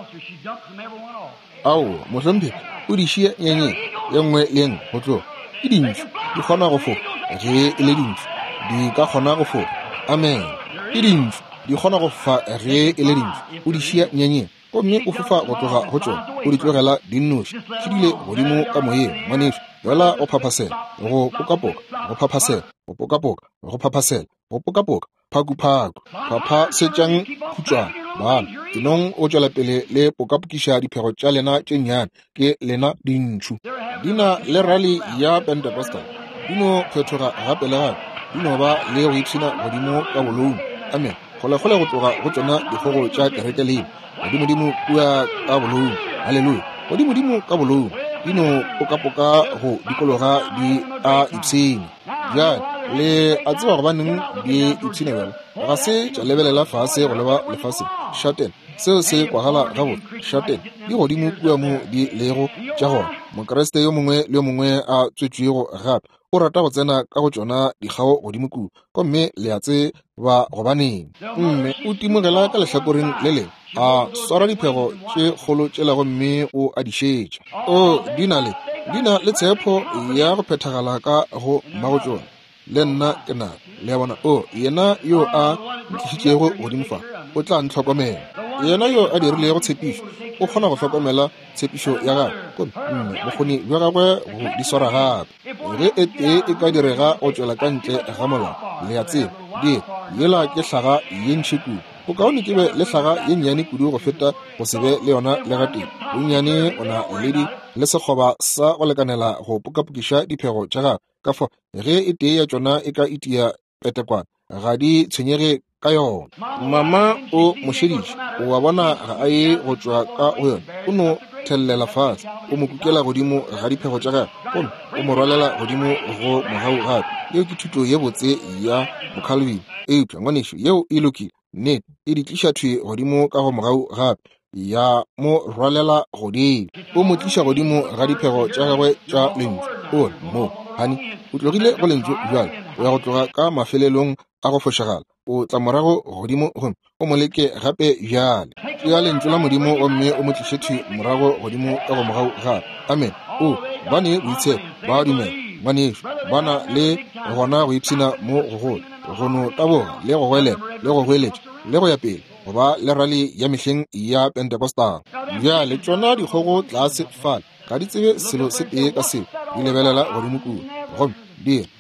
ao mohlompe o di šie nyenye ye nngwe le engwe go tloga ke dintšu di kgona go fofa ge e le dintšu di ka kgona go fofa amen ke dintšu di kgona go fa ge e le dintšu o di šia nyenye gomme o fofa go tloga go tšona o di tlogela dinnoši šedile godimo ka moyeng ngwanešo fela go phaphasela go pokapoka go phaphasela go pokapoka go phaphasela go pokapoka phakuphaku phapha setšang khutšwana bana dinong o tšwela pele le pokapokiša diphego tša lena tše nnyane ke lena dintšu di na le rally ya pentecostal di no phethoga gape le gape di no ba le go ipshina godimo ka bolouni amen kgolekgole go tloga go tšona dikgogo tša kereke leo godimodimo kua ka bolouni halleluja godimodimo ka bolouni di no pokapoka go dikologa di a ipshine bjale le a tseba gobaneng di ipshine bjalo ga se tša lebelela fase go leba lefaseng shaten seo se kwagala gabotse shaten di godimo kua mo di lego tša gona mokreste yo mongwe le yo mongwe a tswetšwego gape o rata go tsena ka go tšona dikgao godimo kudu gomme le a tseba gobaneng mme o timogela ka lehlakoreng le lengwe a swara diphego tše kgolo tšela gomme o a di šetša di na le tshepo ya go phethagala ka go mmago tšona le nna ke na le ya bona yena yo a ntlišitšego godimo fa o tla ntlhokomela yena yo a dirilego tshepišo o kgona go hlokomela tshepišo ya gagwe bokgoni bja gagwe go di swara gape ge e tee e ka direga o tšwela ka ntle ga molao le a tseba di yela ke hlaga ye ntšhi kudu bokaone ke be le hlaga ye nnyane kudu go feta go se be le yona le gateng bonnyane o na ledi le sekgoba sa go lekanela go pokapokiša diphego tša gagwe ka fa ge e tee ya tšona e ka itia petekwana ga di tshwenyege ka yona mama o mošediši o wa bona ga a ye go tšwa ka go yona o no thelela fase o mo kukela godimo ga diphego tša gagwe gomme o mo rwalela godimo go mogau gape yeo ke thuto ye botse ya mokhalvin eupša ngwanešo yeo e lokile nnete e di tliša thwi godimo ka go mogau gape ya mo rwalela godimo o mo tliša godimo ga diphego tša gagwe tša lentšu o mo hani o tlogile go lentšu bjale o ya go tloga ka mafelelong a go fošagala o tla morago godimo gomme o mo leke gape bjale ya lentšu la modimo gomme o mo tliše thwi morago godimo ka go mogau gape amen bane boitshepo ba dumela ngwanešo bana le gona go ipshina mo gogolo go no taboga le go hwelela le go hweletša le go ya pele go ba le rally ya mehleng ya pentecostal bjale tšona dikgogo tlase fala ga di tsebe selo se tee ka seo di lebelela godimo kudu gomme di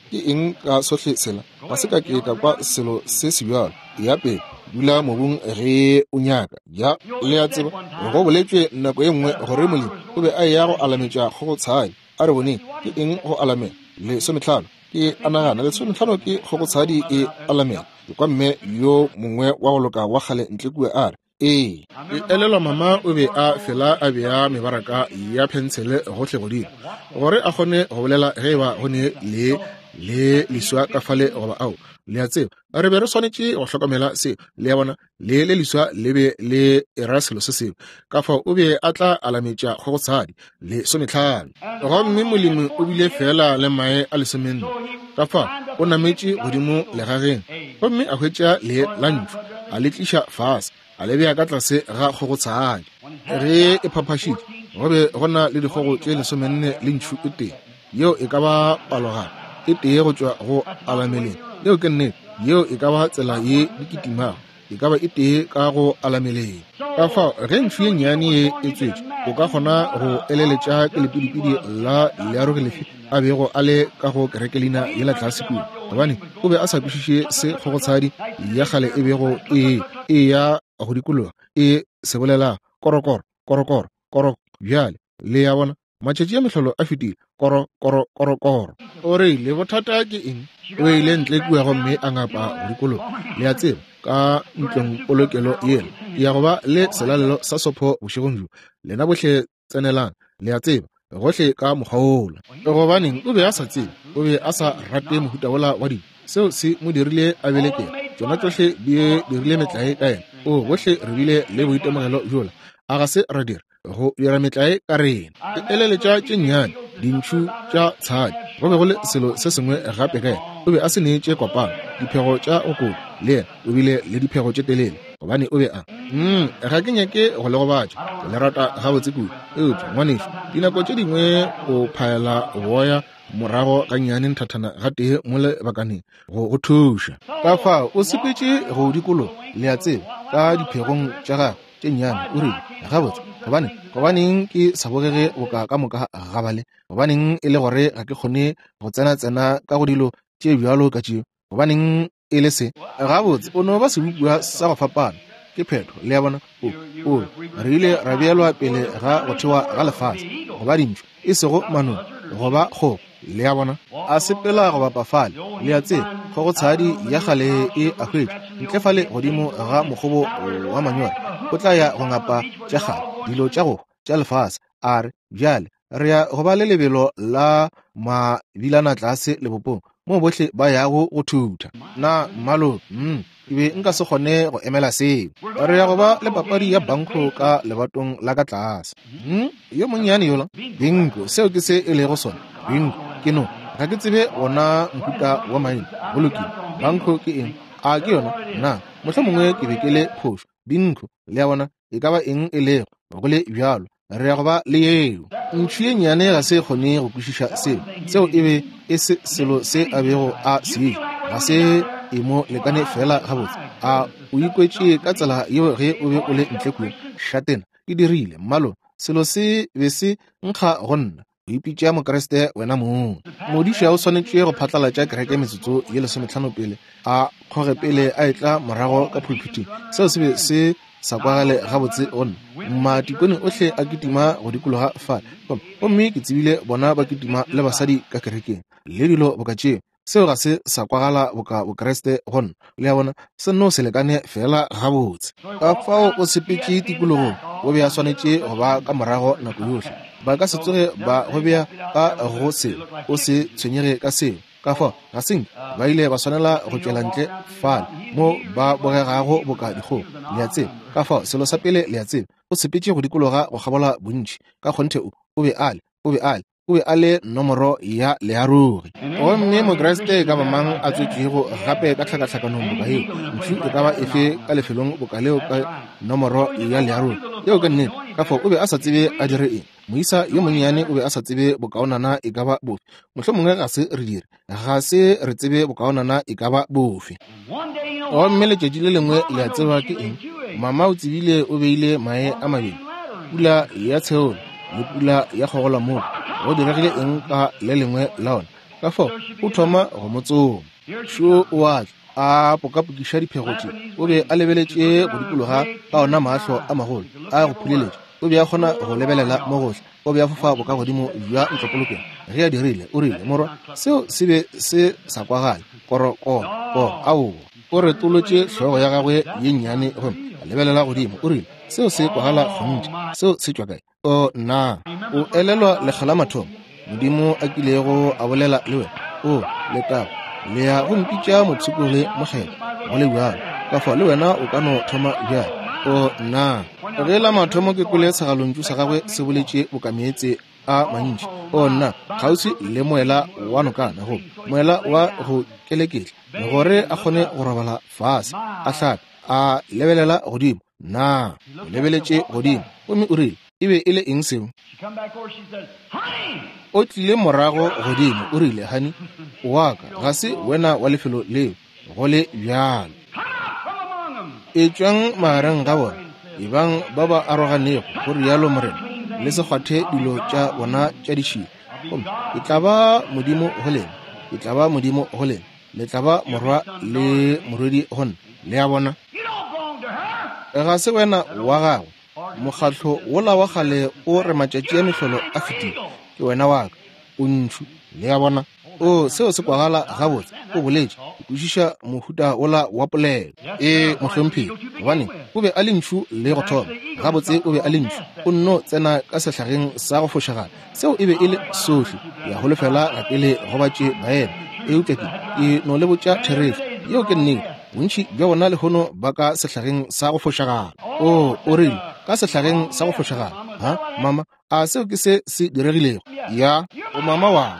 ke eng ka sohle sela ga se ka ke ka kwa selo se se bjalo yape dula mobung ge o nyaka ja le a tseba go boletswe nako e nngwe gore molemi o be a ya go alametša go go tshadi a re bone ke eng go alamela le sometlhano ke anagana le sometlhano ke go go tshadi e alamela kwa mme yo mongwe wa go loka wa gale ntle kua a re e elelwa mama o be a fela a beya mebaraka ya pentsele gotlhe go dira gore a kgone go bolela ge ba gone le liswa ka fale goba ao le a tseba re be re swanetše go hlokomela se le ya bona le liswa le be le era selo se seo ka fa o be a tla alametša go go tshadi le sometlhano gomme molemi o bile fela le mae a lesomenne ka fa o nametše godimo legageng gomme a hwetša le lantšu a le tliša fase a le beya ka tlase ga go go tshadi ge e phaphašitše go be go na le dikgogo tše lesomenne le ntšu e tee yeo e ka ba palogana e tee go tšwa go alameleng yeo ke nnete yeo e ka ba tsela ye dikitimago e ka ba e tee ka go alameleng ka fa ge ntšu ye nnyane ye e tswetše o ka kgona go eleletša ke lepidipidi la learoge lefe a bego a le ka go kerekelina yela tlase kudu gobane o be a sa kwešiše se go go tshadi ya gale e bego e ya go dikologa e se bolela korokoro korokoro koroko bjale le ya bona matšatši ya mehlolo a fetile korokoro o reile bothata ke eng o ile ntle kua gomme a ngapa go dikologa le a tseba ka ntlong polokelo yela ya go ba le selalelo sa sopho bošegong jo lena bohle tsenelang le a tseba gohle ka mokgaola gobaneng o be a sa tsebe o be a sa rate mohuta wola wa dilo seo se mo dirile a belekela tsona tsohle di dirile metlae ka ena o gohle re bile le boitemogelo jola a ga se ra dira go dira metlae ka rena e eleletša tše nnyane dintšu tša tshadi go be go le selo se sengwe gape ka ena o be a se neetše kopano diphego tša okolo le ena o bile le diphego tše telele gobane o be a ga ke nyake go le go batša ke le rata gabotse kudu eupša ngwanešo dinako tše dingwe o phaela boya morago ka nnyane nthathana ga tee mo lebakaneng go thuša ka fa o sepetše go dikolo le a tseba ka diphegong tša gago tše nnyane o rile gabotse gobaneng ke sa bogege boka ka moka gabale gobaneng e le gore ga ke kgone go tsena ka go dilo tše bjalo ka tšeo gobaneng e le se gabotse o no ba sebopua sa go fapana ke phetho le ya bona o re ile ra beelwa pele ga go thewa ga lefase goba dintšu e sego manong goba kgogo le ya bona a sepela go bapafale le ya tseba go go tshadi ya gale e a hwetše ntlefale godimo ga mokgobo wa manyora o tla ya go ngapa tša gale dilo tša go tša lefase a re bjale re ya go ba le lebelo la mabilana tlase lebopong mo bohle ba yago go thutha na mmalo e be nka se kgone go emela seo re ya go ba le papadi ya banko ka lebatong la ka tlase yo monnyane yola bingo seo ke se e lego sona bingo ke no ga ke tsebe gona mohuta wa maina go lokile banko ke eng a ke yona na motlho mongwe ke be ke le phošo bingo le ya bona e ka ba eng e lego go le bjalo re ya go ba le yeo ntšu ye nnyane ga se kgone go kwešiša seo e be e se selo se a bego a se ga se e mo lekane fela gabotse a o ikwetše ka tsela yeo ge o be o le ntle kua šatena e dirile mmalo selo se be se nkga go nna o ipitša mokeresete wena mong modiša o swanetše go phatlalatša kereke metsotso ye 15 pele a kgoge pele a etla morago ka pulpiting seo se be se sa kwagale gabotse gonna matikone ohle a kitima go dikologa fale gomme ke tsebile bona ba kitima le basadi ka kerekeng le dilo boka tšeo seo ga se sa kwagala boka bokeresete gonna le ya bona se no se lekane fela gabotse ka fao o sepetše tikologong o be a swanetše go ba ka morago nako yohle ba ka se tsoge ba go bea ka go selo o se tshwenyege ka seo ka fa ga senke ba ile ba swanela go tšwela ntle fale mo ba bogegago boka dikgogo le ya tseba ka fa selo sa pele le ya tseba o sepetše go dikologa go gabola bontši ka kgonthe o be a le nomoro ya learoge gomme mokeresete ka mamang a tswetšego gape ka tlhakatlhakanong boka eo ntšu e ka ba efe ka lefelong boka leo ka nomoro ya learoge yeo ka nnete ka fa o be a sa tsebe a dire eng moisa yo monnyane o be a sa tsebe bokaonana e ka ba bofe mohlomongwe ga se re dire ga se re tsebe bokaonana e ka ba bofe gomme letšatši le lengwe le a tseba ke eng mama o tsebile o beile mae a mabedi pula ya tsheolo le pula ya kgogola moo go diregile eng ka le lengwe la ona ka fao o thoma go motsoma šo wa a pokapokiša diphego tše o be a lebeletše go dikologa ka ona mahlo a magolo a go phuleletša o be a kgona go lebelela mo gohle o be a fofa boka godimo bja ntlopolokeng ge a dirile o rile morwa seo se be se sa kwagale koroko ao o retolotše hlogo ya gagwe ye nnyane go a lebelela godimo o rile seo se kwagala gontši seo se tšwa kae o na o elelwa lekgala mathomo modimo a kilego a bolela le wena o letaba le ya go mpitša motshekole mokgelo go le bjalo ka fa le wena o ka no thoma bjalo o na ge la mathomo ke kole segalontšu sa gagwe se boletše bokameetse a mantši o nna kgauswi le moela wa nokana go moela wa go keleketla le gore a kgone go robala fase a hlape a lebelela godimo na o lebeletše godimo gomme o rile e be e le eng seo o tlile morago godimo o rile hani wa ka ga se wena wa lefelo leo go le bjalo e tšwang magareng ga bona ebang ba ba aroganego go rialo morena le se kgwathe dilo tša bona tša dišilo e tla ba modimo goleng e tla ba modimo goleng le tla ba morwa le morwedi gona le a bona ga se wena wa gagwe mokgatlo wola wa gale o re matšatši a mehlolo a fetile ke wena wa ka o ntšu le a bona o seo se kwagala gabotse o boletše o kwešiša mohuta ola wa polelo mohlomphedi gobane o be a le ntšu le go thoma gabotse o be a le ntšu o nno tsena ka sehlageng sa go fošagala seo e be e le sohle ya holofela ga pele go batše baena eupša ke no le botša therešo yeo ke nnete bontši bja bona lehono ba ka sehlageng sa go fošagala o rile ka sehlageng sa go fošagala ha mama a seo ke se diregilego ya o mama wa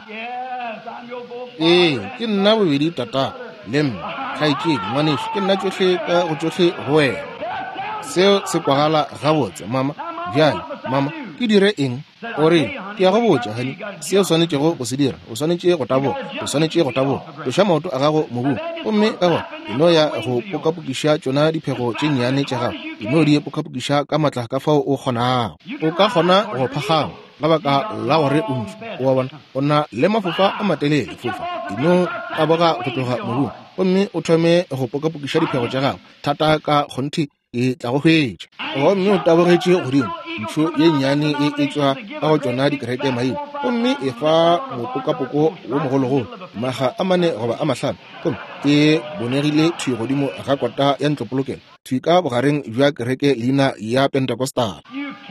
ke nna bobedi tata le mme kgaetšedi ngwanešo ke nna tšohle ka go tšohle go wena seo se kwagala gabotse mama bjale mama ke dire eng o rile ke ya go botša gane seo o swanetšego go se dira o swanetše go taboga loša maoto a gago mobung gomme ka gona eno ya go pokapokiša tšona diphego tše nnyane tša gago eno di pokapokiša ka matla ka fao o kgonago o ka kgona go phagama ka baka la gore o ntšu o bona o na le mafofa a matelele fofa eno ka boga go tloga mobung gomme o thome go pokapokiša diphego tša gago thata ka kgonthe e tla go hwetša gomme o tabogetše godimo ntšho ye nnyane e tšwa ka go tšona dikereke maina gomme e fa mopokapoko wo mogologolo maga a mane goba a mahlano gomme e bonegile thwi godimo ga kota ya ntlopolokelo thwi ka bogareng bja kereke leina ya Pentecostal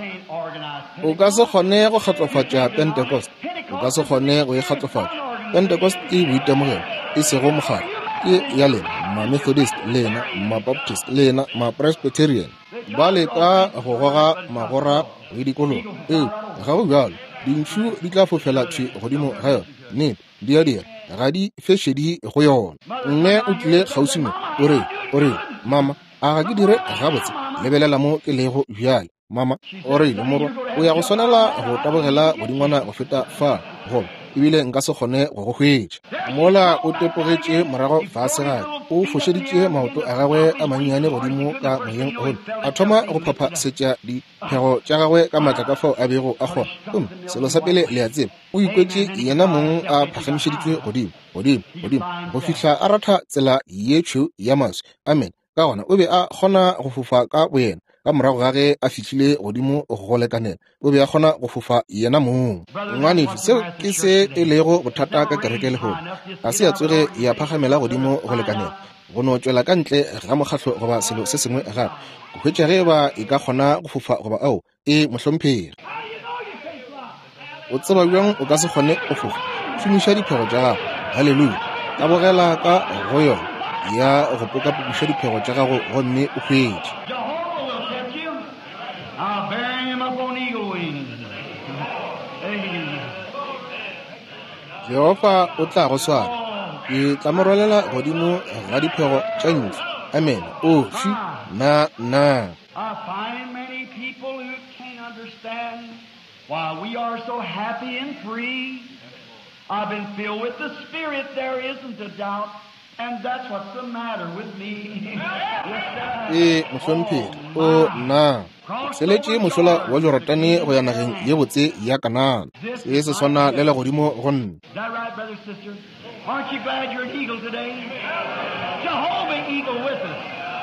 o ka se kgone go kgatlofatša Pentecost o ka se kgone go e kgatlofatša Pentecost ke boitemogelo e sego mogare ke ya lena ma-Methodist lena ma-Baptist lena ma-Presbyterian ba leka go goga magora le dikolong ga go bjalo dintšu di tla fofela thwi godimo ga yone nnete di a dira ga di fešedi go yona mme o tlile kgausimo o re mama a ga ke dire gabotse lebelela mo ke lego bjale mama o rile morwa o ya go swanela go tabogela godingwana go feta fa goba ebile nka se kgone go go hwetša mola o tepogetše morago fase gae o fošeditše maoto a gagwe a mannyane godimo ka moyeng gone a thoma go phaphasetša diphego tša gagwe ka matla ka fao a bego a kgona selo sa pele le a tseba o ikwetše yena mong a phagamišeditšwe godimo go fihla a ratha tsela ye tšho ya maswi amen ka gona o be a kgona go fofa ka boyena ka morago ga ge a fihlile godimo go lekanela o be a kgona go fofa yena mong ngwanefe seo ke se e lego bothata ka kereke le gone ga se ya tsoge ya phagamela godimo go lekanela go no tšwela ka ntle ga mokgatlo goba selo se sengwe gape go hwetša ge ba e ka kgona go fofa goba ao mohlomphegi o tseba bjang o ka se kgone go fofa šomiša diphego tša gago halleluja tabogela ka go yona ya go pokapokiša diphego tša gago gomme o hwetše Jehova o tla go swara ke tla mo rwalela godimo ga diphego tša ntši amen na I find many people who can't understand why we are so happy and free. I've been filled with the Spirit, there isn't a doubt, and that's what's the matter with me. mohlomphedi o na seletše mošola wa Joratane go ya nageng ye botse ya Kanana. Se se swana le legodimo go nna. Is that right, brother, sister? Aren't you glad you're an eagle today? Jehovah Eagle with us.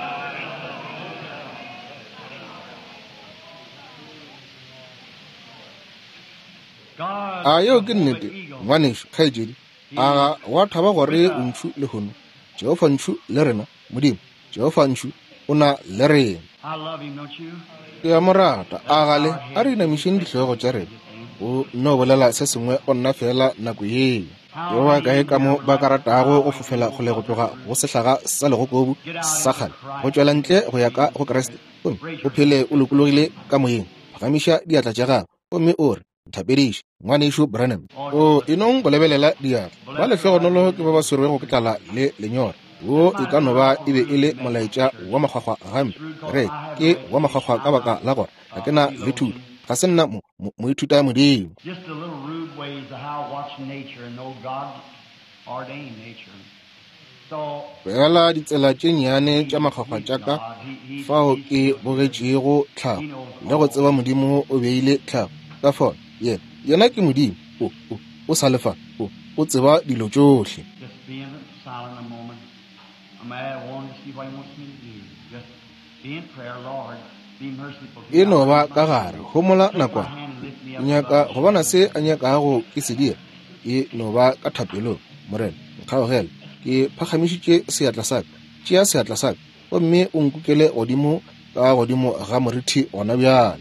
God, A yeo ke nnete ngwaneso kgaetšedi, a wa thaba gore o ntšu le gono. Jehova ntšu le rena modimo, Jehova ntšu o na le rena. I love him, don't you? Ke a morata a gale a re inamišeng ditlhogo tša rena. O no bolela se sengwe o nna fela nako yeo. Yo wa kae ka mo ba ka ratago go fofela go le go tloga go sehlaga sa legokobu sa kgale go tšwela ntle go ya ka go Kriste o phele o lokologile ka moyeng phagamiša diatla tša gago gomme o re nthapediše ngwanešo Branham o enong go lebelela diatla ba lefegonolo ke ba ba swerwego ke tlala le lenyora wo e ka no ba e be e le molaetša wa makgwakgwa gampe re ke wa makgwakgwa ka baka la gore ga ke na le thuto ga se nna moithuta modimo. Just a little rude ways of how to watch nature and know God ordained nature. So, begela ditsela tše nnyane tša makgwakgwa tša ka fao ke bogetšego tlhago le go tseba modimo o beile tlhago ka fao yena ke modimo o sa lefa o tseba dilo tšohle. just being silent a moment. I want to see what he wants me to do. Just be in prayer, Lord. Be merciful. E no ba ka gare gomola nakwana nyaka go bona se a nyakago ke se dira e no ba ka thapelo morena nkgaogela ke phagamišitše seatla sa ka tšea seatla sa ka gomme o nkukele godimo ka godimo ga morithi gona bjale.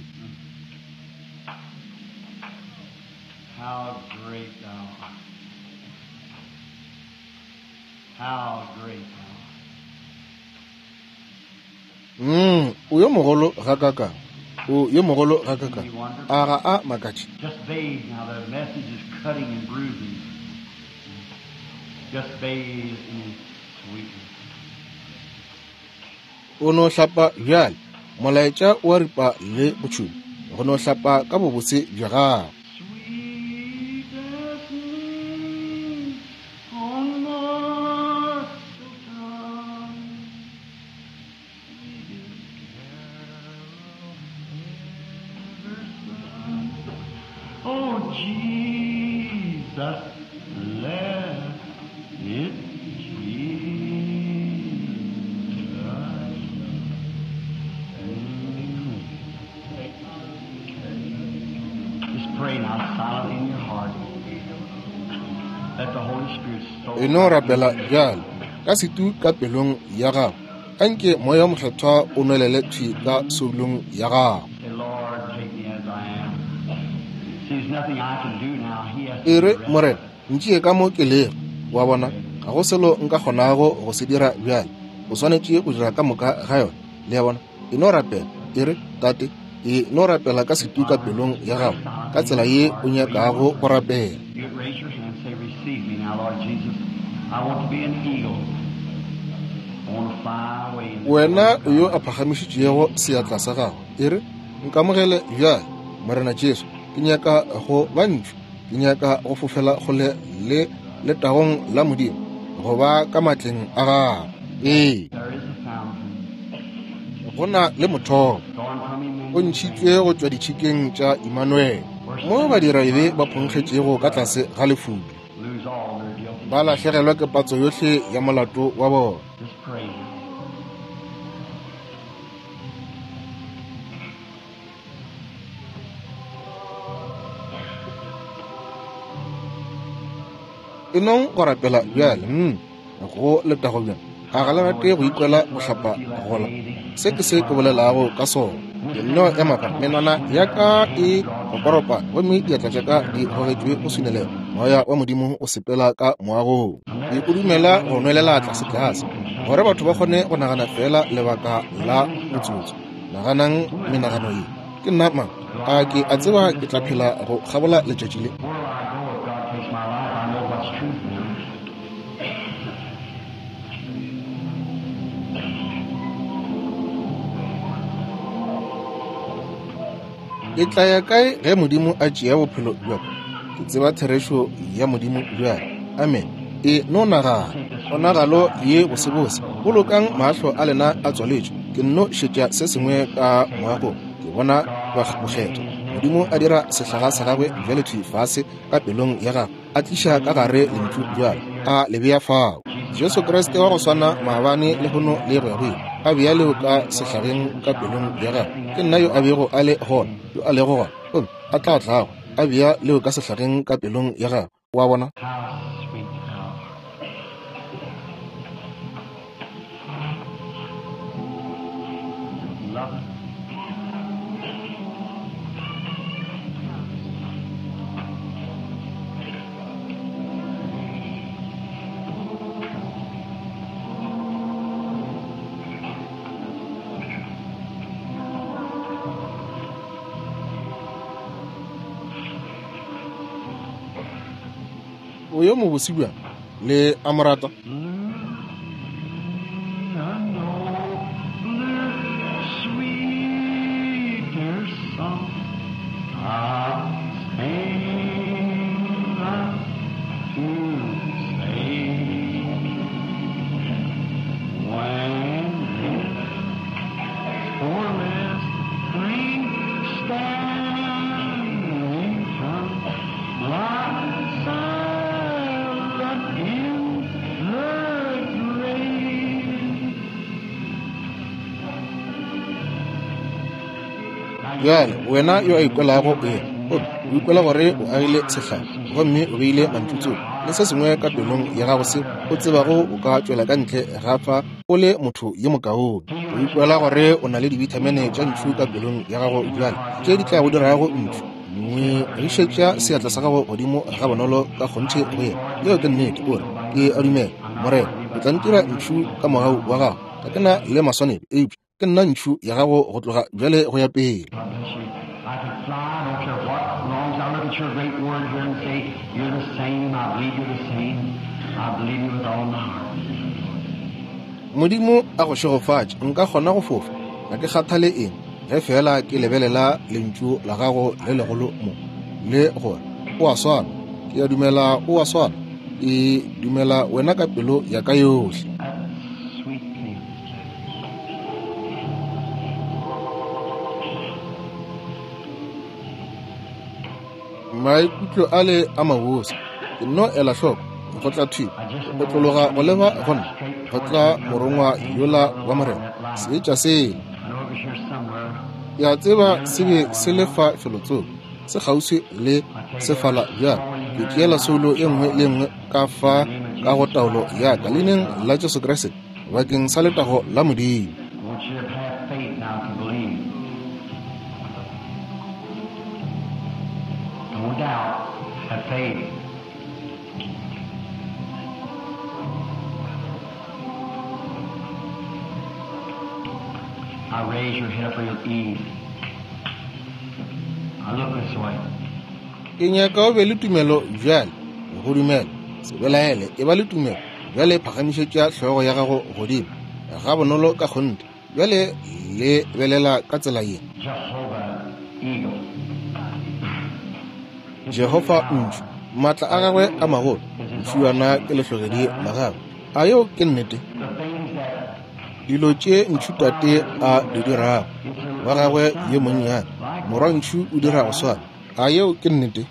How great thou art. How great thou art. O yo mogolo ga kaka o yo mogolo ga kaka a ga a makatši. Just bathe now. The message is cutting and bruising. Just bathe in his sweetness. O no hlapa bjale molaetša wa ripa le botšhomi go no hlapa ka bobotse bja gago. Sweetest name on mortal tongue. Oh, Jesus, let it just pray now silently in your heart. Let the Holy Spirit soak. E no rapela bjale ka setu ka pelong ya gago anke moya mohlethwa o nwelele thwi ka soulong ya gago. Say, Lord, take me as I am. See, there's nothing I can do now. He has E re morena ntšee ka mo keleng wa bona ga go selo nka kgonago go se dira bjale o swanetše go dira ka moka ga yone le ya bona e no rapela e re tate e no rapela ka setu ka pelong ya gago ka tsela ye o nyakago go rapela. You raise your hand and say, receive me now, Lord Jesus. I want to be an eagle. I want to fly away. Wena o yo a phagamišitšego seatla sa gago e re nkamogele bjale morena Jesu ke nyaka go ba ntšho ke nyaka go fofela kgole le letagong la modimo go ba ka matleng a gago. Ee There is a fountain. go na le mothogo Going from him o ntšhitšwe go tšwa ditšhikeng tša Emmanuel mo badirabe ba phonkgetšego ka tlase ga lefudu lose all their guilt. ba lahlegelwa ke patso yohle ya molato wa bona. Just pray. E nong go rapela bjale go letago bjale ga ga le rate go ikwela go hlapa gola se ke se ke bolelago ka sona ke no ema ka menwana ya ka e gokoropa gomme diatla tša ka di gogetšwe o sunele moya wa modimo o sepela ka moagong ke kodumela go nwelela tlase-tlase gore batho ba kgone go nagana fela lebaka la motsotso naganang menagano ye ke nna mang a ke a tseba ke tla phela go kgabola letšatši le. Ke tla ya kae ge modimo a tšea bophelo bjaka ke tseba therešo ya modimo bjale amen. E no nagana kgonagalo ye bosebose bolokang mahlo a lena a tswaletšwe ke nno šetša se sengwe ka moago ke bona bokgetho. Modimo a dira sehlaga sa gagwe bjalethi fase ka pelong ya gagwe, a tliša ka gare lentšu bjale a le beya fao. Jesu Kriste wa go swana maabane le gono le gwegweng a beya leo ka sehlageng ka pelong ya gagwe. Ke nna yo a bego a le gona, yo a lego gona a tla tlago a beya leo ka sehlageng ka pelong ya gagwe. Wa bona o yo mo bosibwa le amorata. Bjale wena yo a ikwelago o ikwela gore o agile sehlare gomme o beile mantutso le se sengwe ka pelong ya gago se o tsebago o ka tšwela ka ntle ga fa o le motho ye mokaone. O ikwela gore o na le dibitamene tša ntšu ka pelong ya gago bjale tše di tla go dirago ntšu mme rišetša seatla sa gago godimo ga bonolo ka kgontšhe go yena. Yeo ke nnete ore ke a dumela morena o tla ntira ntšu ka mogau wa gago ka kena le maswanedi eupša ke nna ntšu ya gago go tloga bjale go ya pele. Your great word here and say, you're the same, I believe you're the same, I believe you with all my heart. Modimo a go šegofatše nka kgona go fofa ga ke kgathale eng ge fela ke lebelela lentšu la gago le legolo mo le gore o a swana. Ke a dumela o a swana, ke dumela wena ka pelo ya ka yohle. Maikutlo a le a mabose ke no ela hloko go tla thupa go tlologa go leba gona go tla morongwa yola wa morena seetša sele ya tseba se be se lefa felotsong se kgauswi le sefala bjalo. Ke tšeela solo e nngwe le nngwe ka fa ka go taolo ya ka leineng la Jesu Kriste bakeng sa letago la Modimo. No doubt, have faith. I raise your head for your ease. I look this way. Ke nyaka o be le tumelo bjale go dumela se belaele e ba le tumelo bjale phagamišetša hlogo ya gago godimo ga bonolo ka kgonte bjale le belela ka tsela ye. Jehova ntšu maatla a gagwe a magolo ntšhuana ke lehlogedi la gagwe a yo ke nnete. Dilo tše ntšhutate a di dirago wa gagwe ye monnyane morwa ntšu o dira go swana a yeo ke nnete.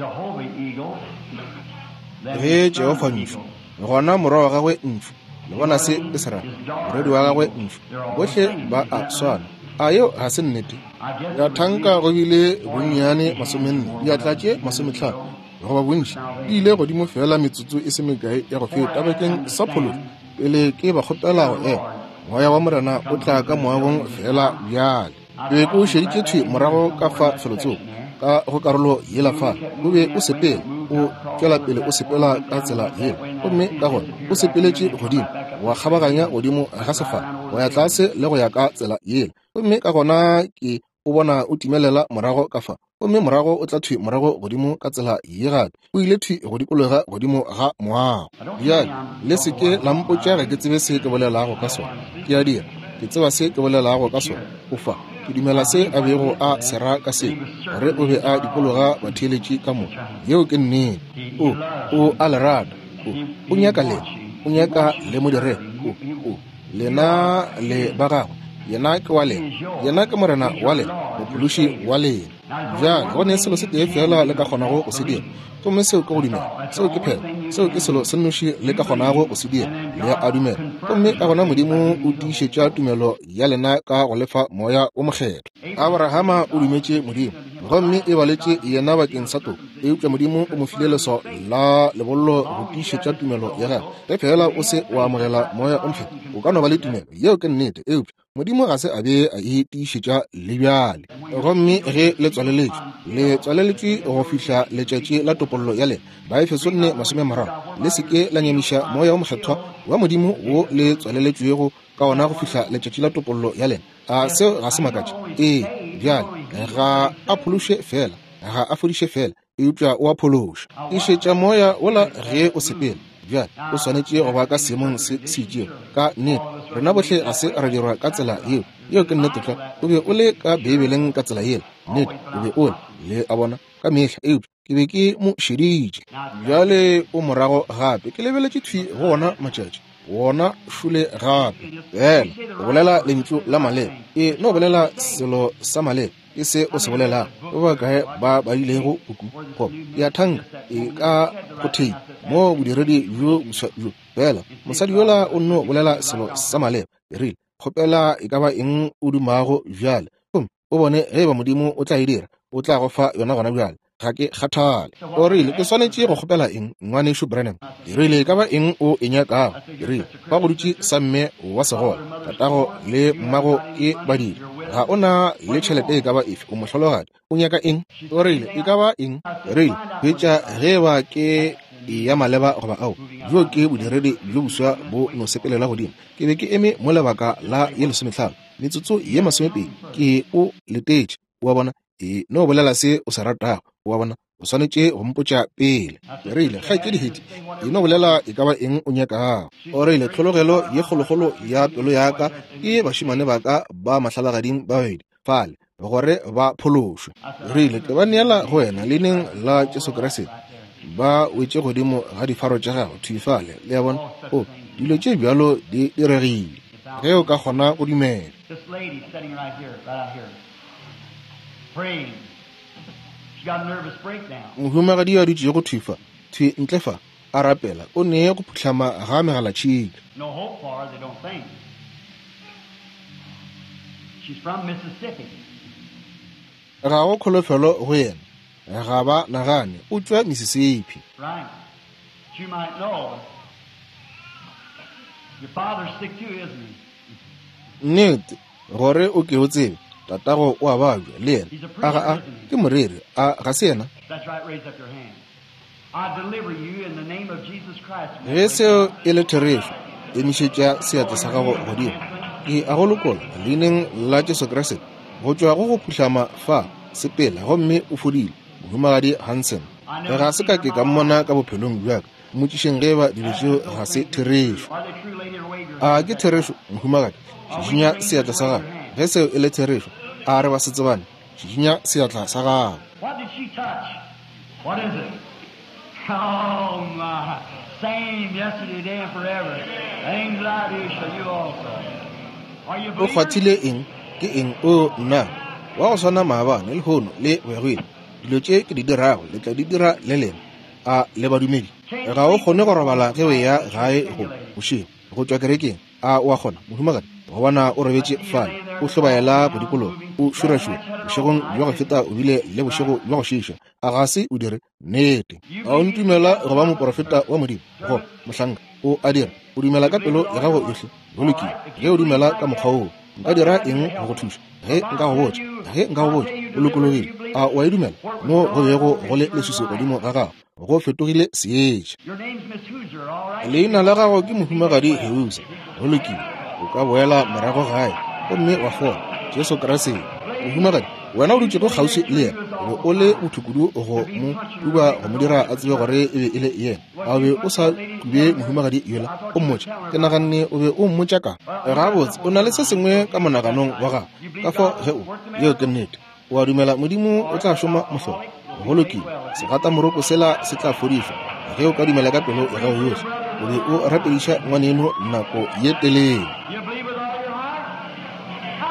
Ge Jehova ntšu gona morwa wa gagwe ntšu le bona se ke serata morwedi wa gagwe ntšu bohle ba a swana a yeo ga se nnete. Ya thanka go bile bonnyane 40 ya tlatše 50 goba bontši di ile godimo fela metsotso e se mekae ya go feta bakeng sa pholoso pele ke ba kgotelago moya wa morena o tla ka moagong fela bjale. Be ko šeditše thwe morago ka fa felotsong ka go karolo yela fa o be o sepele o tšwela pele o sepela ka tsela yela gomme ka gona o sepeletše godimo wa kgabaganya godimo ga sefala wa ya tlase le go ya ka tsela yela gomme ka gona ke o bona o timelela morago ka fa gomme morago o tla thwe morago godimo ka tsela ye gape o ile thwe go dikologa godimo ga moago. Bjale le seke la mpotša ge ke tsebe se ke bolelago ka sona ke a dira ke tseba se ke bolelago ka sona o fa ke dumela se a bego a sera ka se gore o be a dikologa batheeletše ka moka yeo ke nnete. O a lerata o nyaka le o nyaka le modire lena le ba gagwe yena ke wa lena, yena ke morena wa lena, mophološi wa lena. Bjale go ne selo se tee fela le ka kgonago go se dira, gomme seo ke go dumela, seo ke phela, seo ke selo se nnoši le ka kgonago go se dira, le a dumela. Gomme ka gona Modimo o tiišetša tumelo ya lena ka go lefa moya o mokgetho. Abrahama o dumetše Modimo, gomme e baletše yena bakeng sa toko. Eupša Modimo o mo file leso la lebollo go tiišetša tumelo ya gagwe. Ge fela o se o amogela moya o mokgetho, o ka no ba le tumelo yeo ke nnete. Eupša Modimo ga se a be a e tiišetša le bjale. Gomme ge le tswaleletše go fihla letšatši la topollo ya lena, Baefeso 4:30, le seke la nyamiša moya o mokgethwa wa Modimo wo le tswaleletšwego ka ona go fihla letšatši la topollo ya lena. A seo ga se makatša. Bjale ga a phološe fela, ga a fodiše fela, eupša o a phološa. Išetša moya ola ge o sepela. Bjale o swanetše go ba ka seemong se itšego ka nnete. Rena bohle ga se ra dirwa ka tsela yeo ke nnete tla. O be o le ka Bibeleng ka tsela yela, nnete o be o le a bona ka mehla. Eupša ke be ke mo šeditše. Bjale o morago gape ke lebeletše thwi go ona matšatši, wona šule gape. Fela o bolela lentšu la maleba, no bolela selo sa maleba e se o se bolelang. O ba kae ba ilego kuku go ya thanga e ka gothei mo bodiredi bjo boswa bjo. Fela mosadi yola o no bolela selo sa maleba rile kgopela e ka ba eng o dumago bjale. O bone ge ba Modimo o tla e dira, o tla go fa yona gona bjale. Ga ke kgathale o rile ke swanetše go kgopela eng ngwaneso Branham. Rile ka ba eng o e nyakago. Rile ba go dutše sa mme wa segola, tatago le mmago ke badiri. Ga o na le tšhelete e ka ba efe, o mohlologadi o nyaka eng? O rile e ka ba eng? Rile hwetša ge ba ke ya maleba goba ao bjo ke bodiredi bjo boswa bo no sepelela godimo, ke be ke eme mo lebaka la ye 15 metsotso ye 20 ke o letetše. Wa bona no bolela se o se ratago. Wa bona o swanetše go mpotša pele. Rile ga ke dihedi no bolela e ka ba eng o nyakago. O rile tlhologelo ye kgologolo ya pelo yaka ke bašimane ba ka ba mahlalagading babedi fale gore ba phološwe. Rile ke ba neela go wena leineng la Jesu Kriste ba wetše godimo ga difaro tša gago thwifale le ya bona dilo tše bjalo di diregile ge o ka kgona go dumela. This lady sitting right out here, praying. She got a nervous breakdown. Mohumagadi a dutše go thwifa thwi ntlefa a rapela o nee go phutlhama ga megala tšhika. No hope for her, they don't think. She's from Mississippi. Ga go kholofelo go yena, ga ba nagane o tswa Mississippi. Right. You might know. Your father's sick too, isn't he? Nnete gore o ke o tsebe tatago o a babja le yena a ke moriri a ga se yena. That's right, raise up your hand. I deliver you in the name of Jesus Christ. Ge seo e le therešo emišetša seatla sa gago godimo, ke a go lokola leineng la Jesu Kriste go tšwa go go phutlhama fa sepela gomme o fodile. Mohumagadi Hansen ga se ka ke ka mmona ka bophelong bjaka mmotšišeng ge ba dilo tšeo ga se therešo. A ke therešo mohumagadi šišinya seatla sa gago. Ge seo e le therešo a re ba se tsebane šišinya seatla sa gago. What did she touch? What is it? Oh my, same yesterday, today, and forever. Things I do shall you also. Are you O believers? kgwathile eng ke eng o nna wa go swana maabane le hono le boegwele dilo tše ke di dirago le tla di dira le lena a le badumedi. Ga o kgone go robala ge o ya gae go bošeng go tšwa kerekeng a wa kgona mohumagadi go bona o robetše fane o hlobaela bodikolong o šurašura bošegong bja go feta o bile le bošego bja go šiša a ga se o dire nnete. A o ntumela go ba moprofeta wa Modimo go mohlanka o a dira o dumela ka pelo ya gago yohle go lokile. Ge o dumela ka mokgwa oo nka dira eng go go thuša ge nka go botša ge nka go botša o lokologile a wa e dumela mo go bego go le lesuso godimo ga gago go fetogile seetša. Your name's Miss Hooser, all right? Leina la gago ke Mohumagadi Heusa go lokile o ka boela morago gae gomme wa fola Jesu Kriste. Mohumagadi wena o dutše go kgauswi le yena o be o le mothukudu go mo tuba go mo dira a tsebe gore e be e le yena. A be o sa tube Mohumagadi yola o mmotša ke naganne o be o mmotša ka gabotse o na le se sengwe ka monaganong wa gago ka fo ge o yeo ke nnete o a dumela Modimo o tla šoma mohlolo go lokile. Segata moroko sela se tla fodišwa ge o ka dumela ka pelo ya gago yohle o be o rapediša ngwaneno nako ye telele. You believe with all your heart?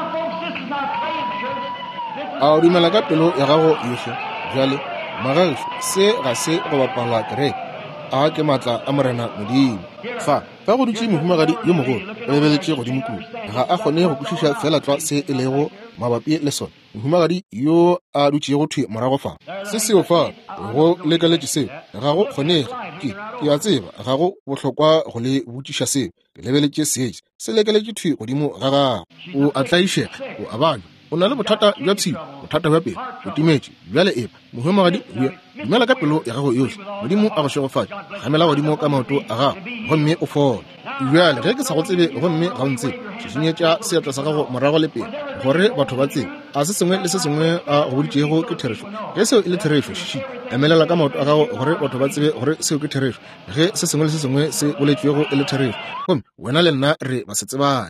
a o dumela ka pelo ya gago yohle jwale magaešo se ga se go bapala kereke a ke matla a morena modimo fa go dutse mohumagadi yo mogolo o lebeletše godimo kudu ga a kgone go kwešiša fela tla se e lego mabapi le sone mohumagadi yo a dutšego thwe morago fa se seo fa go lekaletše seo ga go kgonega ke a tseba ga go bohlokwa go le botšiša seo ke lebeletše seetše se lekaletše thwe godimo ga gago o a tlaišega o a banya o na le bothata bja tshilo bothata bja pelo o timetše bjale eba mohumagadi oya dumela ka pelo ya gago yohle modimo a go šegofatša gamela godimo ka maoto a gago gomme o fole bjale ge ke sa go tsebe gomme ga o ntse šišinyetša seatla sa gago morago le pele gore batho ba tsebe a se sengwe le se sengwe a go boditšego ke therešo ge seo e le therešo šiši emelela ka maoto a gago gore batho ba tsebe gore seo ke therešo ge se sengwe le se sengwe se boletšego e le therešo gomme wena le nna re ba se tsebane.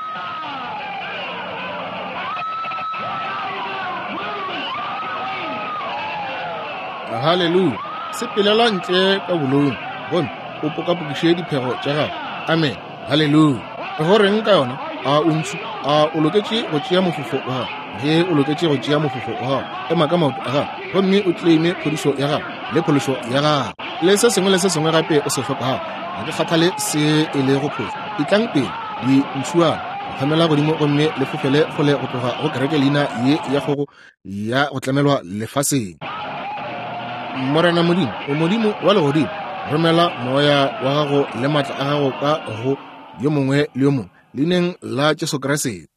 Haleluya sepelela ntle ka bolong gomme o pokapokiše diphego tša gago amen haleluya go reng ka yona a o ntši a o loketše go tšea mofufo wa gago ge o loketše go tšea mofufo wa gago ema ka maoto a gago gomme o tleime phodišo ya gago le phološo ya gago le se sengwe gape o se hlokago ga ke kgathale se e le go phosa itlang pele di ntšhuana kgamela godimo gomme le fofele gole go tloga go kereke leina ye ya gogo ya go tlamelwa lefaseng. Morena modimo o modimo wa legodimo romela moya wa gago le maatla a gago ka go yo mongwe le yo mongwe leineng la Jesu Kriste.